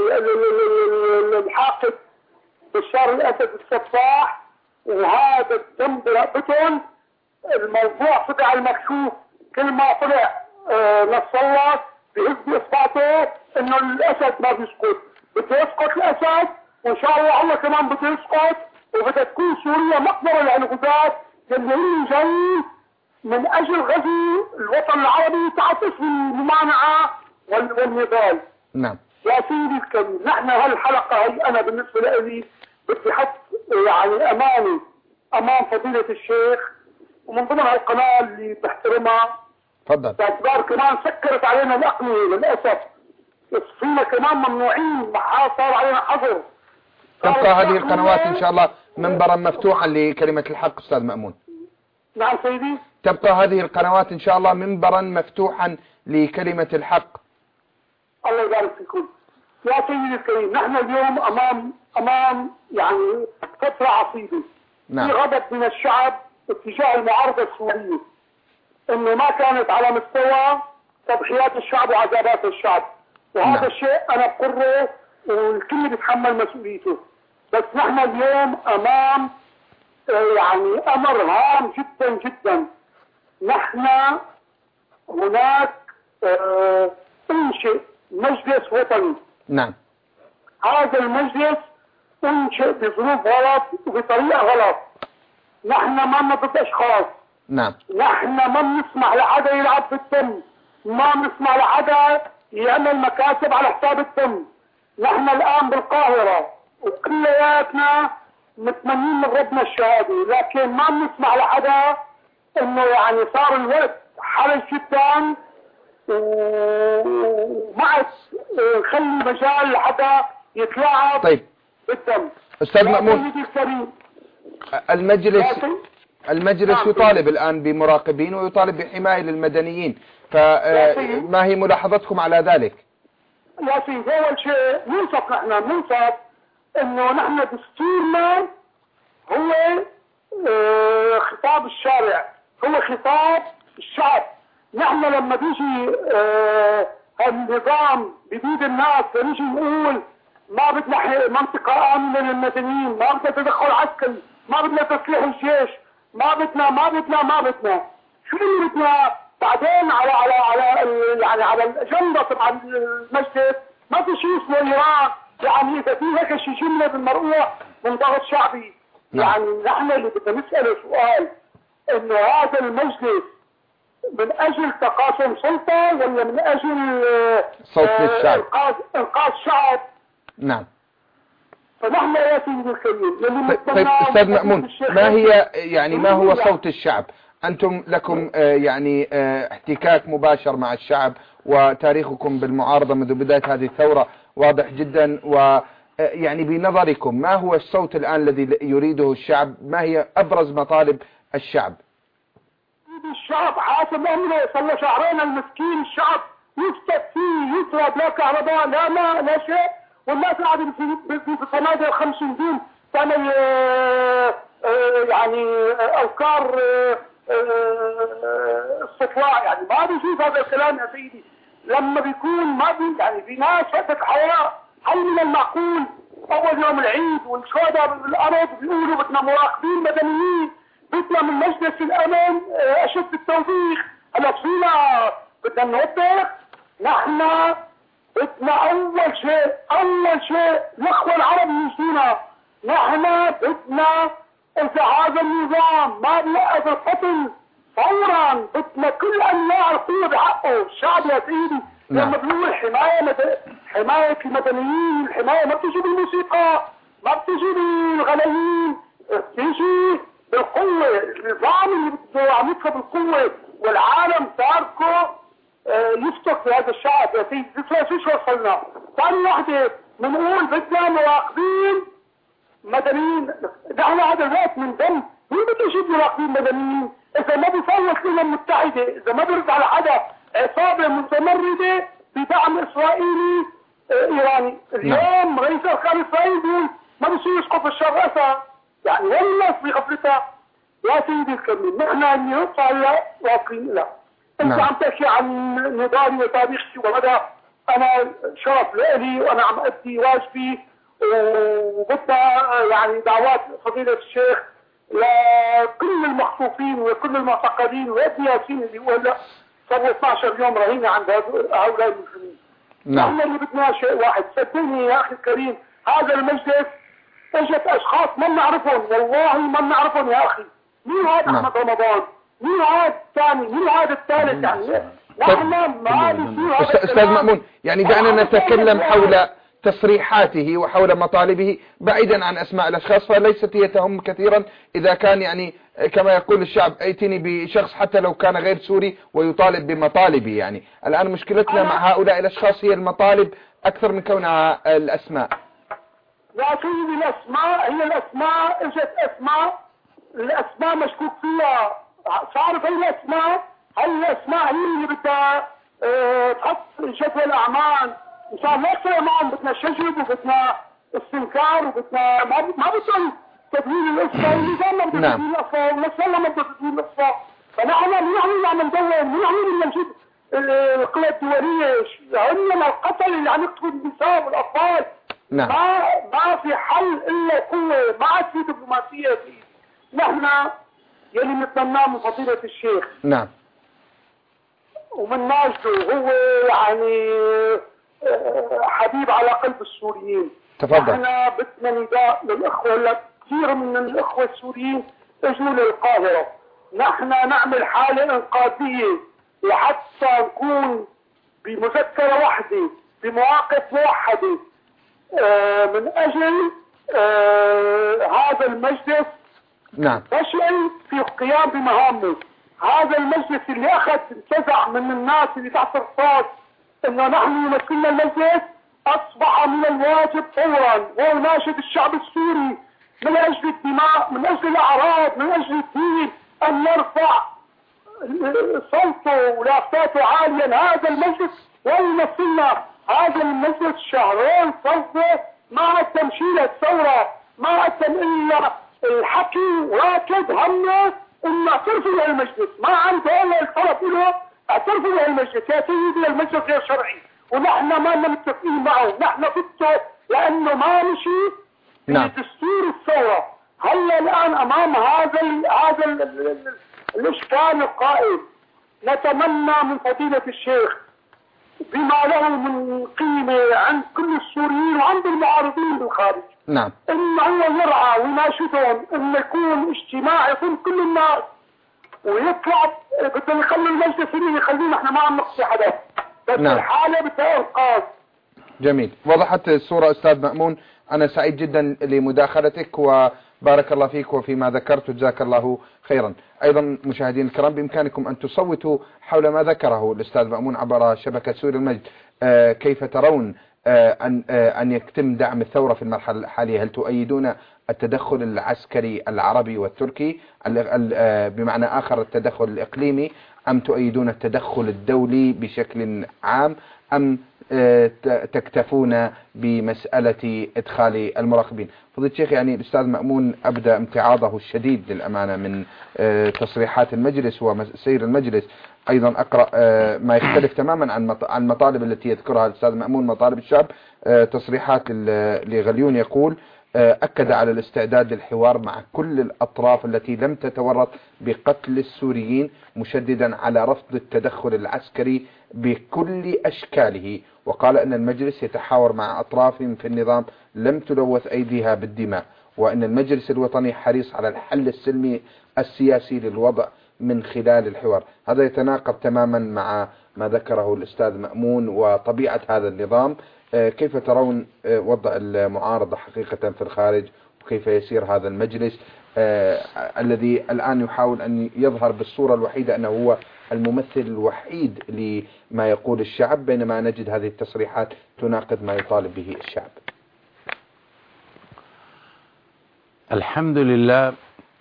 Speaker 8: الحاقد بشار الأسد السفاح، وهذا الدم برقبتهم. الموضوع طلع على المكشوف. كل ما طلع آه نصر الله بهز بإصبعته إنه الأسد ما بيسقط. بده يسقط الأسد، وإن شاء الله الله كمان بده يسقط، وبدها تكون سوريا مقبرة للغزاة اللي هم جايين من أجل غزو الوطن العربي تحت اسم الممانعة والنضال.
Speaker 3: نعم.
Speaker 8: يا سيدي الكريم، نحن هالحلقة هي أنا بالنسبة لي بدي حط يعني أماني أمام فضيلة الشيخ، ومن ضمن هالقناة اللي بحترمها.
Speaker 3: تفضل.
Speaker 8: باعتبار كمان سكرت علينا الأقنية للأسف. فينا كمان ممنوعين، صار علينا حظر.
Speaker 3: تبقى هذه القنوات إن شاء الله منبرا مفتوحا لكلمة الحق أستاذ مأمون.
Speaker 8: نعم سيدي.
Speaker 3: تبقى هذه القنوات إن شاء الله منبرا مفتوحا لكلمة الحق.
Speaker 8: الله يبارك فيكم. يا سيدي الكريم، نحن اليوم أمام أمام يعني فترة عصيبة.
Speaker 3: نعم.
Speaker 8: في غضب من الشعب اتجاه المعارضة السورية، إنه ما كانت على مستوى تضحيات الشعب وعذابات الشعب، وهذا
Speaker 3: نعم.
Speaker 8: الشيء أنا بقره والكل بيتحمل مسؤوليته. بس نحن اليوم أمام يعني أمر هام جدا جدا. نحن هناك اه انشئ مجلس وطني.
Speaker 3: نعم.
Speaker 8: هذا المجلس انشئ بظروف غلط وبطريقة غلط. نحن ما ضد أشخاص.
Speaker 3: نعم.
Speaker 8: نحن ما بنسمح لحدا يلعب بالدم، ما بنسمح لحدا يعمل مكاسب على حساب الدم. نحن الآن بالقاهرة وكلياتنا متمنين من ربنا الشهادة، لكن ما بنسمح لحدا انه يعني صار الوقت حرج جدا، وما عاد نخلي مجال لحدا يتلاعب.
Speaker 3: طيب
Speaker 8: بالدم.
Speaker 3: أستاذ مأمون، المجلس المجلس يطالب الآن بمراقبين ويطالب بحماية للمدنيين، فما هي ملاحظتكم على ذلك؟
Speaker 8: يا سيدي، أول شيء ننصف، نحن ننصف إنه نحن دستورنا هو اه خطاب الشارع، هو خطاب الشعب. نحن لما بيجي اه النظام بيبيد الناس، بنيجي نقول ما بدنا منطقة آمنة للمدنيين، ما بدنا تدخل عسكري، ما بدنا تسليح الجيش، ما بدنا ما بدنا ما بدنا شو اللي بدنا. بعدين على على على يعني على الاجنده تبع المجلس ما في شيء اسمه ايران. يعني اذا في هيك شيء جمله بالمرؤوح من ضغط شعبي.
Speaker 3: نعم.
Speaker 8: يعني نحن اللي بدنا نساله سؤال، انه هذا المجلس من اجل تقاسم سلطه ولا من اجل
Speaker 3: صوت الشعب،
Speaker 8: انقاذ انقاذ الشعب؟
Speaker 3: نعم.
Speaker 8: فنحن يا سيدي الكريم،
Speaker 3: طيب أستاذ مأمون، ما هي يعني ما هو صوت الشعب؟ أنتم لكم يعني احتكاك مباشر مع الشعب، وتاريخكم بالمعارضة منذ بداية هذه الثورة واضح جدا، ويعني بنظركم ما هو الصوت الآن الذي يريده الشعب؟ ما هي أبرز مطالب الشعب؟
Speaker 8: الشعب حاسم أمره، صلى شهرين المسكين الشعب يفتك فيه، يضرب لا كهرباء لا ماء لا شيء، والناس قاعدة في صناديق خمس نجوم تعمل يعني أوكار استطلاع. يعني ما بيشوف هذا الكلام يا سيدي. لما بيكون ما بي يعني في ناس وقت حياة هل من المعقول اول يوم العيد والشهداء بالارض بيقولوا بدنا مراقبين مدنيين، بدنا من مجلس الامن اشد التوبيخ. هلا فينا بدنا نوبخ. نحن بدنا اول شيء اول شيء الاخوة العرب يجينا. نحن بدنا اذا هذا النظام ما بيوقف القتل فورا بدنا كل انواع القوة بحقه. الشعب يا سيدي لما بنقول حماية مد... حماية المدنيين، الحماية ما بتيجي بالموسيقى، ما بتيجي بالغلايين، بتيجي بالقوة. النظام اللي بده عم يدخل بالقوة والعالم تاركه آه يفتك في هذا الشعب يا سيدي. شو وصلنا؟ ثاني وحدة بنقول بدنا مراقبين مدنيين. نحن هذا الوقت من دم، مين بده يجيب مراقبين مدنيين؟ إذا ما بيفوت الأمم المتحدة، إذا ما بيرد على حدا عصابة متمردة بدعم إسرائيلي آه إيراني. اليوم رئيس أركان إسرائيل بيقول ما بيصير يسقط الشرق أسد. يعني والناس بغفلتها. يا سيدي الكريم نحن اللي نطلع هلا واقفين لها. انت
Speaker 3: نعم.
Speaker 8: عم تحكي عن نضالي وتاريخي وهذا انا شرف لي وانا عم ادي واجبي، وبدنا يعني دعوات فضيلة الشيخ لكل المخطوفين وكل المعتقلين وابن ياسين اللي هو هلا صار اثني عشر يوم رهينه عند هؤلاء المسلمين.
Speaker 3: نعم.
Speaker 8: نحن اللي بدنا شيء واحد، صدقني يا اخي الكريم، هذا المجلس اجت اشخاص ما بنعرفهم، والله ما بنعرفهم يا اخي. مين هذا احمد رمضان؟ مين هذا الثاني؟ مين هذا الثالث؟ يعني نحن ما بيصير هذا.
Speaker 3: استاذ مأمون، يعني دعنا نتكلم حول تصريحاته وحول مطالبه بعيدا عن اسماء الاشخاص، فليست هي تهم كثيرا اذا كان يعني كما يقول الشعب ائتني بشخص حتى لو كان غير سوري ويطالب بمطالبه. يعني الان مشكلتنا مع هؤلاء الاشخاص هي المطالب اكثر من كونها الاسماء.
Speaker 8: يا سيدي الاسماء هي الاسماء، اجت اسماء، الاسماء مشكوك فيها. تعرف هي الاسماء، هي الاسماء هي اللي بدها اه تحط جدول اعمال. مشان لا يصير معهم بدنا شجب وبدنا استنكار وبدنا ما ما بدهم تدوين القصه، والنظام ما بده تدوين القصه، والنسوان ما بده تدوين القصه. فنحن مين عم عم ندور؟ مين عم بدنا نجيب القوى الدوليه؟ هم القتل اللي عم يقتلوا النساء والاطفال.
Speaker 3: نعم.
Speaker 8: ما ما في حل الا قوه، ما عاد في دبلوماسيه في. نحن يلي نتمناه من فضيله الشيخ
Speaker 3: نعم
Speaker 8: ومن ناجده، هو يعني حبيب على قلب السوريين.
Speaker 3: تفضل.
Speaker 8: احنا بدنا نداء للاخوه، هلا كثير من الاخوه السوريين اجوا للقاهره. نحن نعمل حاله انقاذيه لحتى نكون بمذكره واحده بمواقف موحده اه من اجل اه هذا المجلس.
Speaker 3: نعم.
Speaker 8: فشل في القيام بمهامه. هذا المجلس اللي اخذ انتزع من الناس اللي تحت الرصاص انه نحن يمثلنا المجلس، اصبح من الواجب فورا وناشد الشعب السوري من اجل الدماء، من اجل الاعراض، من اجل الدين، ان نرفع صوته ولافتاته عاليا. هذا المجلس ويمثلنا. هذا المجلس شهرين صوته ما قدم شيء للثوره، ما قدم الا الحكي وراكد همه ان اعترفوا للمجلس، ما عنده الا الطلب له اعترفوا للمجلس. يا سيدي المجلس غير شرعي ونحن ما لنا متفقين معه، نحن ضده لانه ما مشي في
Speaker 3: نعم.
Speaker 8: دستور الثوره. هلا الان امام هذا ال هذا ال ال الاشكال القائم، نتمنى من فضيله الشيخ بما له من قيمه عند كل السوريين وعند المعارضين بالخارج،
Speaker 3: نعم.
Speaker 8: ان هو يرعى ويناشدهم ان يكون اجتماع يكون كل الناس ويطلع. بدهم يخلوا المجلس اللي يخلونا احنا ما عم نقصي حدا، بس
Speaker 3: نعم.
Speaker 8: الحاله بدها انقاذ.
Speaker 3: جميل، وضحت الصورة أستاذ مأمون. أنا سعيد جدا لمداخلتك وبارك الله فيك وفيما ذكرت وجزاك الله خيرا. أيضا مشاهدين الكرام بإمكانكم أن تصوتوا حول ما ذكره الأستاذ مأمون عبر شبكة سوري المجد. آه كيف ترون آه أن, آه أن يتم دعم الثورة في المرحلة الحالية؟ هل تؤيدون التدخل العسكري العربي والتركي آه بمعنى آخر التدخل الإقليمي، أم تؤيدون التدخل الدولي بشكل عام، أم تكتفون بمسألة إدخال المراقبين؟ فضيلة الشيخ، يعني الأستاذ مأمون أبدأ امتعاضه الشديد للأمانة من تصريحات المجلس وسير المجلس. أيضا أقرأ ما يختلف تماما عن عن المطالب التي يذكرها الأستاذ مأمون، مطالب الشعب. تصريحات لغليون يقول: أكد على الاستعداد للحوار مع كل الأطراف التي لم تتورط بقتل السوريين، مشددا على رفض التدخل العسكري بكل أشكاله، وقال أن المجلس يتحاور مع أطراف في النظام لم تلوث أيديها بالدماء، وأن المجلس الوطني حريص على الحل السلمي السياسي للوضع من خلال الحوار. هذا يتناقض تماما مع ما ذكره الأستاذ مأمون وطبيعة هذا النظام. كيف ترون وضع المعارضة حقيقة في الخارج، وكيف يسير هذا المجلس آه الذي الآن يحاول أن يظهر بالصورة الوحيدة أنه هو الممثل الوحيد لما يقول الشعب، بينما نجد هذه التصريحات تناقض ما يطالب به الشعب؟
Speaker 4: الحمد لله،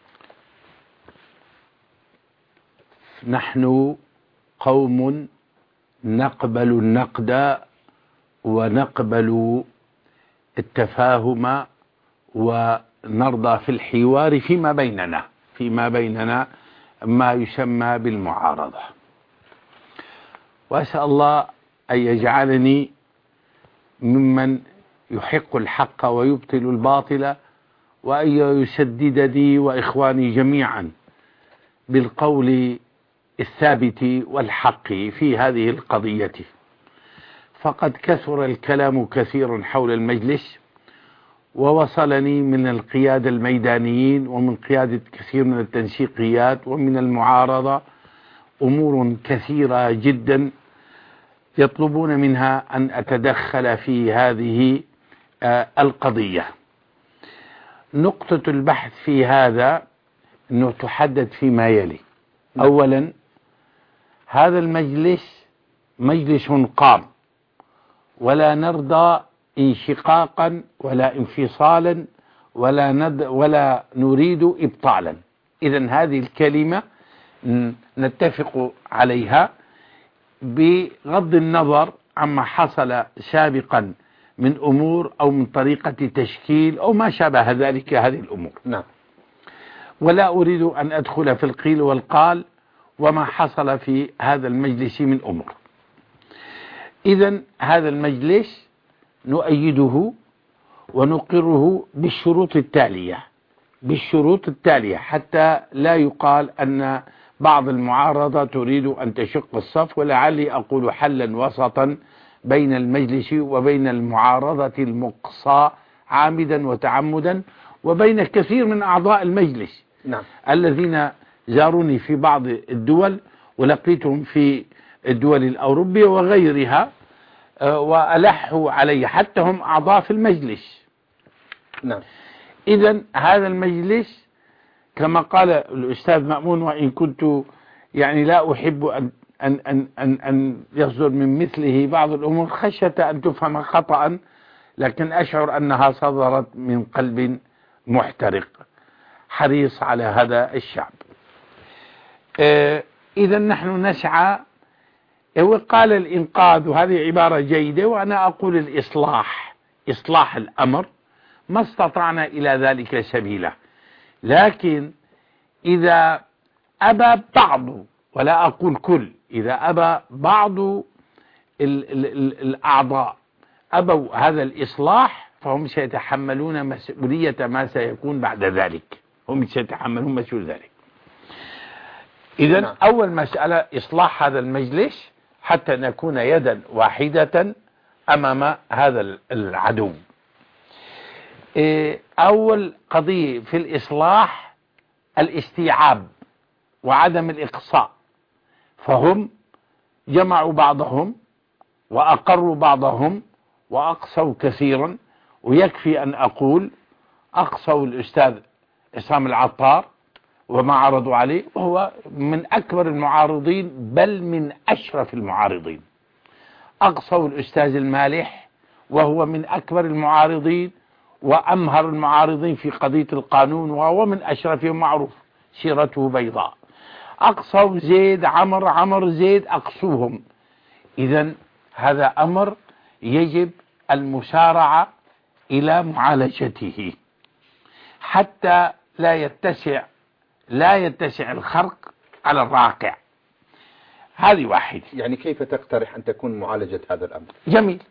Speaker 4: نحن قوم نقبل النقد ونقبل التفاهم نرضى في الحوار فيما بيننا فيما بيننا ما يسمى بالمعارضة. وأسأل الله أن يجعلني ممن يحق الحق ويبطل الباطل، وأن يسددني وإخواني جميعا بالقول الثابت والحق في هذه القضية. فقد كثر الكلام كثير حول المجلس، ووصلني من القيادة الميدانيين ومن قيادة كثير من التنسيقيات ومن المعارضة أمور كثيرة جدا يطلبون منها أن أتدخل في هذه القضية. نقطة البحث في هذا أنه تحدد فيما يلي. أولا، هذا المجلس مجلس قام، ولا نرضى انشقاقا ولا انفصالا ولا, ند ولا نريد إبطالا. إذن هذه الكلمة نتفق عليها بغض النظر عما حصل سابقا من أمور أو من طريقة تشكيل أو ما شابه ذلك هذه الأمور.
Speaker 3: نعم.
Speaker 4: ولا أريد أن أدخل في القيل والقال وما حصل في هذا المجلس من أمور. إذن هذا المجلس نؤيده ونقره بالشروط التالية بالشروط التالية حتى لا يقال أن بعض المعارضة تريد أن تشق الصف، ولعلي أقول حلا وسطا بين المجلس وبين المعارضة المقصى عامدا وتعمدا، وبين كثير من أعضاء المجلس.
Speaker 3: نعم.
Speaker 4: الذين زاروني في بعض الدول ولقيتهم في الدول الأوروبية وغيرها وألحوا علي، حتى هم أعضاء في المجلس.
Speaker 3: نعم.
Speaker 4: إذن هذا المجلس كما قال الأستاذ مأمون، وإن كنت يعني لا أحب أن أن أن أن, أن يصدر من مثله بعض الأمور خشية أن تفهم خطأ، لكن أشعر أنها صدرت من قلب محترق حريص على هذا الشعب. إذن نحن نسعى، وقال الإنقاذ، وهذه عبارة جيدة، وأنا أقول الإصلاح، إصلاح الأمر ما استطعنا إلى ذلك سبيلا. لكن إذا أبى بعض، ولا أقول كل، إذا أبى بعض ال ال ال الأعضاء أبوا هذا الإصلاح فهم سيتحملون مسؤولية ما سيكون بعد ذلك، هم سيتحملون مسؤولية ذلك. إذن
Speaker 3: نعم.
Speaker 4: أول مسألة إصلاح هذا المجلس حتى نكون يدا واحدة أمام هذا العدو. أول قضية في الإصلاح الاستيعاب وعدم الإقصاء، فهم جمعوا بعضهم وأقروا بعضهم وأقصوا كثيرا، ويكفي أن أقول أقصوا الأستاذ إسام العطار وما عرضوا عليه، وهو من أكبر المعارضين بل من أشرف المعارضين. أقصوا الأستاذ المالح وهو من أكبر المعارضين وأمهر المعارضين في قضية القانون، وهو من أشرفهم، معروف سيرته بيضاء. أقصوا زيد عمر عمر زيد، أقصوهم. إذن هذا أمر يجب المسارعة إلى معالجته حتى لا يتسع لا يتسع الخرق على الراقع. هذه واحد.
Speaker 3: يعني كيف تقترح أن تكون معالجة هذا الأمر؟
Speaker 4: جميل،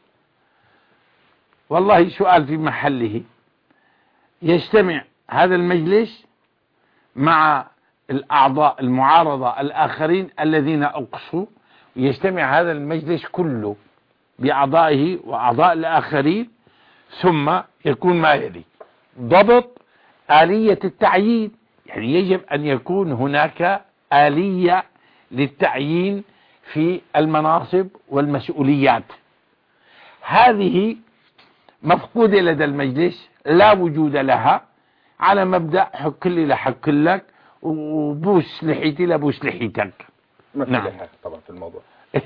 Speaker 4: والله سؤال في محله. يجتمع هذا المجلس مع الأعضاء المعارضة الآخرين الذين أقصوا، يجتمع هذا المجلس كله بأعضائه وأعضاء الآخرين، ثم يكون ما يلي: ضبط آلية التعيين. يعني يجب أن يكون هناك آلية للتعيين في المناصب والمسؤوليات. هذه مفقودة لدى المجلس، لا وجود لها، على مبدأ حك لي لحك لك وبوس لحيتي لبوس لحيتك.
Speaker 3: ما في
Speaker 4: نعم.
Speaker 3: لحاق طبعا في الموضوع.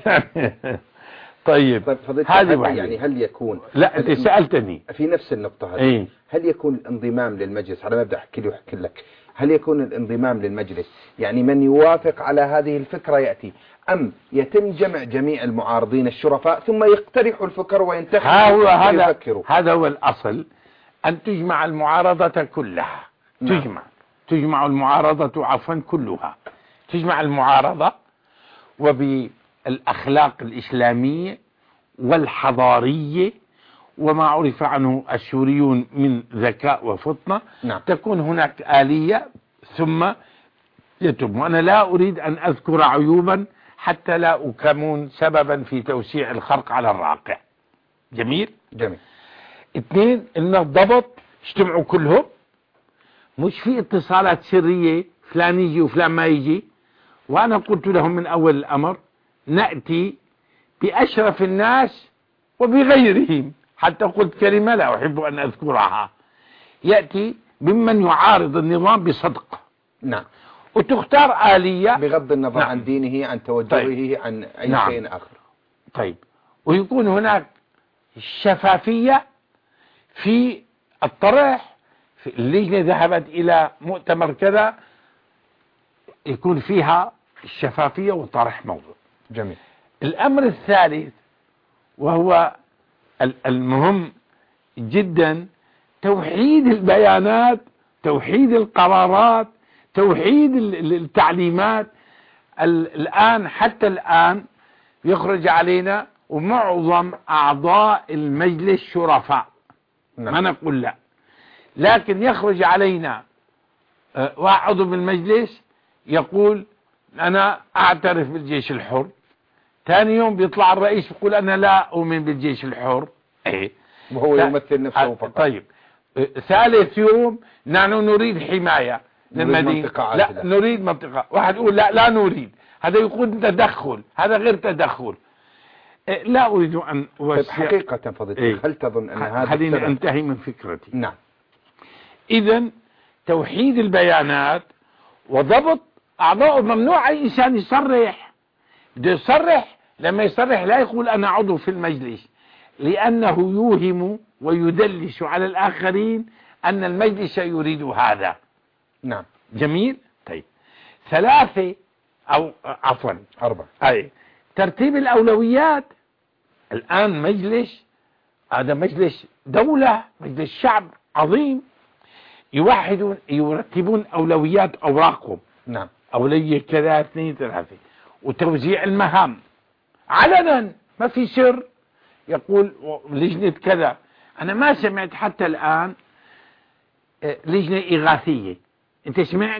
Speaker 4: طيب,
Speaker 3: طيب
Speaker 4: هذه واحدة.
Speaker 3: يعني هل يكون
Speaker 4: لا أنت سألتني
Speaker 3: في نفس النقطة هذه
Speaker 4: ايه؟
Speaker 3: هل يكون الانضمام للمجلس، على مبدأ حكي لي وحكي لك، هل يكون الانضمام للمجلس يعني من يوافق على هذه الفكرة يأتي، أم يتم جمع جميع المعارضين الشرفاء ثم يقترحوا الفكر وينتخبوا
Speaker 4: هذا
Speaker 3: ويفكروا؟
Speaker 4: هذا هو الأصل، أن تجمع المعارضة كلها. نعم. تجمع تجمع المعارضة عفوا كلها، تجمع المعارضة وبالأخلاق الإسلامية والحضارية وما عرف عنه السوريون من ذكاء وفطنة.
Speaker 3: نعم.
Speaker 4: تكون هناك آلية ثم يتم. وأنا لا أريد أن أذكر عيوبا حتى لا أكون سببا في توسيع الخرق على الراقع. جميل.
Speaker 3: جميل.
Speaker 4: اثنين، إن الضبط اجتمعوا كلهم، مش في اتصالات سرية فلان يجي وفلان ما يجي. وأنا قلت لهم من أول الأمر نأتي بأشرف الناس وبغيرهم، حتى قلت كلمة لا أحب أن أذكرها، يأتي ممن يعارض النظام بصدق.
Speaker 3: نعم.
Speaker 4: وتختار آلية
Speaker 3: بغض النظر
Speaker 4: نعم.
Speaker 3: عن دينه، عن توجهه، طيب. عن أي
Speaker 4: نعم.
Speaker 3: شيء آخر.
Speaker 4: طيب. ويكون هناك شفافية في الطرح. في اللجنة ذهبت إلى مؤتمر كذا، يكون فيها الشفافية وطرح موضوع.
Speaker 3: جميل.
Speaker 4: الأمر الثالث وهو المهم جدا، توحيد البيانات، توحيد القرارات، توحيد التعليمات. الآن حتى الآن يخرج علينا ومعظم أعضاء المجلس شرفاء. نعم. ما نقول لا، لكن يخرج علينا واحد بالمجلس يقول أنا أعترف بالجيش الحر، ثاني يوم بيطلع الرئيس يقول أنا لا أؤمن بالجيش الحر. إيه؟
Speaker 3: وهو يمثل نفسه فقط.
Speaker 4: طيب. ثالث يوم نحن نريد حماية للمدينة، لا نريد منطقة. واحد يقول لا لا نريد، هذا يقول تدخل، هذا غير تدخل. لا أريد أن
Speaker 3: طيب حقيقة فضيلة
Speaker 4: إيه؟
Speaker 3: هل تظن أن هذا
Speaker 4: خليني أنتهي من فكرتي.
Speaker 3: نعم.
Speaker 4: إذن توحيد البيانات وضبط أعضاء. ممنوع أي إنسان يصرح، بده يصرح لما يصرح لا يقول أنا عضو في المجلس، لأنه يوهم ويدلس على الآخرين أن المجلس يريد هذا.
Speaker 3: نعم.
Speaker 4: جميل. طيب. ثلاثة أو عفوا
Speaker 3: أربعة.
Speaker 4: أي ترتيب الأولويات. الآن مجلس، هذا مجلس دولة، مجلس شعب عظيم، يوحدون يرتبون أولويات أوراقهم.
Speaker 3: نعم.
Speaker 4: أولوية كذا اثنين ثلاثة، وتوزيع المهام علنا ما في سر. يقول لجنة كذا. أنا ما سمعت حتى الآن لجنة إغاثية. أنت سمعت؟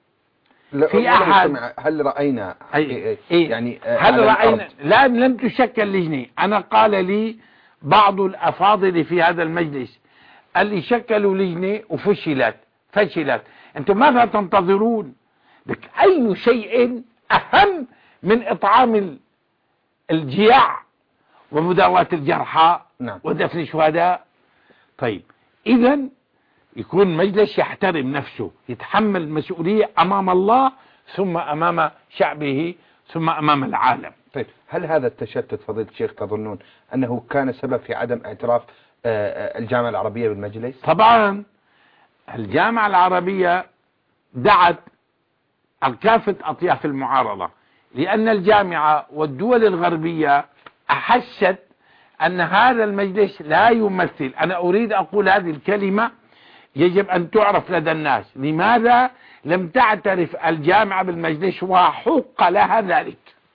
Speaker 3: في أحد؟ هل رأينا
Speaker 4: أي
Speaker 3: إيه؟ يعني
Speaker 4: هل رأينا؟ لا، لم تشكل لجنة. أنا قال لي بعض الأفاضل في هذا المجلس قال لي شكلوا لجنة وفشلت فشلت. أنتم ماذا تنتظرون؟ لك أي شيء أهم من إطعام الجياع ومداواة الجرحى.
Speaker 3: نعم.
Speaker 4: ودفن الشهداء. طيب. إذن يكون مجلس يحترم نفسه، يتحمل المسؤولية أمام الله ثم أمام شعبه ثم أمام العالم.
Speaker 3: طيب. هل هذا التشتت فضيلة الشيخ تظنون أنه كان سبب في عدم اعتراف الجامعة العربية بالمجلس؟
Speaker 4: طبعا الجامعة العربية دعت كافة أطياف المعارضة، لأن الجامعة والدول الغربية أحست أن هذا المجلس لا يمثل. أنا أريد أقول هذه الكلمة يجب أن تعرف لدى الناس. لماذا لم تعترف الجامعة بالمجلس وحق لها ذلك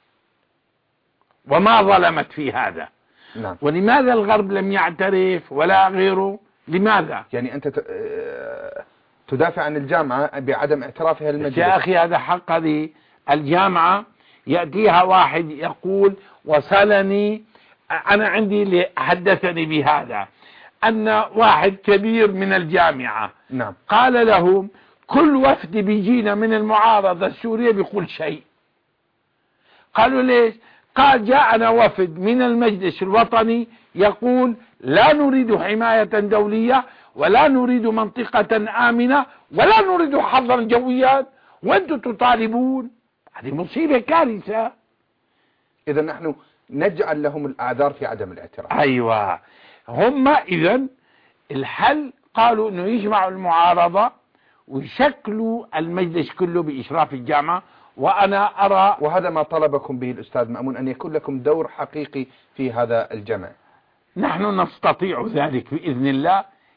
Speaker 4: وما ظلمت في هذا؟
Speaker 3: نعم.
Speaker 4: ولماذا الغرب لم يعترف ولا غيره؟ لماذا؟
Speaker 3: يعني أنت تدافع عن الجامعة بعدم اعترافها للمجلس.
Speaker 4: يا أخي هذا حق. هذه الجامعة يأتيها واحد يقول وصلني، أنا عندي اللي حدثني بهذا، أن واحد كبير من الجامعة
Speaker 3: نعم.
Speaker 4: قال لهم كل وفد بيجينا من المعارضة السورية بيقول شيء. قالوا ليش؟ قال جاءنا وفد من المجلس الوطني يقول لا نريد حماية دولية ولا نريد منطقة آمنة ولا نريد حظر جويات، وأنتم تطالبون. هذه مصيبة كارثة.
Speaker 3: إذا نحن نجعل لهم الأعذار في عدم الاعتراف.
Speaker 4: أيوة. هم إذن الحل قالوا أنه يجمعوا المعارضة ويشكلوا المجلس كله بإشراف الجامعة. وأنا أرى،
Speaker 3: وهذا ما طلبكم به الأستاذ مأمون، أن يكون لكم دور حقيقي في هذا الجمع.
Speaker 4: نحن نستطيع ذلك بإذن الله،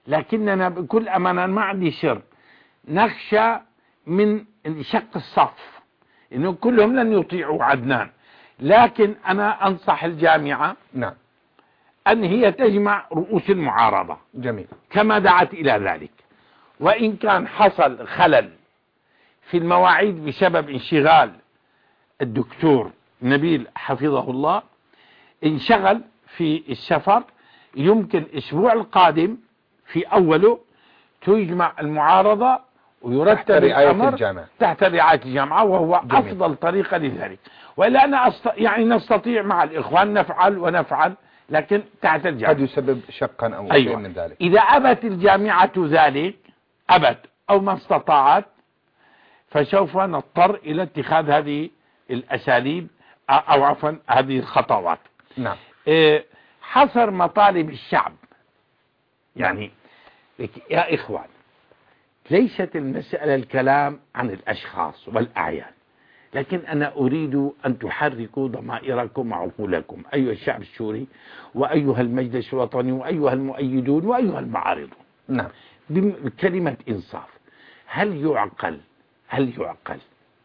Speaker 4: لكننا بكل أمانة ما عندي شر نخشى من شق الصف إنه كلهم لن يطيعوا عدنان، لكن أنا أنصح الجامعة
Speaker 3: نعم
Speaker 4: أن هي تجمع رؤوس المعارضة
Speaker 3: جميل
Speaker 4: كما دعت إلى ذلك، وإن كان حصل خلل في المواعيد بسبب انشغال الدكتور نبيل حفظه الله، انشغل في السفر، يمكن الأسبوع القادم في أوله تجمع المعارضة ويرتب الأمر
Speaker 3: الجامعة.
Speaker 4: تحت رعاية الجامعة، وهو
Speaker 3: جميل.
Speaker 4: أفضل طريقة لذلك. وإلا أنا أست... يعني نستطيع مع الإخوان نفعل ونفعل، لكن تحت الجامعة
Speaker 3: قد يسبب شقا أو
Speaker 4: أيوة.
Speaker 3: شيء من ذلك.
Speaker 4: إذا أبت الجامعة ذلك أبت أو ما استطاعت فسوف نضطر إلى اتخاذ هذه الأساليب أو عفوا هذه الخطوات.
Speaker 3: نعم.
Speaker 4: إيه حصر مطالب الشعب، يعني يا إخوان ليست المسألة الكلام عن الأشخاص والأعيان، لكن أنا أريد أن تحركوا ضمائركم وعقولكم أيها الشعب السوري وأيها المجلس الوطني وأيها المؤيدون وأيها المعارضون.
Speaker 3: نعم.
Speaker 4: بكلمة إنصاف، هل يعقل هل يعقل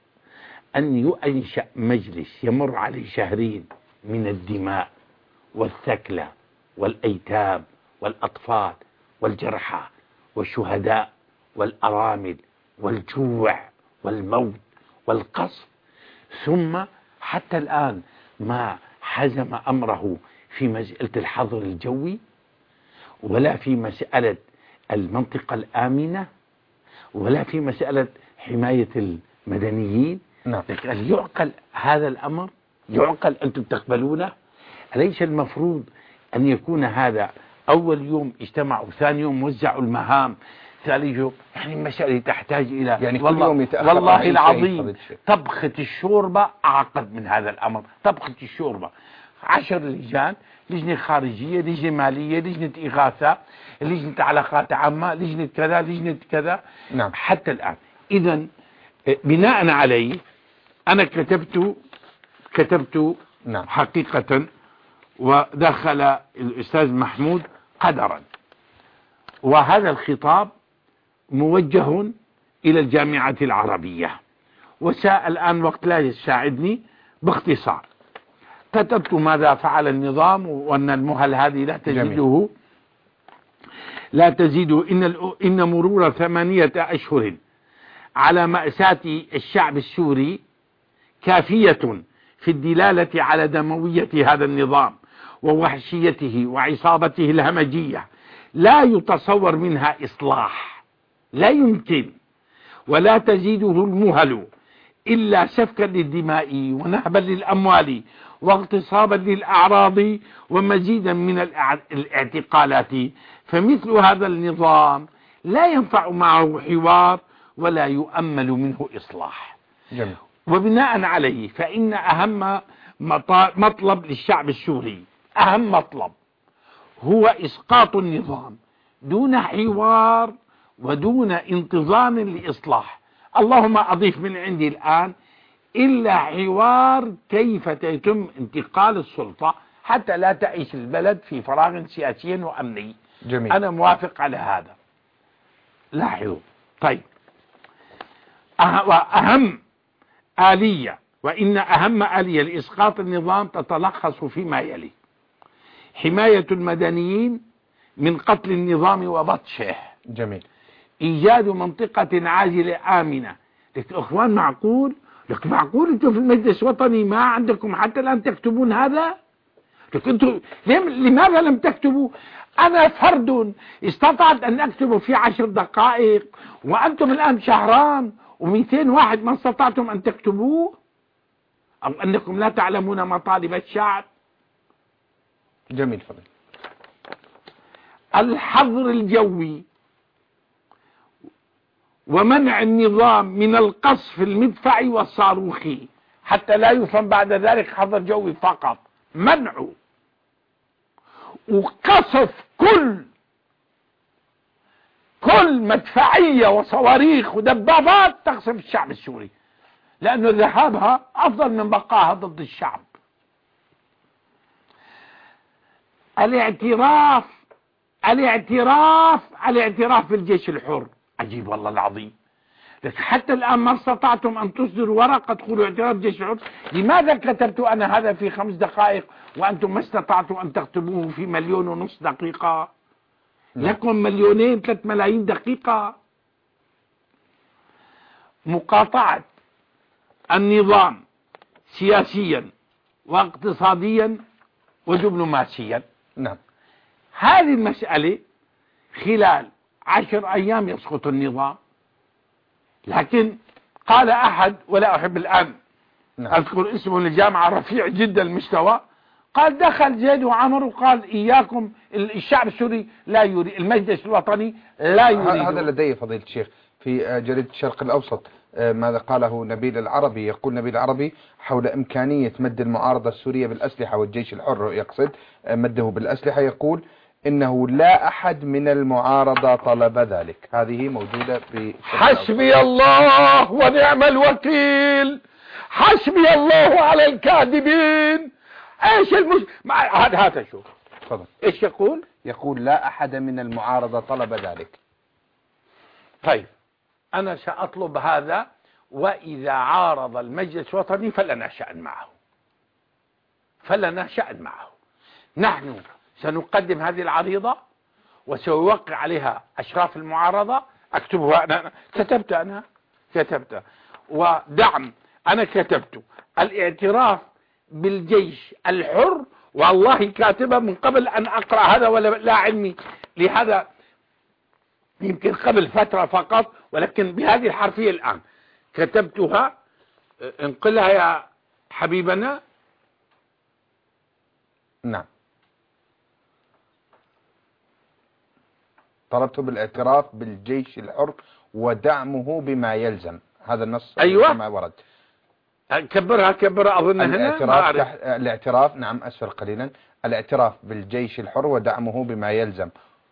Speaker 4: أن ينشأ مجلس يمر عليه شهرين من الدماء والثكلى والأيتام والأطفال والجرحى والشهداء والأرامل والجوع والموت والقصف، ثم حتى الآن ما حزم أمره في مسألة الحظر الجوي ولا في مسألة المنطقة الآمنة ولا في مسألة حماية المدنيين؟
Speaker 3: نعم.
Speaker 4: لكن هل يعقل هذا الأمر؟ يعقل أنتم تقبلونه؟ أليس المفروض أن يكون هذا أول يوم اجتمعوا، ثاني يوم وزعوا المهام، ثالث يوم، يعني المسألة تحتاج إلى
Speaker 3: يعني كل
Speaker 4: والله,
Speaker 3: يوم يتأخر
Speaker 4: والله العظيم
Speaker 3: شيء.
Speaker 4: طبخة الشوربة أعقد من هذا الأمر. طبخة الشوربة عشر لجان، لجنة خارجية، لجنة مالية، لجنة إغاثة، لجنة علاقات عامة، لجنة كذا، لجنة كذا.
Speaker 3: نعم.
Speaker 4: حتى الآن. إذن بناء عليه أنا كتبت كتبت
Speaker 3: نعم.
Speaker 4: حقيقة، ودخل الأستاذ محمود قدرا، وهذا الخطاب موجه إلى الجامعة العربية، وساء الآن وقت لا يساعدني باختصار. كتبت ماذا فعل النظام وأن المهل هذه لا تزيده لا تزيد إن, إن مرور ثمانية أشهر على مأساة الشعب السوري كافية في الدلالة على دموية هذا النظام ووحشيته وعصابته الهمجية، لا يتصور منها إصلاح، لا يمكن، ولا تزيده المهل إلا سفكا للدماء ونهبا للأموال واغتصابا للأعراض ومزيدا من الاعتقالات. فمثل هذا النظام لا ينفع معه حوار ولا يؤمل منه إصلاح.
Speaker 3: جميل.
Speaker 4: وبناء عليه فإن أهم مطلب للشعب السوري، أهم مطلب هو إسقاط النظام دون حوار ودون انتظام لإصلاح. اللهم أضيف من عندي الآن إلا حوار كيف يتم انتقال السلطة حتى لا تعيش البلد في فراغ سياسي وأمني.
Speaker 3: جميل.
Speaker 4: أنا موافق على هذا. لاحظوا. طيب، وأهم آلية وإن أهم آلية لإسقاط النظام تتلخص فيما يلي: حماية المدنيين من قتل النظام وبطشه.
Speaker 3: جميل.
Speaker 4: إيجاد منطقة عاجلة آمنة. لك أخوان معقول؟ لك معقول أنتم في المجلس الوطني ما عندكم حتى الآن تكتبون هذا؟ لك أنتم لماذا لم تكتبوا؟ أنا فرد استطعت أن أكتب في عشر دقائق، وأنتم الآن شهران ومئتين واحد ما استطعتم أن تكتبوه، أو أنكم لا تعلمون مطالب الشعب.
Speaker 3: جميل. فضل.
Speaker 4: الحظر الجوي ومنع النظام من القصف المدفعي والصاروخي، حتى لا يفهم بعد ذلك حظر جوي فقط، منعه وقصف كل كل مدفعية وصواريخ ودبابات تقصف الشعب السوري، لأنه ذهابها أفضل من بقائها ضد الشعب. الاعتراف الاعتراف الاعتراف بالجيش الحر. عجيب والله العظيم، لك حتى الآن ما استطعتم أن تصدروا ورقة تقولوا اعتراف جيش الحر. لماذا كتبت أنا هذا في خمس دقائق وأنتم ما استطعتم أن تكتبوه في مليون ونصف دقيقة؟ لكم مليونين ثلاث ملايين دقيقة. مقاطعة النظام سياسيا واقتصاديا ودبلوماسيا.
Speaker 3: نعم.
Speaker 4: هذه المسألة خلال عشر أيام يسقط النظام. لكن قال أحد، ولا أحب الآن
Speaker 3: نعم.
Speaker 4: أذكر اسمه للجامعة، رفيع جدا المستوى، قال دخل زيد وعمر وقال إياكم الشعب السوري لا يريد المجلس الوطني لا يريد.
Speaker 3: هذا لدي فضيلة الشيخ في جريدة الشرق الأوسط ماذا قاله نبيل العربي. يقول نبيل العربي حول إمكانية مد المعارضة السورية بالأسلحة والجيش الحر، يقصد مده بالأسلحة، يقول إنه لا أحد من المعارضة طلب ذلك. هذه موجودة في
Speaker 4: حسبي الله ونعم الوكيل، حسبي الله على الكاذبين. ايش المش... هذا هذا شوف
Speaker 3: تفضل.
Speaker 4: ايش يقول؟
Speaker 3: يقول لا أحد من المعارضة طلب ذلك.
Speaker 4: طيب أنا سأطلب هذا، وإذا عارض المجلس الوطني فلنا شأن معه، فلنا شأن معه. نحن سنقدم هذه العريضة وسيوقع عليها أشراف المعارضة. أكتبها أنا، كتبت أنا كتبت ودعم أنا كتبت الاعتراف بالجيش الحر، والله كاتبها من قبل أن أقرأ هذا ولا لا علمي لهذا، يمكن قبل فترة فقط، ولكن بهذه الحرفية الآن كتبتها. انقلها يا حبيبنا.
Speaker 3: نعم. طلبت بالاعتراف بالجيش الحر ودعمه بما يلزم. هذا النص
Speaker 4: أيوة.
Speaker 3: كما ورد.
Speaker 4: كبرها كبرها أظن هنا.
Speaker 3: الاعتراف, تح... الاعتراف نعم أسفل قليلا. الاعتراف بالجيش الحر ودعمه بما يلزم.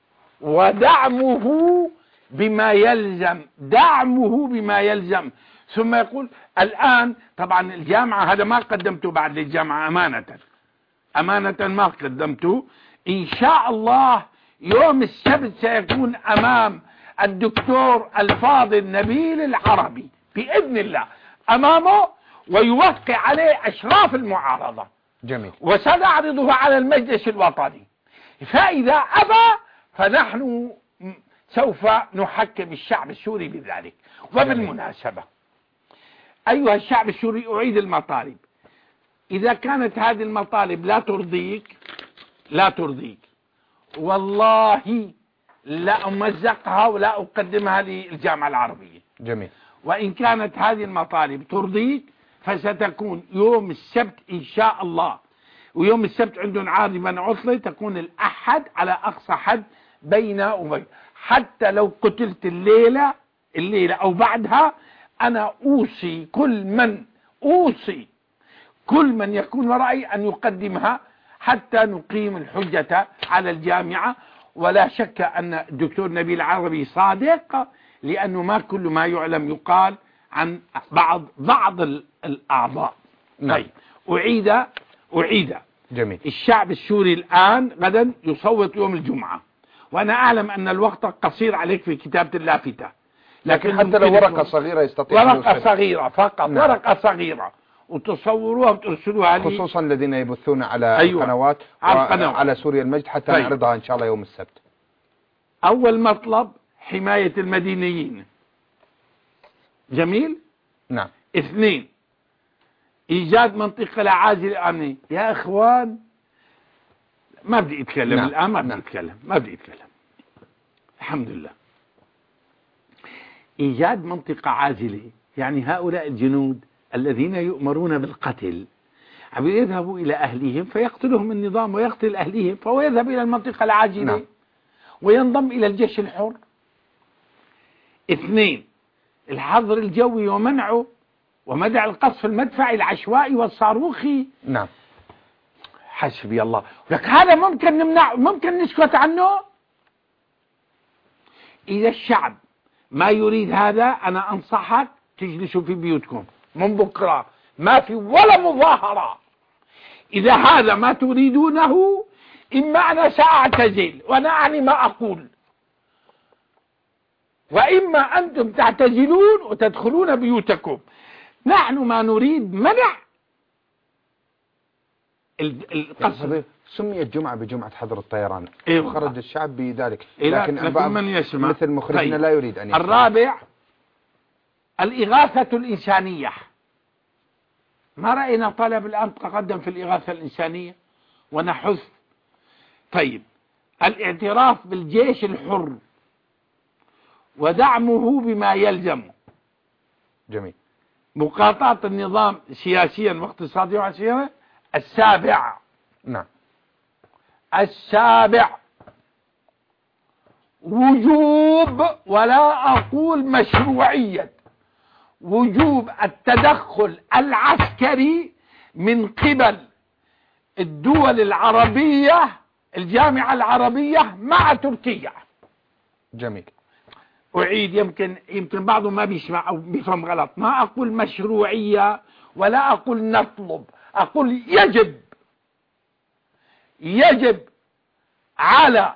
Speaker 4: ودعمه بما يلزم، دعمه بما يلزم. ثم يقول الآن طبعا الجامعة، هذا ما قدمته بعد للجامعة أمانة، أمانة ما قدمته. إن شاء الله يوم السبت سيكون أمام الدكتور الفاضل نبيل العربي بإذن الله أمامه، ويوقع عليه أشراف المعارضة.
Speaker 3: جميل.
Speaker 4: وسنعرضه على المجلس الوطني، فإذا أبى فنحن سوف نحكم الشعب السوري بذلك. وبالمناسبة أيها الشعب السوري، أعيد المطالب. إذا كانت هذه المطالب لا ترضيك لا ترضيك والله لا أمزقها ولا أقدمها للجامعة العربية.
Speaker 3: جميل.
Speaker 4: وإن كانت هذه المطالب ترضيك فستكون يوم السبت إن شاء الله، ويوم السبت عندنا عارضة عطلة، تكون الأحد على أقصى حد بيننا وبين. حتى لو قتلت الليلة الليلة أو بعدها، أنا أوصي كل من أوصي كل من يكون رأي أن يقدمها حتى نقيم الحجة على الجامعة. ولا شك أن الدكتور نبيل العربي صادق، لأنه ما كل ما يعلم يقال عن بعض بعض الأعضاء.
Speaker 3: نعم.
Speaker 4: طيب أعيد أعيد
Speaker 3: جميل.
Speaker 4: الشعب السوري الآن غدا يصوت يوم الجمعة، وأنا أعلم أن الوقت قصير عليك في كتابة اللافتة،
Speaker 3: لكن حتى لو ورقة صغيرة يستطيع
Speaker 4: ورقة صغيرة فقط. نعم. ورقة صغيرة وتصوروها وترسلوها لي،
Speaker 3: خصوصا الذين يبثون على
Speaker 4: أيوة.
Speaker 3: القنوات
Speaker 4: على,
Speaker 3: على سوريا المجد حتى
Speaker 4: طيب.
Speaker 3: نعرضها إن شاء الله يوم السبت.
Speaker 4: أول مطلب حماية المدنيين. جميل.
Speaker 3: نعم.
Speaker 4: اثنين، إيجاد منطقة لا عاجلة أمنية. يا إخوان ما بدي أتكلم. نعم. الآن ما بدي أتكلم ما بدي أتكلم الحمد لله. إيجاد منطقة عاجلة يعني هؤلاء الجنود الذين يؤمرون بالقتل عم يذهبوا إلى أهليهم فيقتلهم النظام ويقتل أهليهم، فهو يذهب إلى المنطقة العاجلة. نعم. وينضم إلى الجيش الحر. اثنين، الحظر الجوي ومنعه ومنع القصف المدفعي العشوائي والصاروخي.
Speaker 3: نعم.
Speaker 4: حسبي الله. لك هذا ممكن نمنع، ممكن نسكت عنه. إذا الشعب ما يريد هذا أنا أنصحك تجلسوا في بيوتكم من بكرة، ما في ولا مظاهرة. إذا هذا ما تريدونه إما أنا سأعتزل وأنا أعني ما أقول، وإما أنتم تعتزلون وتدخلون بيوتكم. نحن ما نريد منع القصر.
Speaker 3: سميت جمعة بجمعة حظر الطيران،
Speaker 4: إيه
Speaker 3: وخرج الشعب بذلك،
Speaker 4: إيه
Speaker 3: لكن البعض
Speaker 4: من يسمع
Speaker 3: مثل مخرجنا
Speaker 4: طيب.
Speaker 3: لا يريد أن يسمع.
Speaker 4: الرابع الإغاثة الإنسانية. ما رأينا طلب الآن تقدم في الإغاثة الإنسانية ونحث. طيب الاعتراف بالجيش الحر ودعمه بما يلزم.
Speaker 3: جميل.
Speaker 4: مقاطعة النظام سياسيا واقتصاديا وعسكريا. السابع
Speaker 3: نعم
Speaker 4: السابع وجوب، ولا أقول مشروعية، وجوب التدخل العسكري من قبل الدول العربية، الجامعة العربية مع تركيا.
Speaker 3: جميل.
Speaker 4: أعيد، يمكن يمكن بعضهم ما بيسمع أو بيفهم غلط. ما أقول مشروعية ولا أقول نطلب، أقول يجب يجب على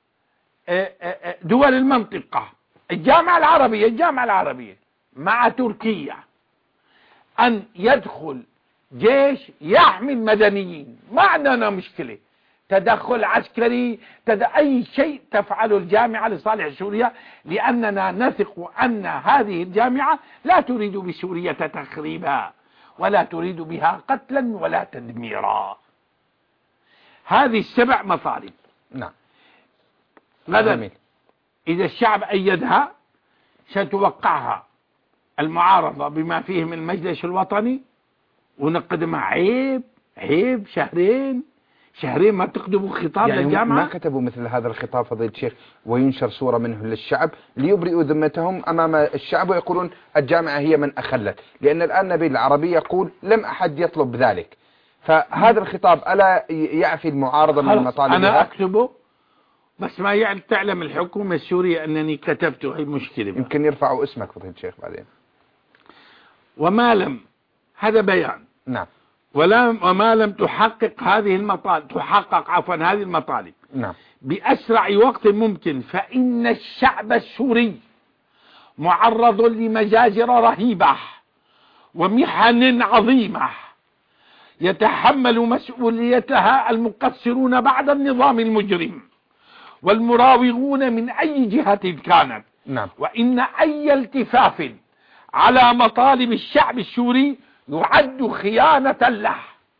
Speaker 4: دول المنطقة، الجامعة العربية الجامعة العربية مع تركيا، أن يدخل جيش يحمي المدنيين. ما عندنا مشكلة، تدخل عسكري تد... أي شيء تفعله الجامعة لصالح سوريا، لأننا نثق أن هذه الجامعة لا تريد بسوريا تخريبها ولا تريد بها قتلا ولا تدميرا. هذه السبع مطالب.
Speaker 3: نعم.
Speaker 4: غدا إذا الشعب أيدها ستوقعها المعارضة بما فيه من المجلس الوطني ونقدمها. عيب عيب شهرين شهرين ما تقدموا خطاب
Speaker 3: يعني
Speaker 4: للجامعة.
Speaker 3: ما كتبوا مثل هذا الخطاب فضيلة الشيخ وينشر صورة منه للشعب ليبرئوا ذمتهم أمام الشعب ويقولون الجامعة هي من أخلت، لأن الآن نبيل العربي يقول لم أحد يطلب ذلك. فهذا الخطاب ألا يعفي المعارضة من المطالب؟
Speaker 4: أنا أكتبه، بس ما يعني تعلم الحكومة السورية أنني كتبته. هي مشكلة بقى.
Speaker 3: يمكن يرفعوا اسمك فضيلة الشيخ بعدين.
Speaker 4: وما لم، هذا بيان.
Speaker 3: نعم.
Speaker 4: ولا وما لم تحقق هذه المطالب تحقق عفوا هذه المطالب
Speaker 3: نعم.
Speaker 4: بأسرع وقت ممكن، فإن الشعب السوري معرض لمجازر رهيبة ومحن عظيمة يتحمل مسؤوليتها المقصرون بعد النظام المجرم والمراوغون من أي جهة كانت.
Speaker 3: نعم.
Speaker 4: وإن أي التفاف على مطالب الشعب السوري يعد خيانة له.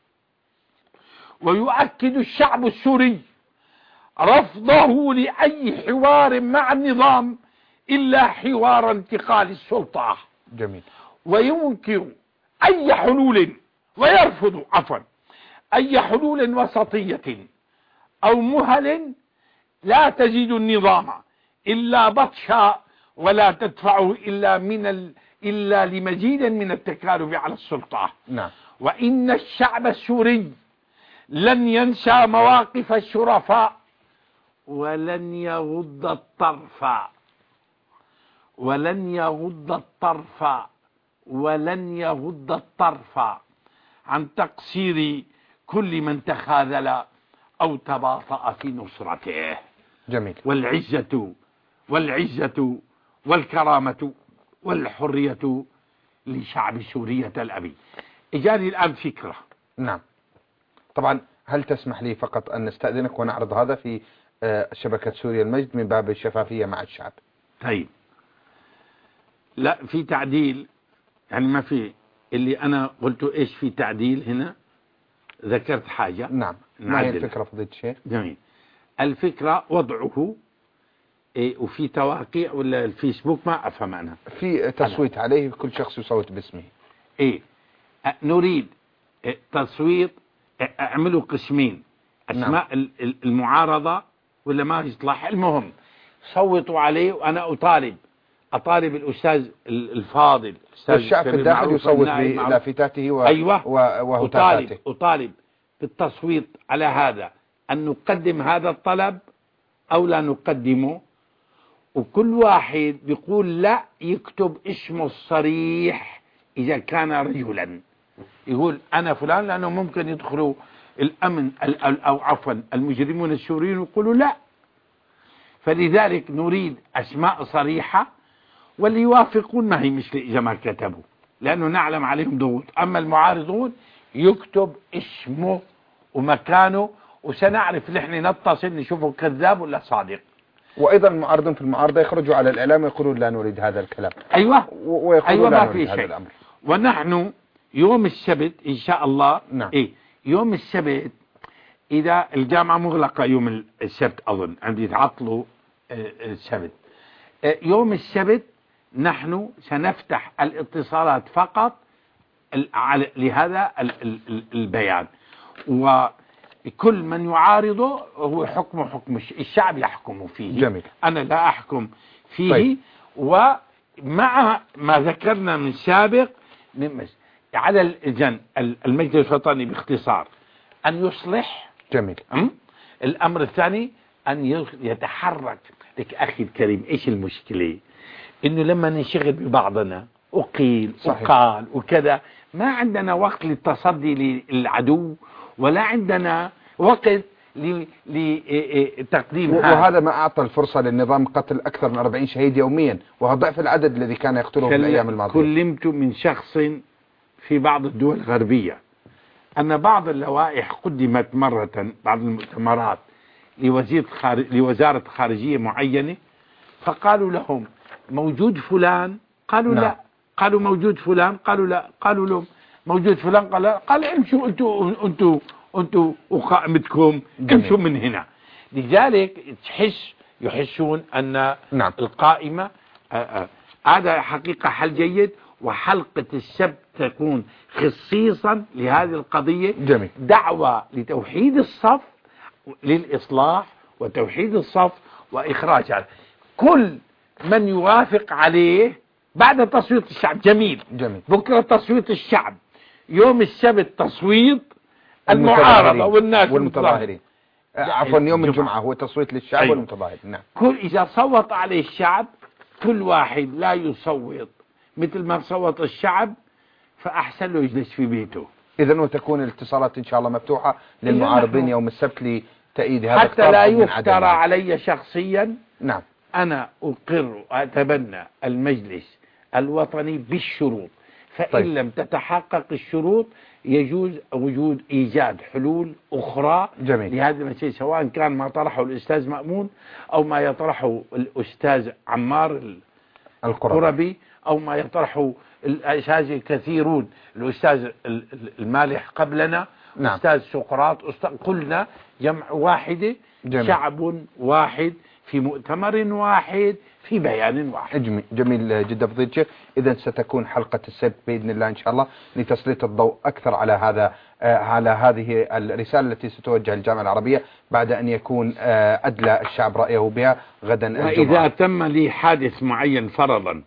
Speaker 4: ويؤكد الشعب السوري رفضه لأي حوار مع النظام إلا حوار انتقال السلطة.
Speaker 3: جميل.
Speaker 4: وينكر أي حلول ويرفض عفوا أي حلول وسطية أو مهل لا تزيد النظام إلا بطشا ولا تدفعه إلا من ال... إلا لمزيد من التكالب على السلطة.
Speaker 3: نعم.
Speaker 4: وإن الشعب السوري لن ينسى مواقف الشرفاء ولن يغض الطرف ولن يغض الطرف ولن يغض الطرف عن تقصير كل من تخاذل أو تباطأ في نصرته.
Speaker 3: جميل.
Speaker 4: والعزة والعزة والكرامة والحرية لشعب سوريا الأبي. إجاني الآن فكرة.
Speaker 3: نعم. طبعا هل تسمح لي فقط أن نستأذنك ونعرض هذا في شبكة سوريا المجد من باب الشفافية مع الشعب؟
Speaker 4: طيب. لا في تعديل، يعني ما في اللي أنا قلته إيش في تعديل هنا. ذكرت حاجة.
Speaker 3: نعم. ما هي الفكرة فضيلة الشيخ؟
Speaker 4: جميل. الفكرة وضعه إيه وفي تواقيع ولا الفيسبوك ما أفهم أنا.
Speaker 3: في تصويت أنا. عليه كل شخص يصوت باسمه.
Speaker 4: إيه نريد إيه تصويت. إيه اعملوا قسمين أسماء نعم. المعارضة ولا ما يصلح، المهم صوتوا عليه. وأنا أطالب أطالب الأستاذ الفاضل
Speaker 3: الشعب في الداخل يصوت بلافتاته و...
Speaker 4: أيوة.
Speaker 3: وهتافاته.
Speaker 4: أطالب أطالب بالتصويت على هذا، أن نقدم هذا الطلب أو لا نقدمه. وكل واحد بيقول لا يكتب اسمه الصريح إذا كان رجلا، يقول أنا فلان، لأنه ممكن يدخلوا الأمن أو عفوا المجرمون السوريين يقولوا لا. فلذلك نريد أسماء صريحة، واللي يوافقون ما هي مش إذا ما كتبوا، لأنه نعلم عليهم ضغوط. أما المعارضون يكتب اسمه ومكانه، وسنعرف نحن نتصل نشوفه كذاب ولا صادق.
Speaker 3: وأيضا المعارضون في المعارضة يخرجوا على الإعلام ويقولون لا نريد هذا الكلام.
Speaker 4: أيوة
Speaker 3: ويقولون
Speaker 4: أيوة
Speaker 3: لا
Speaker 4: ما في
Speaker 3: نريد هذا
Speaker 4: شيء.
Speaker 3: الأمر.
Speaker 4: ونحن يوم السبت إن شاء الله
Speaker 3: نعم.
Speaker 4: إيه يوم السبت، إذا الجامعة مغلقة يوم السبت أظن عندي يتعطلوا السبت، يوم السبت نحن سنفتح الاتصالات فقط لهذا البيان، وكل من يعارضه هو حكمه حكم الشعب يحكم فيه.
Speaker 3: جميل.
Speaker 4: أنا لا أحكم فيه.
Speaker 3: طيب.
Speaker 4: ومع ما ذكرنا من سابق على الإذن المجلس الوطني باختصار أن يصلح.
Speaker 3: جميل.
Speaker 4: الأمر الثاني أن يتحرك. لك أخي الكريم إيش المشكلة؟ إنه لما ننشغل ببعضنا وقيل
Speaker 3: صحيح.
Speaker 4: وقال وكذا، ما عندنا وقت للتصدي للعدو، ولا عندنا وقت لتقديم هذا.
Speaker 3: وهذا ما أعطى الفرصة للنظام قتل أكثر من أربعين شهيد يوميا، وهو ضعف العدد الذي كان يقتله في الأيام الماضية.
Speaker 4: كلمت من شخص في بعض الدول الغربية أن بعض اللوائح قدمت مرة، بعض المؤتمرات لوزير خارج لوزارة خارجية معينة، فقالوا لهم موجود فلان، قالوا
Speaker 3: نعم.
Speaker 4: لا، قالوا موجود فلان، قالوا لا، قالوا لهم موجود فلان، قال لا. قال امشوا انتوا انتوا انتوا وقائمتكم، امشوا من هنا. لذلك تحس يحسون ان
Speaker 3: نعم.
Speaker 4: القائمة هذا حقيقة حل جيد، وحلقة السبت تكون خصيصا لهذه القضية.
Speaker 3: جميل.
Speaker 4: دعوة لتوحيد الصف، للإصلاح وتوحيد الصف وإخراج هذا. كل من يوافق عليه بعد تصويت الشعب. جميل.
Speaker 3: جميل.
Speaker 4: بكرة تصويت الشعب، يوم السبت تصويت المعارضة والناس
Speaker 3: والمتظاهرين. عفوا يوم الجمعة هو تصويت للشعب. أيوة. والمتظاهرين. نعم.
Speaker 4: كل إذا صوت عليه الشعب، كل واحد لا يصوت مثل ما صوت الشعب فأحسن له يجلس في بيته.
Speaker 3: إذن وتكون الاتصالات إن شاء الله مفتوحة للمعارضين يوم السبت لتأييد هذا
Speaker 4: حتى لا يفترى علي شخصيا.
Speaker 3: نعم.
Speaker 4: أنا أقر وأتبنى المجلس الوطني بالشروط، فإن
Speaker 3: طيب.
Speaker 4: لم تتحقق الشروط يجوز وجود إيجاد حلول أخرى.
Speaker 3: جميل.
Speaker 4: لهذا المسألة، سواء كان ما طرحه الأستاذ مأمون أو ما يطرحه الأستاذ عمار القربي أو ما يطرحه الأساتذة كثيرون، الأستاذ المالح قبلنا.
Speaker 3: نعم.
Speaker 4: أستاذ سقراط. قلنا جمع واحدة.
Speaker 3: جميل.
Speaker 4: شعب واحد في مؤتمر واحد في بيان واحد.
Speaker 3: جميل, جميل جدا فضيلة الشيخ. إذا ستكون حلقة السبت بإذن الله إن شاء الله لتسليط الضوء أكثر على هذا آه على هذه الرسالة التي ستوجه الجامعة العربية بعد أن يكون آه أدلى الشعب رأيه بها غدا الجمعة.
Speaker 4: وإذا تم لي حادث معين فرضا،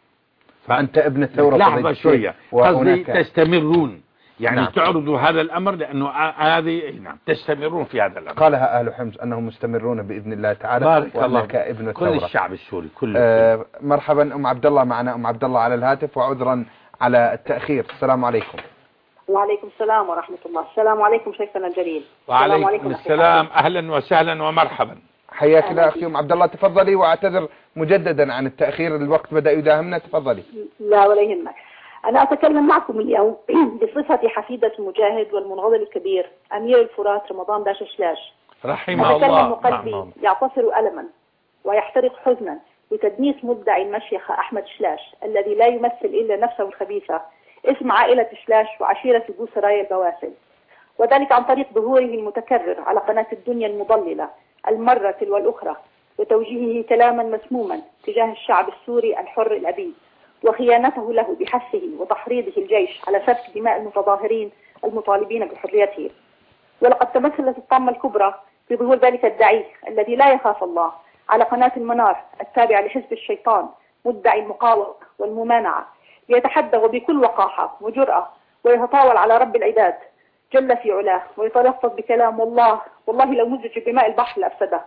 Speaker 3: فأنت ابن الثورة.
Speaker 4: لحظة شوية، قصدي تستمرون يعني.
Speaker 3: نعم.
Speaker 4: تعرضوا هذا الأمر، لأنه هذه نعم تستمرون في هذا الأمر.
Speaker 3: قالها أهل حمص أنهم مستمرون بإذن الله تعالى.
Speaker 4: بارك الله.
Speaker 3: ابن
Speaker 4: الثورة. كل الشعب السوري كله.
Speaker 3: آه مرحبا أم عبد الله معنا. أم عبد الله على الهاتف، وعذرا على التأخير. السلام عليكم.
Speaker 10: وعليكم السلام ورحمة الله. السلام عليكم شيخنا الجليل.
Speaker 4: وعليكم السلام, السلام. أهلا وسهلا ومرحبا.
Speaker 3: حياك الله أختي أم عبد الله. تفضلي، واعتذر مجددا عن التأخير، الوقت بدأ يداهمنا. تفضلي.
Speaker 10: لا ولا يهمك. أنا أتكلم معكم اليوم بصفتي حفيدة المجاهد والمنغضل الكبير أمير الفرات رمضان باشا شلاش،
Speaker 4: رحمه الله.
Speaker 10: أتكلم قلبي يعتصر ألما ويحترق حزنا لتدنيس مدعي المشيخة أحمد شلاش الذي لا يمثل إلا نفسه الخبيثة، اسم عائلة شلاش وعشيرة البوسرايا البواسل، وذلك عن طريق ظهوره المتكرر على قناة الدنيا المضللة المرة تلو الأخرى، وتوجيهه كلاما مسموما تجاه الشعب السوري الحر الأبي، وخيانته له بحثه وتحريضه الجيش على سفك دماء المتظاهرين المطالبين بحريته. ولقد تمثلت الطامة الكبرى في ظهور ذلك الدعي الذي لا يخاف الله على قناة المنار التابعة لحزب الشيطان مدعي المقاومة والممانعة، ليتحدى وبكل وقاحة وجرأة ويتطاول على رب العباد جل في علاه، ويتلفظ بكلام والله والله لو مزج بماء البحر لأفسده،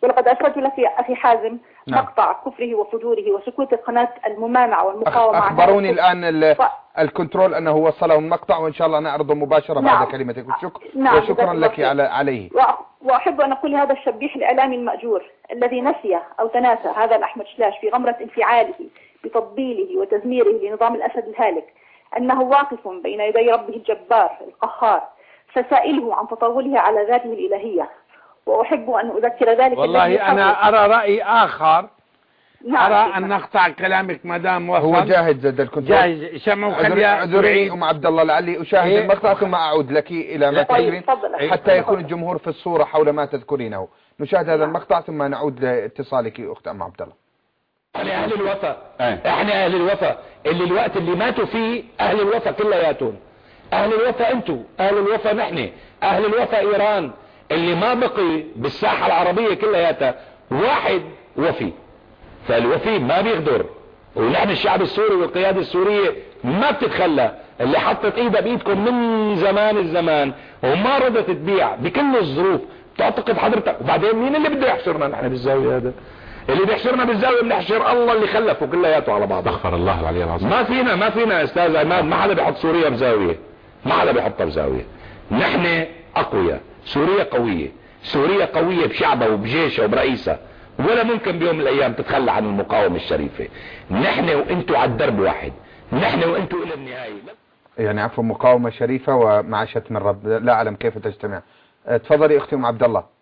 Speaker 10: ولقد أرسلت لك يا أخي حازم
Speaker 3: نعم.
Speaker 10: مقطع كفره وفجوره وسكوت قناة الممانعة والمقاومة.
Speaker 3: أخبروني الآن ف... الكنترول أنه وصله المقطع، وإن شاء الله نعرضه مباشرة
Speaker 10: نعم.
Speaker 3: بعد كلمتك والشكر.
Speaker 10: نعم.
Speaker 3: وشكرا لك على عليه.
Speaker 10: وأحب أن أقول لهذا الشبيح الإعلامي المأجور الذي نسي أو تناسى هذا الأحمد شلاش في غمرة انفعاله بتطبيله وتزميره لنظام الأسد الهالك أنه واقف بين يدي ربه الجبار القهار فسائله عن تطاوله على ذاته الإلهية. وأحب أن أذكر ذلك.
Speaker 4: والله أنا أرى رأي آخر.
Speaker 10: نعم.
Speaker 4: أرى أن نقطع كلامك مدام وصل.
Speaker 3: هو جاهد زد الكنترول.
Speaker 4: جاهز. شمعوا خليها.
Speaker 3: عذري أم عبد الله لعلي أشاهد إيه؟ المقطع ثم أعود لك إلى ما تذكرين حتى يكون الجمهور في الصورة حول ما تذكرينه. نشاهد هذا المقطع ثم نعود لاتصالك أخت أم عبد الله.
Speaker 11: احنا أهل الوفا. احنا أهل الوفا اللي الوقت اللي ماتوا فيه أهل الوفا كلياتهم. أهل الوفا أنتوا، أهل الوفا نحن، أهل الوفا إيران اللي ما بقي بالساحة العربية كلياتها واحد وفي. فالوفي ما بيغدر، ونحن الشعب السوري والقيادة السورية ما بتتخلى، اللي حطت ايدها بايدكم من زمان الزمان وما رضت تبيع بكل الظروف. تعتقد حضرتك وبعدين مين اللي بده يحشرنا نحن بالزاوية؟ هذا اللي بيحشرنا بالزاوية بنحشر الله اللي خلفه كلياته على بعض.
Speaker 12: استغفر الله العلي العظيم.
Speaker 11: ما فينا ما فينا استاذ عماد، ما حدا بيحط سوريا بزاوية، ما حدا بيحطها بزاوية. نحن اقوياء، سوريا قوية، سوريا قوية بشعبها وبجيشها وبرئيسها، ولا ممكن بيوم من الايام تتخلى عن المقاومة الشريفة. نحن وانتوا على الدرب واحد، نحن وانتوا الى النهاية.
Speaker 3: يعني عفوا مقاومة شريفة ومع شتم الرب، لا اعلم كيف تجتمع. تفضلي اختي ام عبد الله.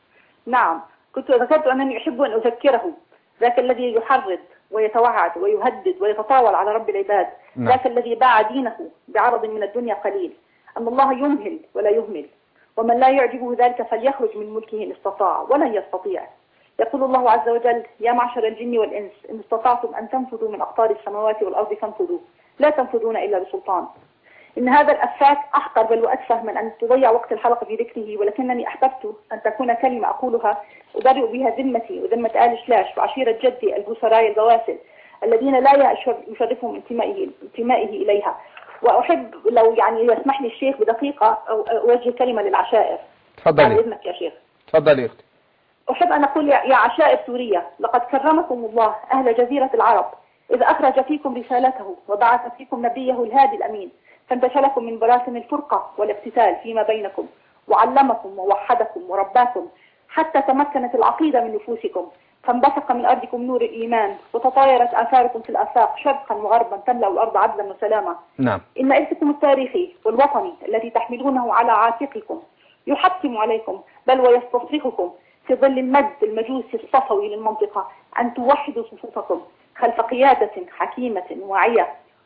Speaker 10: نعم، كنت ذكرت انني احب ان اذكره ذاك الذي يحرض ويتوعد ويهدد ويتطاول على رب العباد. نعم. ذاك الذي باع دينه بعرض من الدنيا قليل، ان الله يمهل ولا يهمل، ومن لا يعجبه ذلك فليخرج من ملكه ان استطاع ولن يستطيع. يقول الله عز وجل: يا معشر الجن والإنس إن استطعتم أن تنفذوا من أقطار السماوات والأرض فانفذوا لا تنفذون إلا بسلطان. إن هذا الأفاك أحقر بل وأتفه من أن تضيع وقت الحلقة في ذكره، ولكنني أحببت أن تكون كلمة أقولها أبرئ بها ذمتي وذمة آل شلاش وعشيرة جدي البوسرايا البواسل الذين لا يشرفهم انتمائه انتمائه إليها. وأحب لو يعني يسمح لي الشيخ بدقيقة أوجه كلمة للعشائر.
Speaker 3: تفضلي.
Speaker 10: بإذنك يا شيخ.
Speaker 3: تفضلي أختي.
Speaker 10: أحب أن أقول يا عشائر سوريا: لقد كرمكم الله أهل جزيرة العرب إذ أخرج فيكم رسالته وبعث فيكم نبيه الهادي الأمين، فانتشلكم من براثن الفرقة والاقتتال فيما بينكم، وعلمكم ووحدكم ورباكم حتى تمكنت العقيدة من نفوسكم، فانبثق من أرضكم نور الإيمان، وتطايرت آثاركم في الآفاق شرقا وغربا تملأ الأرض عدلا وسلاما.
Speaker 3: نعم.
Speaker 10: إن إرثكم التاريخي والوطني الذي تحملونه على عاتقكم يحتم عليكم بل ويستصرخكم في ظل المد المجوسي الصفوي للمنطقة أن توحدوا صفوفكم خلف قيادة حكيمة واعية،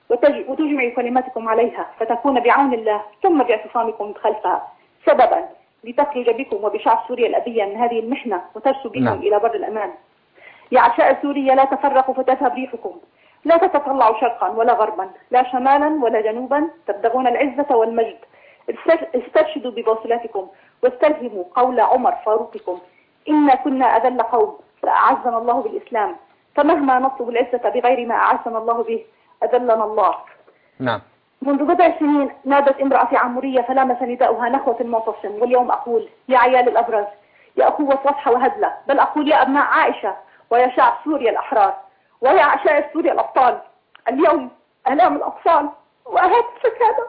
Speaker 10: وتجمع كلماتكم عليها فتكون بعون الله ثم باعتصامكم خلفها سببا لتخرج بكم وبشعب سوريا الأبية من هذه المحنة وترسو بكم نعم. إلى بر الأمان. يا عشاء سوريا لا تفرقوا فتذهب ريحكم، لا تتطلعوا شرقا ولا غربا، لا شمالا ولا جنوبا، تبتغون العزة والمجد. استرشدوا ببوصلاتكم واستلهموا قول عمر فاروقكم: إنا كنا أذل قوم فأعزنا الله بالإسلام، فمهما نطلب العزة بغير ما أعزنا الله به أذلنا الله.
Speaker 3: نعم.
Speaker 10: منذ بضع سنين نادت امرأة في عمورية فلامس نداؤها نخوة المعتصم، واليوم أقول: يا عيال الأبرز، يا أخوة وضحى وهدلة، بل أقول: يا أبناء عائشة، ويا شعب سوريا الأحرار، ويا عشائر سوريا الأبطال، اليوم آلام الأطفال وأهات السكانة،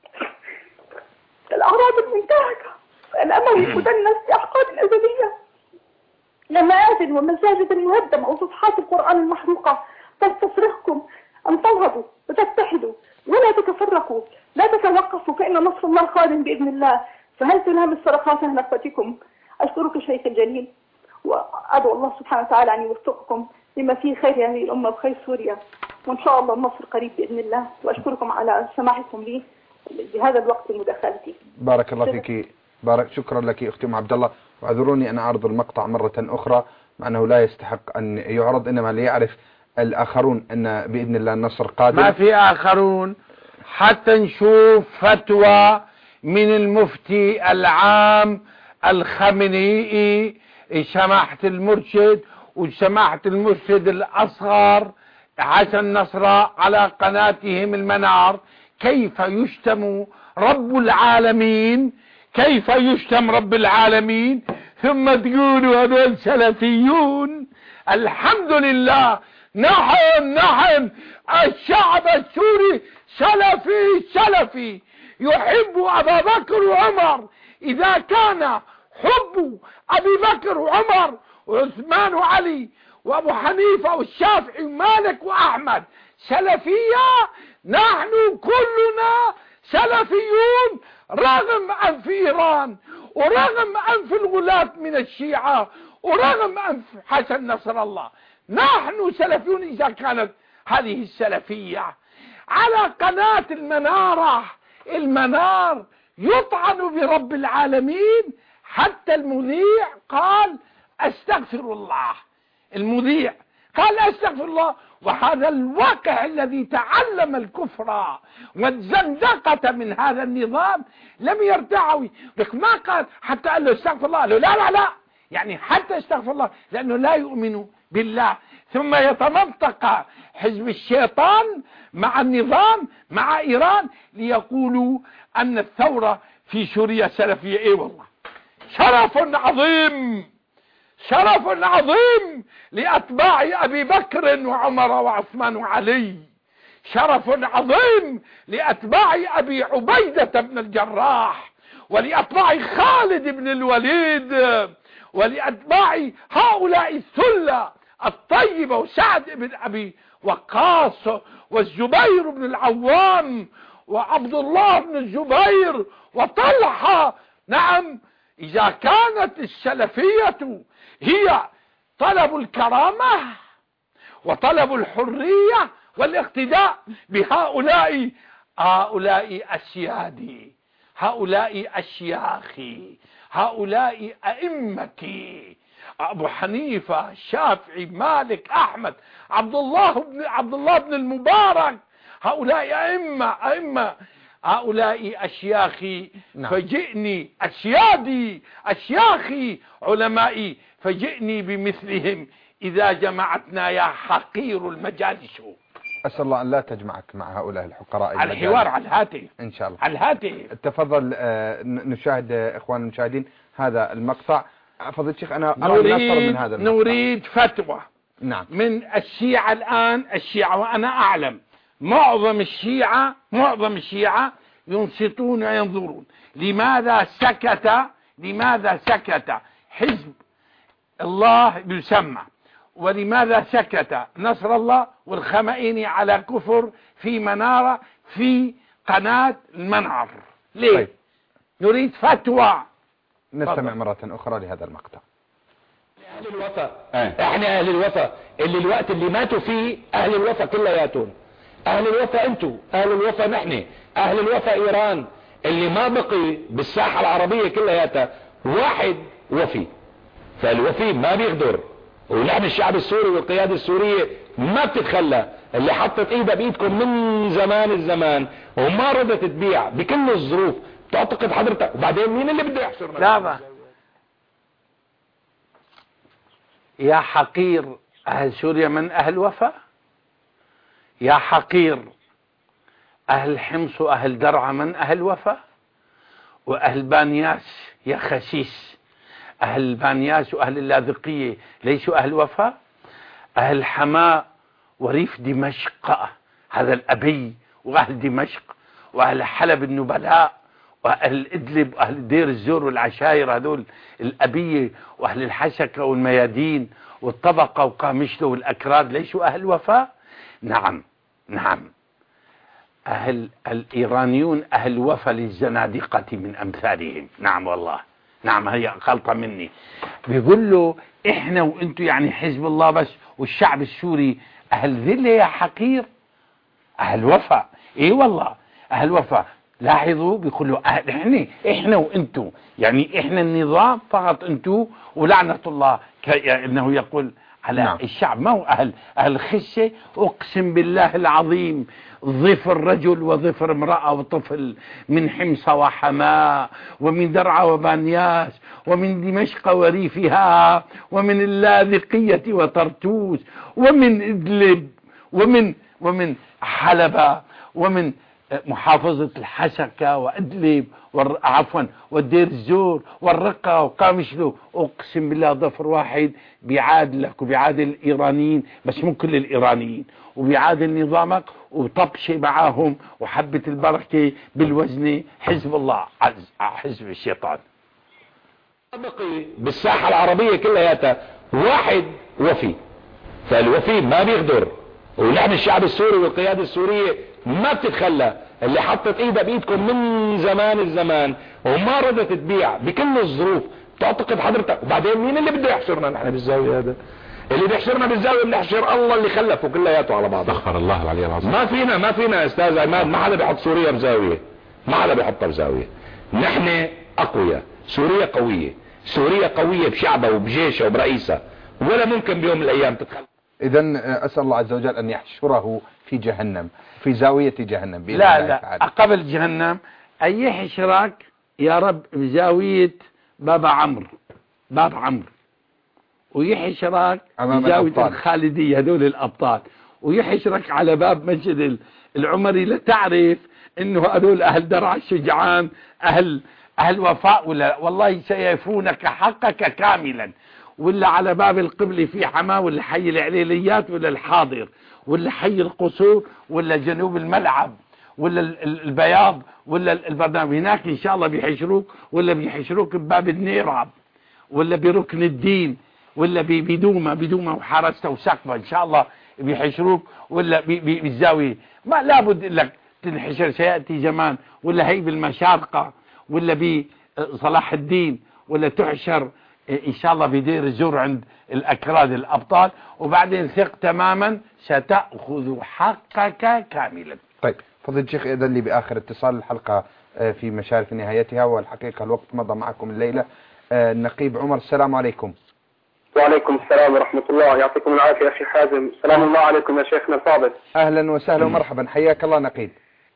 Speaker 10: الأعراض المنتهكة، الأمل المدنس بأحقاد أزلية، لمآذن ومساجد مهدمة وصفحات القرآن المحروقة تستصرخكم أن تنهضوا وتتحدوا ولا تتفرقوا، لا تتوقفوا، فإن نصر الله قادم بإذن الله، فهل تلهم الصرخات أهل أخوتكم؟ أشكرك الشيخ الجليل، وأدعو الله سبحانه وتعالى أن يوفقكم لما فيه خير هذه الأمة وخير سوريا، وإن شاء الله النصر قريب بإذن الله، وأشكركم على سماحكم لي بهذا الوقت المداخلتي.
Speaker 3: بارك الله فيك. بارك شكرا لك أختي أم عبد الله، واعذروني أن أعرض المقطع مرة أخرى مع أنه لا يستحق أن يعرض، إنما ليعرف الآخرون أن بإذن الله النصر قادم.
Speaker 4: ما في آخرون حتى نشوف فتوى من المفتي العام الخميني سماحة المرشد وسماحة المرشد الأصغر حسن نصر على قناتهم المنار، كيف يشتم رب العالمين، كيف يشتم رب العالمين ثم تقولوا هذول سلفيون. الحمد لله. نعم نعم الشعب السوري سلفي سلفي يحب أبا بكر وعمر. إذا كان حب أبي بكر وعمر وعثمان وعلي وأبو حنيفة والشافعي ومالك وأحمد سلفية، نحن كلنا سلفيون رغم أنف إيران ورغم أنف الغلاة من الشيعة ورغم أنف حسن نصر الله. نحن سلفيون إذا كانت هذه السلفية. على قناة المنارة المنار يطعن برب العالمين، حتى المذيع قال استغفر الله. المذيع قال استغفر الله. وهذا الواقع الذي تعلم الكفر والزندقة من هذا النظام لم يرتعوا. لك ما قال حتى قال له استغفر الله، قال له لا لا لا، يعني حتى استغفر الله لأنه لا يؤمن بالله. ثم يتمنطق حزب الشيطان مع النظام مع إيران ليقولوا أن الثورة في سوريا سلفية. ايه والله شرف عظيم، شرف عظيم لأتباع أبي بكر وعمر وعثمان وعلي، شرف عظيم لأتباع أبي عبيدة بن الجراح ولأتباع خالد بن الوليد ولأتباع هؤلاء الثلة الطيبة وسعد بن أبي وقاص والزبير بن العوام وعبد الله بن الزبير وطلحة. نعم إذا كانت السلفية هي طلب الكرامة وطلب الحرية والاقتداء بهؤلاء هؤلاء أسيادي، هؤلاء أشياخي، هؤلاء أئمتي، أبو حنيفة، الشافعي، مالك، أحمد، عبد الله بن عبد الله بن المبارك، هؤلاء أئمة أئمة هؤلاء أشياخي. نعم. فجئني أسيادي أشياخي علمائي فجئني بمثلهم إذا جمعتنا يا حقير المجالس.
Speaker 3: أسأل الله أن لا تجمعك مع هؤلاء الحقراء.
Speaker 4: على الحوار على الهاتف
Speaker 3: إن شاء الله.
Speaker 4: على الهاتف.
Speaker 3: تفضل. نشاهد إخوان المشاهدين هذا المقطع. فضيلة الشيخ أنا
Speaker 4: نريد
Speaker 3: من هذا المقطع.
Speaker 4: نريد فتوى.
Speaker 3: نعم.
Speaker 4: من الشيعة الآن. الشيعة وأنا أعلم معظم الشيعة معظم الشيعة ينصتون وينظرون. لماذا سكت لماذا سكت حزب الله يسمى، ولماذا سكت نصر الله والخمائني على كفر في منارة في قناة المنعر؟ ليه؟ طيب. نريد فتوى.
Speaker 3: نستمع مرة أخرى لهذا المقطع.
Speaker 11: أهل الوفا احنا أهل الوفا اللي الوقت اللي ماتوا فيه أهل الوفا كلياتهم. أهل الوفا أنتوا، أهل الوفا نحن، أهل الوفا إيران. اللي ما بقي بالساحة العربية كلياتها واحد وفي، فالوفي ما بيقدر. ونحن الشعب السوري والقيادة السورية ما بتتخلى، اللي حطت ايدها بايدكم من زمان الزمان وما رضت تبيع بكل الظروف. تعتقد حضرتك وبعدين مين اللي بده يحشر؟
Speaker 4: لا يا حقير، أهل سوريا من أهل وفا؟ يا حقير، أهل حمص وأهل درعا من أهل وفا؟ وأهل بانياس يا خسيس، أهل بانياس وأهل اللاذقية ليسوا أهل وفا؟ أهل حماة وريف دمشق هذا الأبي وأهل دمشق وأهل حلب النبلاء وأهل إدلب وأهل دير الزور والعشاير هذول الأبية وأهل الحسكة والميادين والطبقة وقامشلو والأكراد ليسوا أهل وفاء؟ نعم نعم. أهل الإيرانيون أهل وفاء للزنادقة من أمثالهم. نعم والله، نعم هي غلطة مني. بيقول له إحنا وإنتوا يعني حزب الله بس والشعب السوري أهل ذلة يا حقير. أهل وفاء إيه والله أهل وفاء. لاحظوا بيقولوا أهل إحنا إحنا وإنتوا، يعني إحنا النظام فقط إنتوا ولعنة الله كأنه يقول على نعم. الشعب ما هو أهل أهل خشة. أقسم بالله العظيم ظفر رجل وظفر امرأة وطفل من حمص وحماة ومن درعا وبانياس ومن دمشق وريفها ومن اللاذقية وطرطوس ومن إدلب ومن ومن حلب ومن محافظة الحسكة وإدلب عفوا والدير الزور والرقة وقامشلو، أقسم بالله ظفر واحد بيعادل لك وبيعادل الإيرانيين، بس مو كل الإيرانيين، وبيعادل نظامك وطبشي معاهم وحبة البركة بالوزنة. حزب الله عز حزب الشيطان.
Speaker 11: بقي بالساحة العربية كلها واحد وفي، فالوفي ما بيغدر، ونحن الشعب السوري والقيادة السورية ما بتتخلى، اللي حطت ايدها بايدكم من زمان الزمان وما ردت تبيع بكل الظروف. تعتقد حضرتك وبعدين مين اللي بده يحشرنا نحن بالزاوية؟ هذا اللي بيحشرنا بالزاوية بنحشر الله اللي خلفه كلياته على بعض.
Speaker 12: استغفر الله العلي العظيم.
Speaker 11: ما فينا ما فينا استاذ عماد، ما حدا بيحط سوريا بزاوية، ما حدا بيحطها بزاوية. نحن اقوياء، سوريا قوية، سوريا قوية بشعبها وبجيشها وبرئيسها، ولا ممكن بيوم من الايام تتخلى.
Speaker 3: اذا اسال الله عز وجل ان يحشره في جهنم، في زاوية جهنم.
Speaker 4: لا لا قبل جهنم أن يحشرك يا رب بزاوية باب عمرو، باب عمرو، ويحشرك بزاوية الخالدية هذول الأبطال، ويحشرك على باب مسجد العمري لتعرف انه هذول اهل درع الشجعان، اهل اهل وفاء، ولا والله سيفونك حقك كاملا. ولا على باب القبلة في حماه، ولا حي العليليات، ولا الحاضر، ولا حي القصور، ولا جنوب الملعب، ولا البياض، ولا البرنامج. هناك ان شاء الله بيحشروك، ولا بيحشروك بباب النيراب، ولا بركن الدين، ولا بدومة بدومة وحرسته وسقفه ان شاء الله بيحشروك، ولا بالزاوية. ما لابد لك تنحشر، سيأتي زمان ولا هي بالمشارقة، ولا بصلاح الدين، ولا تحشر ان شاء الله بدير الزور عند الاكراد الابطال، وبعدين ثق تماما ستأخذ حقك كاملا.
Speaker 3: طيب فضيلة الشيخ، إذا لي بآخر اتصال الحلقة في مشارف نهايتها، والحقيقة الوقت مضى معكم الليلة. النقيب عمر، السلام عليكم.
Speaker 13: وعليكم السلام ورحمة الله، يعطيكم العافية يا أخي حازم. سلام الله عليكم يا شيخنا الفاضل.
Speaker 3: أهلا وسهلا ومرحبا، حياك الله نقيب.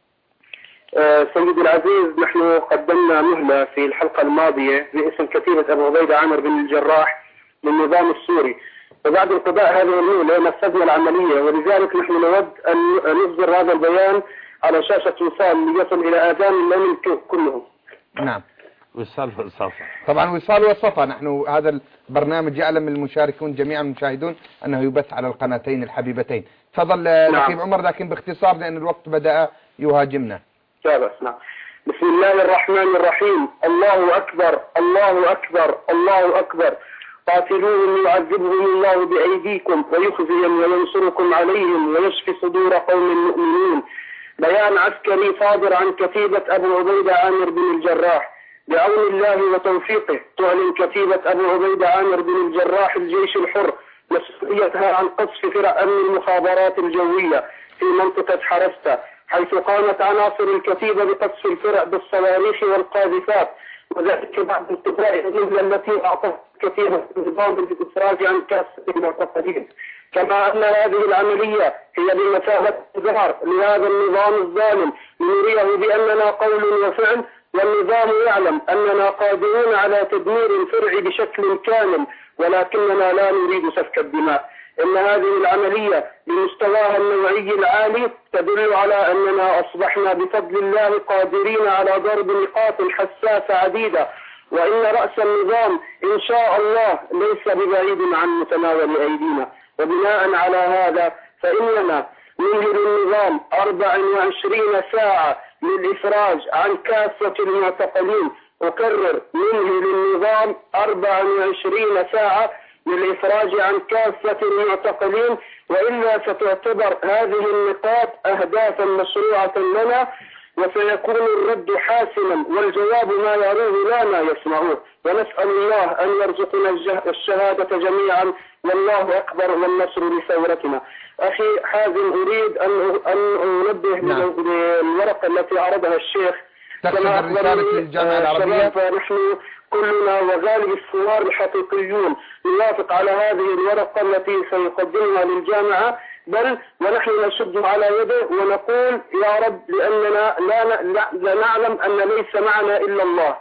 Speaker 13: أه سيدي العزيز، نحن قدمنا مهلة في الحلقة الماضية باسم كتيبة أبو عبيدة عامر بن الجراح للنظام السوري، وبعد انقضاء هذه المهلة نفذنا العملية، ولذلك نحن نود أن نصدر هذا البيان على شاشة وصال ليصل إلى آذان المؤمن كلهم.
Speaker 3: نعم،
Speaker 4: وصال والصفا.
Speaker 3: طبعا وصال والصفا. نحن هذا البرنامج يعلم المشاركون جميعا المشاهدون أنه يبث على القناتين الحبيبتين. تفضل نعم. نقيب عمر، لكن باختصار لأن الوقت بدأ يهاجمنا.
Speaker 13: لا بس نعم. بسم الله الرحمن الرحيم. الله أكبر الله أكبر الله أكبر. قاتلوهم يعذبهم الله بأيديكم ويخزيهم وينصركم عليهم ويشفي صدور قوم مؤمنين. بيان عسكري صادر عن كتيبة أبو عبيدة عامر بن الجراح. بعون الله وتوفيقه تعلن كتيبة أبو عبيدة عامر بن الجراح الجيش الحر مسؤوليتها عن قصف فرق أمن المخابرات الجوية في منطقة حرستا، حيث قامت عناصر الكتيبة بقصف الفرق بالصواريخ والقاذفات، وذلك بعد انتهاء المهلة التي أعطت كتيبة النظام بالإفراج عن كافة المعتقلين. كما أن هذه العملية هي بمثابة إظهار لهذا النظام الظالم لنريه بأننا قول وفعل، والنظام يعلم أننا قادرون على تدمير الفرع بشكل كامل، ولكننا لا نريد سفك الدماء. إن هذه العملية بمستواها النوعي العالي تدل على أننا أصبحنا بفضل الله قادرين على ضرب نقاط حساسة عديدة، وإن رأس النظام إن شاء الله ليس ببعيد عن متناول أيدينا. وبناء على هذا فإننا ننهي النظام أربع وعشرين ساعة للإفراج عن كافة المعتقلين. أكرر، ننهي للنظام أربع وعشرين ساعة للإفراج عن كافة المعتقلين، وإلا ستعتبر هذه النقاط أهدافا مشروعة لنا، وسيكون الرد حاسما والجواب ما يروه لا ما يسمعوه. ونسأل الله أن يرزقنا الشهادة جميعا، والله أكبر والنصر لثورتنا. أخي حازم، أريد أن أن أنبه نعم. للورقة التي عرضها الشيخ.
Speaker 3: كما رسالة للجامعة العربية،
Speaker 13: فنحن كلنا وغالب الثوار الحقيقيون نوافق على هذه الورقة التي سيقدمها للجامعة، بل ونحن نشد على يده ونقول يا رب، لأننا لا, لا, لا نعلم أن ليس معنا إلا الله.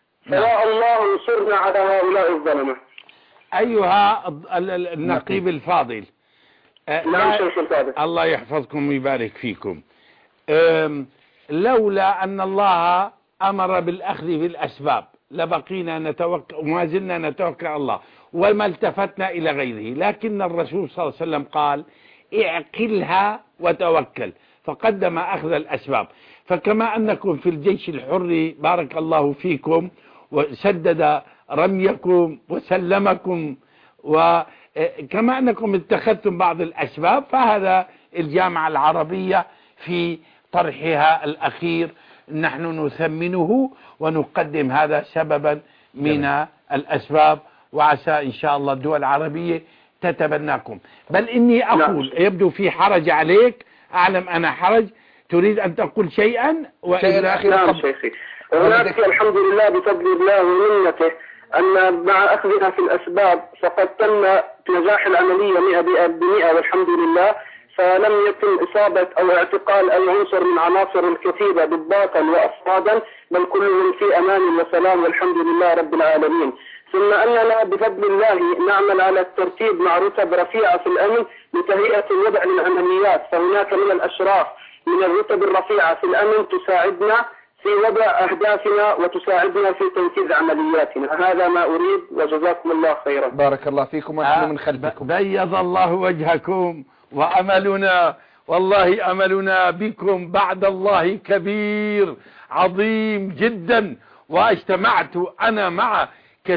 Speaker 13: فيا الله انصرنا على هؤلاء الظلمة.
Speaker 4: أيها النقيب الفاضل،
Speaker 13: نعم شيخ الفاضل،
Speaker 4: الله يحفظكم ويبارك فيكم. لولا أن الله أمر بالأخذ بالأسباب لبقينا نتوكل وما زلنا نتوكل على الله وما التفتنا إلى غيره، لكن الرسول صلى الله عليه وسلم قال اعقلها وتوكل، فقدم أخذ الأسباب. فكما أنكم في الجيش الحر بارك الله فيكم وسدد رميكم وسلمكم، وكما أنكم اتخذتم بعض الأسباب، فهذا الجامعة العربية في طرحها الأخير نحن نثمنه ونقدم هذا سببا من جميل. الأسباب، وعسى إن شاء الله الدول العربية تتبناكم. بل إني أقول لا. يبدو في حرج عليك، أعلم أنا حرج، تريد أن تقول شيئا
Speaker 13: وإلى آخر. نعم شيخي، هناك الحمد لله بفضل الله ومنته أن مع أخذنا في الأسباب فقد تم نجاح العملية مئة بمئة والحمد لله، فلم يتم إصابة أو اعتقال أي عنصر من عناصر الكتيبة بالباطل وأفرادا، بل كلهم في أمان وسلام والحمد لله رب العالمين. ثم أننا بفضل الله نعمل على الترتيب مع رتب رفيعة في الأمن لتهيئة الوضع للعمليات، فهناك من الأشراف من الرتب الرفيعة في الأمن تساعدنا في وضع أهدافنا وتساعدنا في تنفيذ عملياتنا. هذا ما أريد وجزاكم الله خيرا.
Speaker 3: بارك الله فيكم ونحن من خلفكم.
Speaker 4: بيض الله وجهكم، وأملنا والله أملنا بكم بعد الله كبير عظيم جدا. واجتمعت أنا مع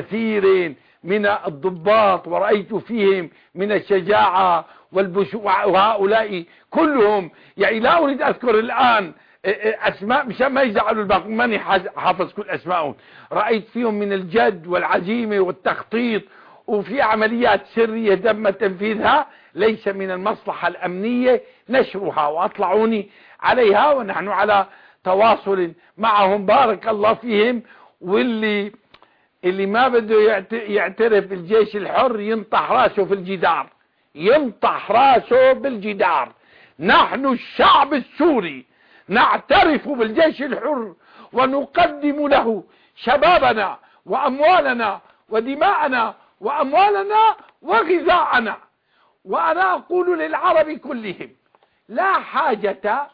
Speaker 4: كثير من الضباط ورأيت فيهم من الشجاعة والبشوع، وهؤلاء كلهم يعني لا أريد أذكر الآن أسماء مشان ما يزعلوا الباقي، ماني حافظ كل أسمائهم. رأيت فيهم من الجد والعزيمة والتخطيط، وفي عمليات سرية تم تنفيذها ليس من المصلحة الأمنية نشرها، وأطلعوني عليها ونحن على تواصل معهم بارك الله فيهم. واللي اللي ما بده يعترف بالجيش الحر ينطح راسه في الجدار، ينطح راسه بالجدار. نحن الشعب السوري نعترف بالجيش الحر ونقدم له شبابنا وأموالنا ودماءنا وأموالنا وغذاءنا. وأنا أقول للعرب كلهم لا حاجة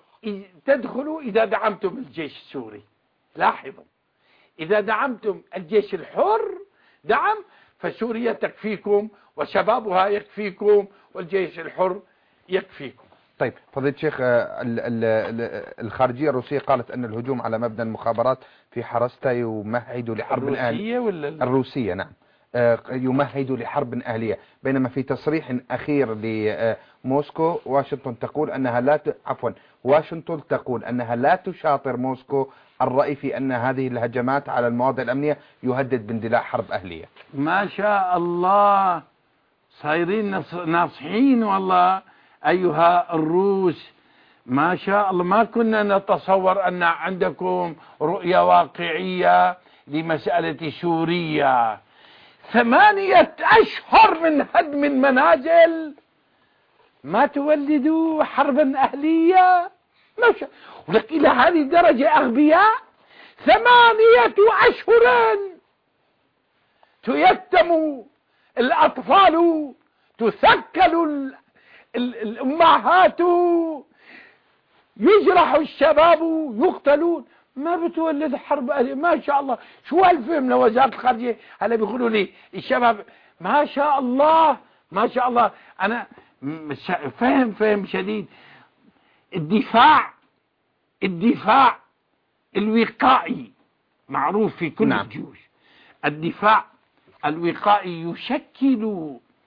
Speaker 4: تدخلوا إذا دعمتم الجيش السوري. لاحظوا، إذا دعمتم الجيش الحر دعم فسوريا تكفيكم وشبابها يكفيكم والجيش الحر يكفيكم.
Speaker 3: طيب فضيلة الشيخ، الخارجية الروسية قالت أن الهجوم على مبنى المخابرات في حرستا يمهد لحرب أهلية. ولا الروسية نعم يمهد لحرب أهلية، بينما في تصريح أخير لموسكو واشنطن تقول أنها لا ت... عفوا واشنطن تقول أنها لا تشاطر موسكو الرأي في أن هذه الهجمات على المواضع الأمنية يهدد باندلاع حرب أهلية.
Speaker 4: ما شاء الله صايرين ناصحين والله أيها الروس، ما شاء الله. ما كنا نتصور أن عندكم رؤية واقعية لمسألة سوريا. ثمانية أشهر من هدم المنازل ما تولدوا حربا أهلية. ما شاء ولك إلى هذه الدرجة أغبياء. ثمانية أشهر تيتم الأطفال، تثكل الأمهات، يجرح الشباب، يقتلون، ما بتولد حرب أهلية. ما شاء الله. شو هالفهم لوزارة الخارجية؟ هلا بيقولوا لي الشباب ما شاء الله ما شاء الله. أنا فهم فهم شديد. الدفاع الدفاع الوقائي معروف في كل نعم. الجيوش. الدفاع الوقائي يشكل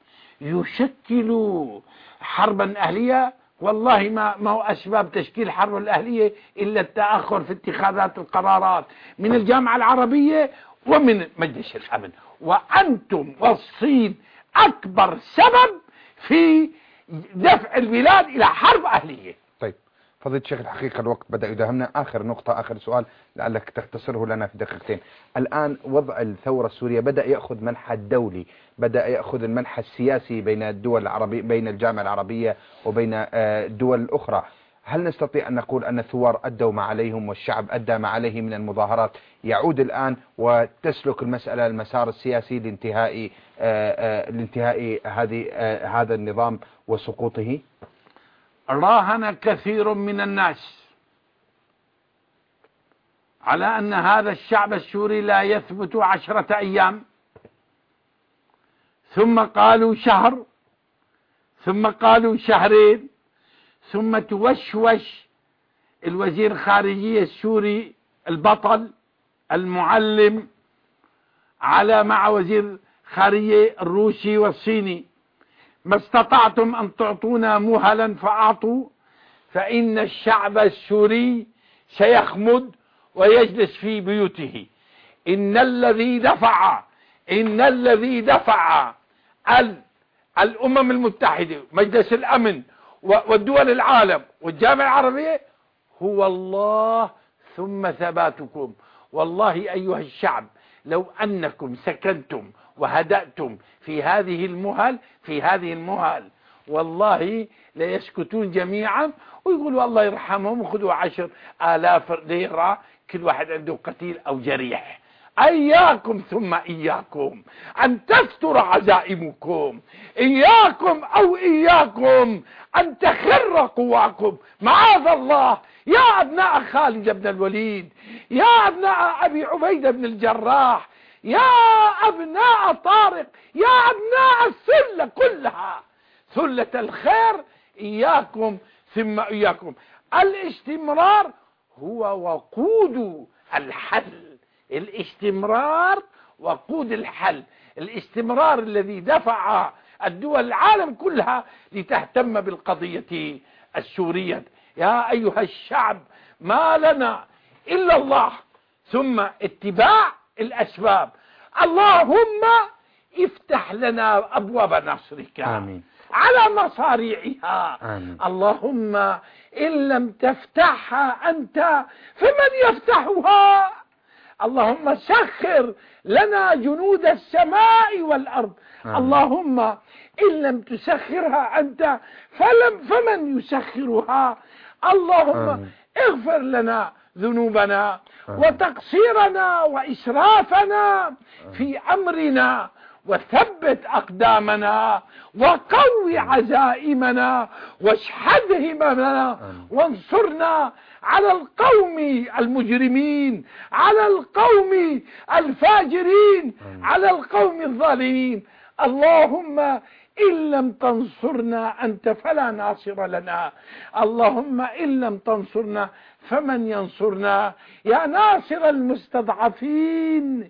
Speaker 4: يشكل حربا أهلية. والله ما ما هو أسباب تشكيل حرب الأهلية إلا التأخر في اتخاذات القرارات من الجامعة العربية ومن مجلس الأمن، وأنتم والصين أكبر سبب في دفع البلاد إلى حرب أهلية.
Speaker 3: طيب فضيلة الشيخ، الحقيقة الوقت بدأ يداهمنا. آخر نقطة، آخر سؤال لعلك تختصره لنا في دقيقتين. الآن وضع الثورة السورية بدأ يأخذ منحى الدولي، بدأ يأخذ المنحى السياسي بين الدول العربية، بين الجامعة العربية وبين الدول الأخرى. هل نستطيع أن نقول أن الثوار أدوا ما عليهم والشعب أدى ما عليه من المظاهرات، يعود الآن وتسلك المسألة المسار السياسي لانتهاء لانتهاء هذه هذا النظام وسقوطه؟
Speaker 4: راهن كثير من الناس على أن هذا الشعب السوري لا يثبت عشرة أيام، ثم قالوا شهر، ثم قالوا شهرين، ثم توشوش الوزير الخارجية السوري البطل المعلم على مع وزير خارجية الروسي والصيني: ما استطعتم أن تعطونا مهلا فأعطوا، فإن الشعب السوري سيخمد ويجلس في بيوته. إن الذي دفع إن الذي دفع الأمم المتحدة، مجلس الأمن، والدول العالم والجامعة العربية هو الله ثم ثباتكم. والله أيها الشعب، لو أنكم سكنتم وهدأتم في هذه المهل في هذه المهل والله ليسكتون جميعا ويقولوا الله يرحمهم وخذوا عشر آلاف ليرة، كل واحد عنده قتيل أو جريح. إياكم ثم إياكم أن تستر عزائمكم، إياكم أو إياكم أن تخر قواكم، معاذ الله. يا أبناء خالد بن الوليد، يا أبناء أبي عبيدة بن الجراح، يا أبناء طارق، يا أبناء السلة كلها، سلة الخير، إياكم ثم إياكم. الاستمرار هو وقود الحل، الاستمرار وقود الحل، الاستمرار الذي دفع الدول العالم كلها لتهتم بالقضية السورية. يا أيها الشعب، ما لنا إلا الله ثم اتباع الأسباب. اللهم افتح لنا أبواب نصرك آمين. على مصاريعها آمين. اللهم إن لم تفتحها أنت فمن يفتحها؟ اللهم سخر لنا جنود السماء والأرض آمين. اللهم إن لم تسخرها أنت فلم فمن يسخرها؟ اللهم آمين. اغفر لنا ذنوبنا آمين. وتقصيرنا وإسرافنا في أمرنا، وثبت أقدامنا، وقوي عزائمنا، واشحذ هممنا، وانصرنا على القوم المجرمين، على القوم الفاجرين، على القوم الظالمين. اللهم إن لم تنصرنا أنت فلا ناصر لنا، اللهم إن لم تنصرنا فمن ينصرنا؟ يا ناصر المستضعفين،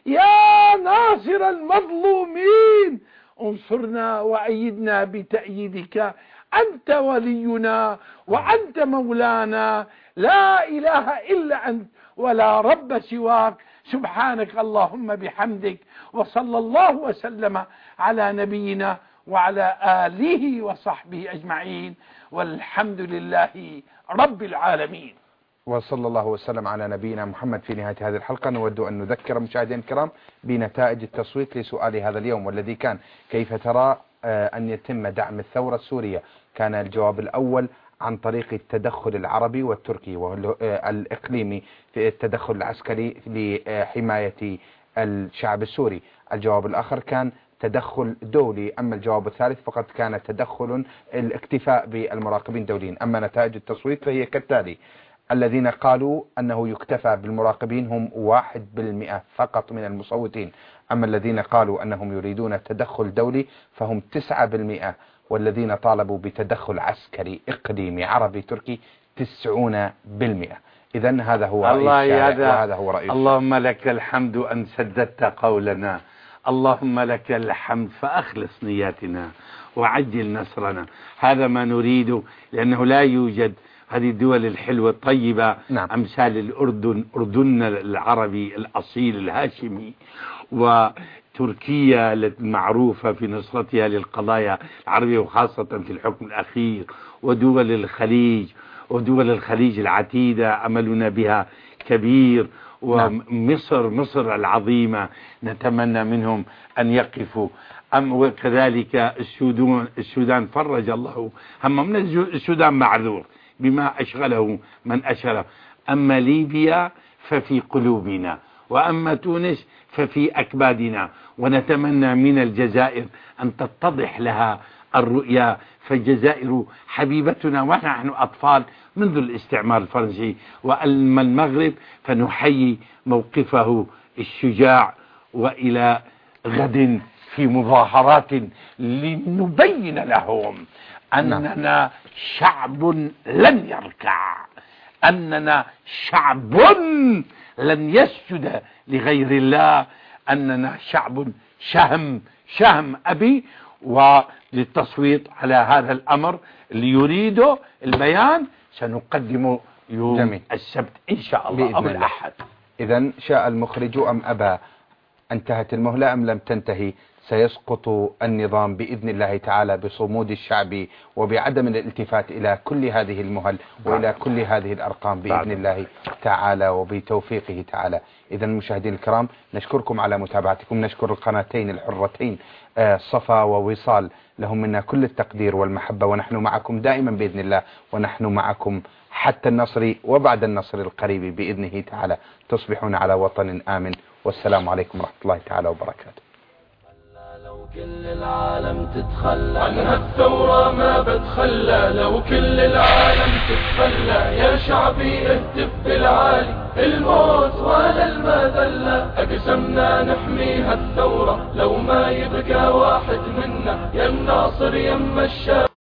Speaker 4: يا ناصر المظلومين، انصرنا وأيدنا بتأييدك، أنت ولينا وأنت مولانا، لا إله إلا أنت ولا رب سواك. سبحانك اللهم بحمدك، وصلى الله وسلم على نبينا وعلى آله وصحبه أجمعين، والحمد لله رب العالمين.
Speaker 3: وصلى الله وسلم على نبينا محمد. في نهاية هذه الحلقة نود أن نذكر مشاهدينا الكرام بنتائج التصويت لسؤال هذا اليوم، والذي كان: كيف ترى أن يتم دعم الثورة السورية؟ كان الجواب الأول عن طريق التدخل العربي والتركي والإقليمي في التدخل العسكري لحماية الشعب السوري. الجواب الآخر كان تدخل دولي. أما الجواب الثالث فقد كان تدخل الاكتفاء بالمراقبين الدوليين. أما نتائج التصويت فهي كالتالي: الذين قالوا أنه يكتفى بالمراقبين هم واحد بالمئة فقط من المصوتين. أما الذين قالوا أنهم يريدون تدخل دولي فهم تسعة بالمئة. والذين طالبوا بتدخل عسكري إقليمي عربي تركي تسعون بالمئة. إذن هذا هو رأي الشارع وهذا هو رأي الشارع.
Speaker 4: اللهم لك الحمد أن سددت قولنا، اللهم لك الحمد فأخلص نياتنا وعجل نصرنا. هذا ما نريده، لأنه لا يوجد هذه الدول الحلوة الطيبة نعم. أمثال الأردن، أردننا العربي الأصيل الهاشمي، وتركيا المعروفة في نصرتها للقضايا العربية وخاصة في الحكم الأخير، ودول الخليج ودول الخليج العتيدة أملنا بها كبير، ومصر مصر العظيمة نتمنى منهم أن يقفوا. أم وكذلك السودان السودان فرج الله هم من السودان معذور بما أشغله من أشغله. أما ليبيا ففي قلوبنا، وأما تونس ففي أكبادنا، ونتمنى من الجزائر أن تتضح لها الرؤيا، فالجزائر حبيبتنا ونحن أطفال منذ الاستعمار الفرنسي، وأما المغرب فنحيي موقفه الشجاع. وإلى غد في مظاهرات لنبين لهم أننا شعب لن يركع، أننا شعب لن يسجد لغير الله، أننا شعب شهم شهم أبي. وللتصويت على هذا الأمر اللي يريده البيان سنقدمه يوم جميل. السبت إن شاء الله أو الأحد.
Speaker 3: إذن شاء المخرج أم أبى، انتهت المهلة أم لم تنتهي، سيسقط النظام بإذن الله تعالى بصمود الشعب وبعدم الالتفات إلى كل هذه المهل وإلى كل هذه الأرقام بإذن الله تعالى وبتوفيقه تعالى. إذن مشاهدين الكرام نشكركم على متابعتكم، نشكر القناتين الحرتين صفا ووصال، لهم منا كل التقدير والمحبة، ونحن معكم دائما بإذن الله، ونحن معكم حتى النصر وبعد النصر القريب بإذنه تعالى. تصبحون على وطن آمن، والسلام عليكم ورحمة الله تعالى وبركاته.
Speaker 9: لو كل العالم تتخلى عنها الثورة ما بتخلى، لو كل العالم تتخلى يا شعبي اهتف بالعالي، الموت ولا المذلة أقسمنا نحميها الثورة، لو ما يبقى واحد منا يا الناصر يا الشاب.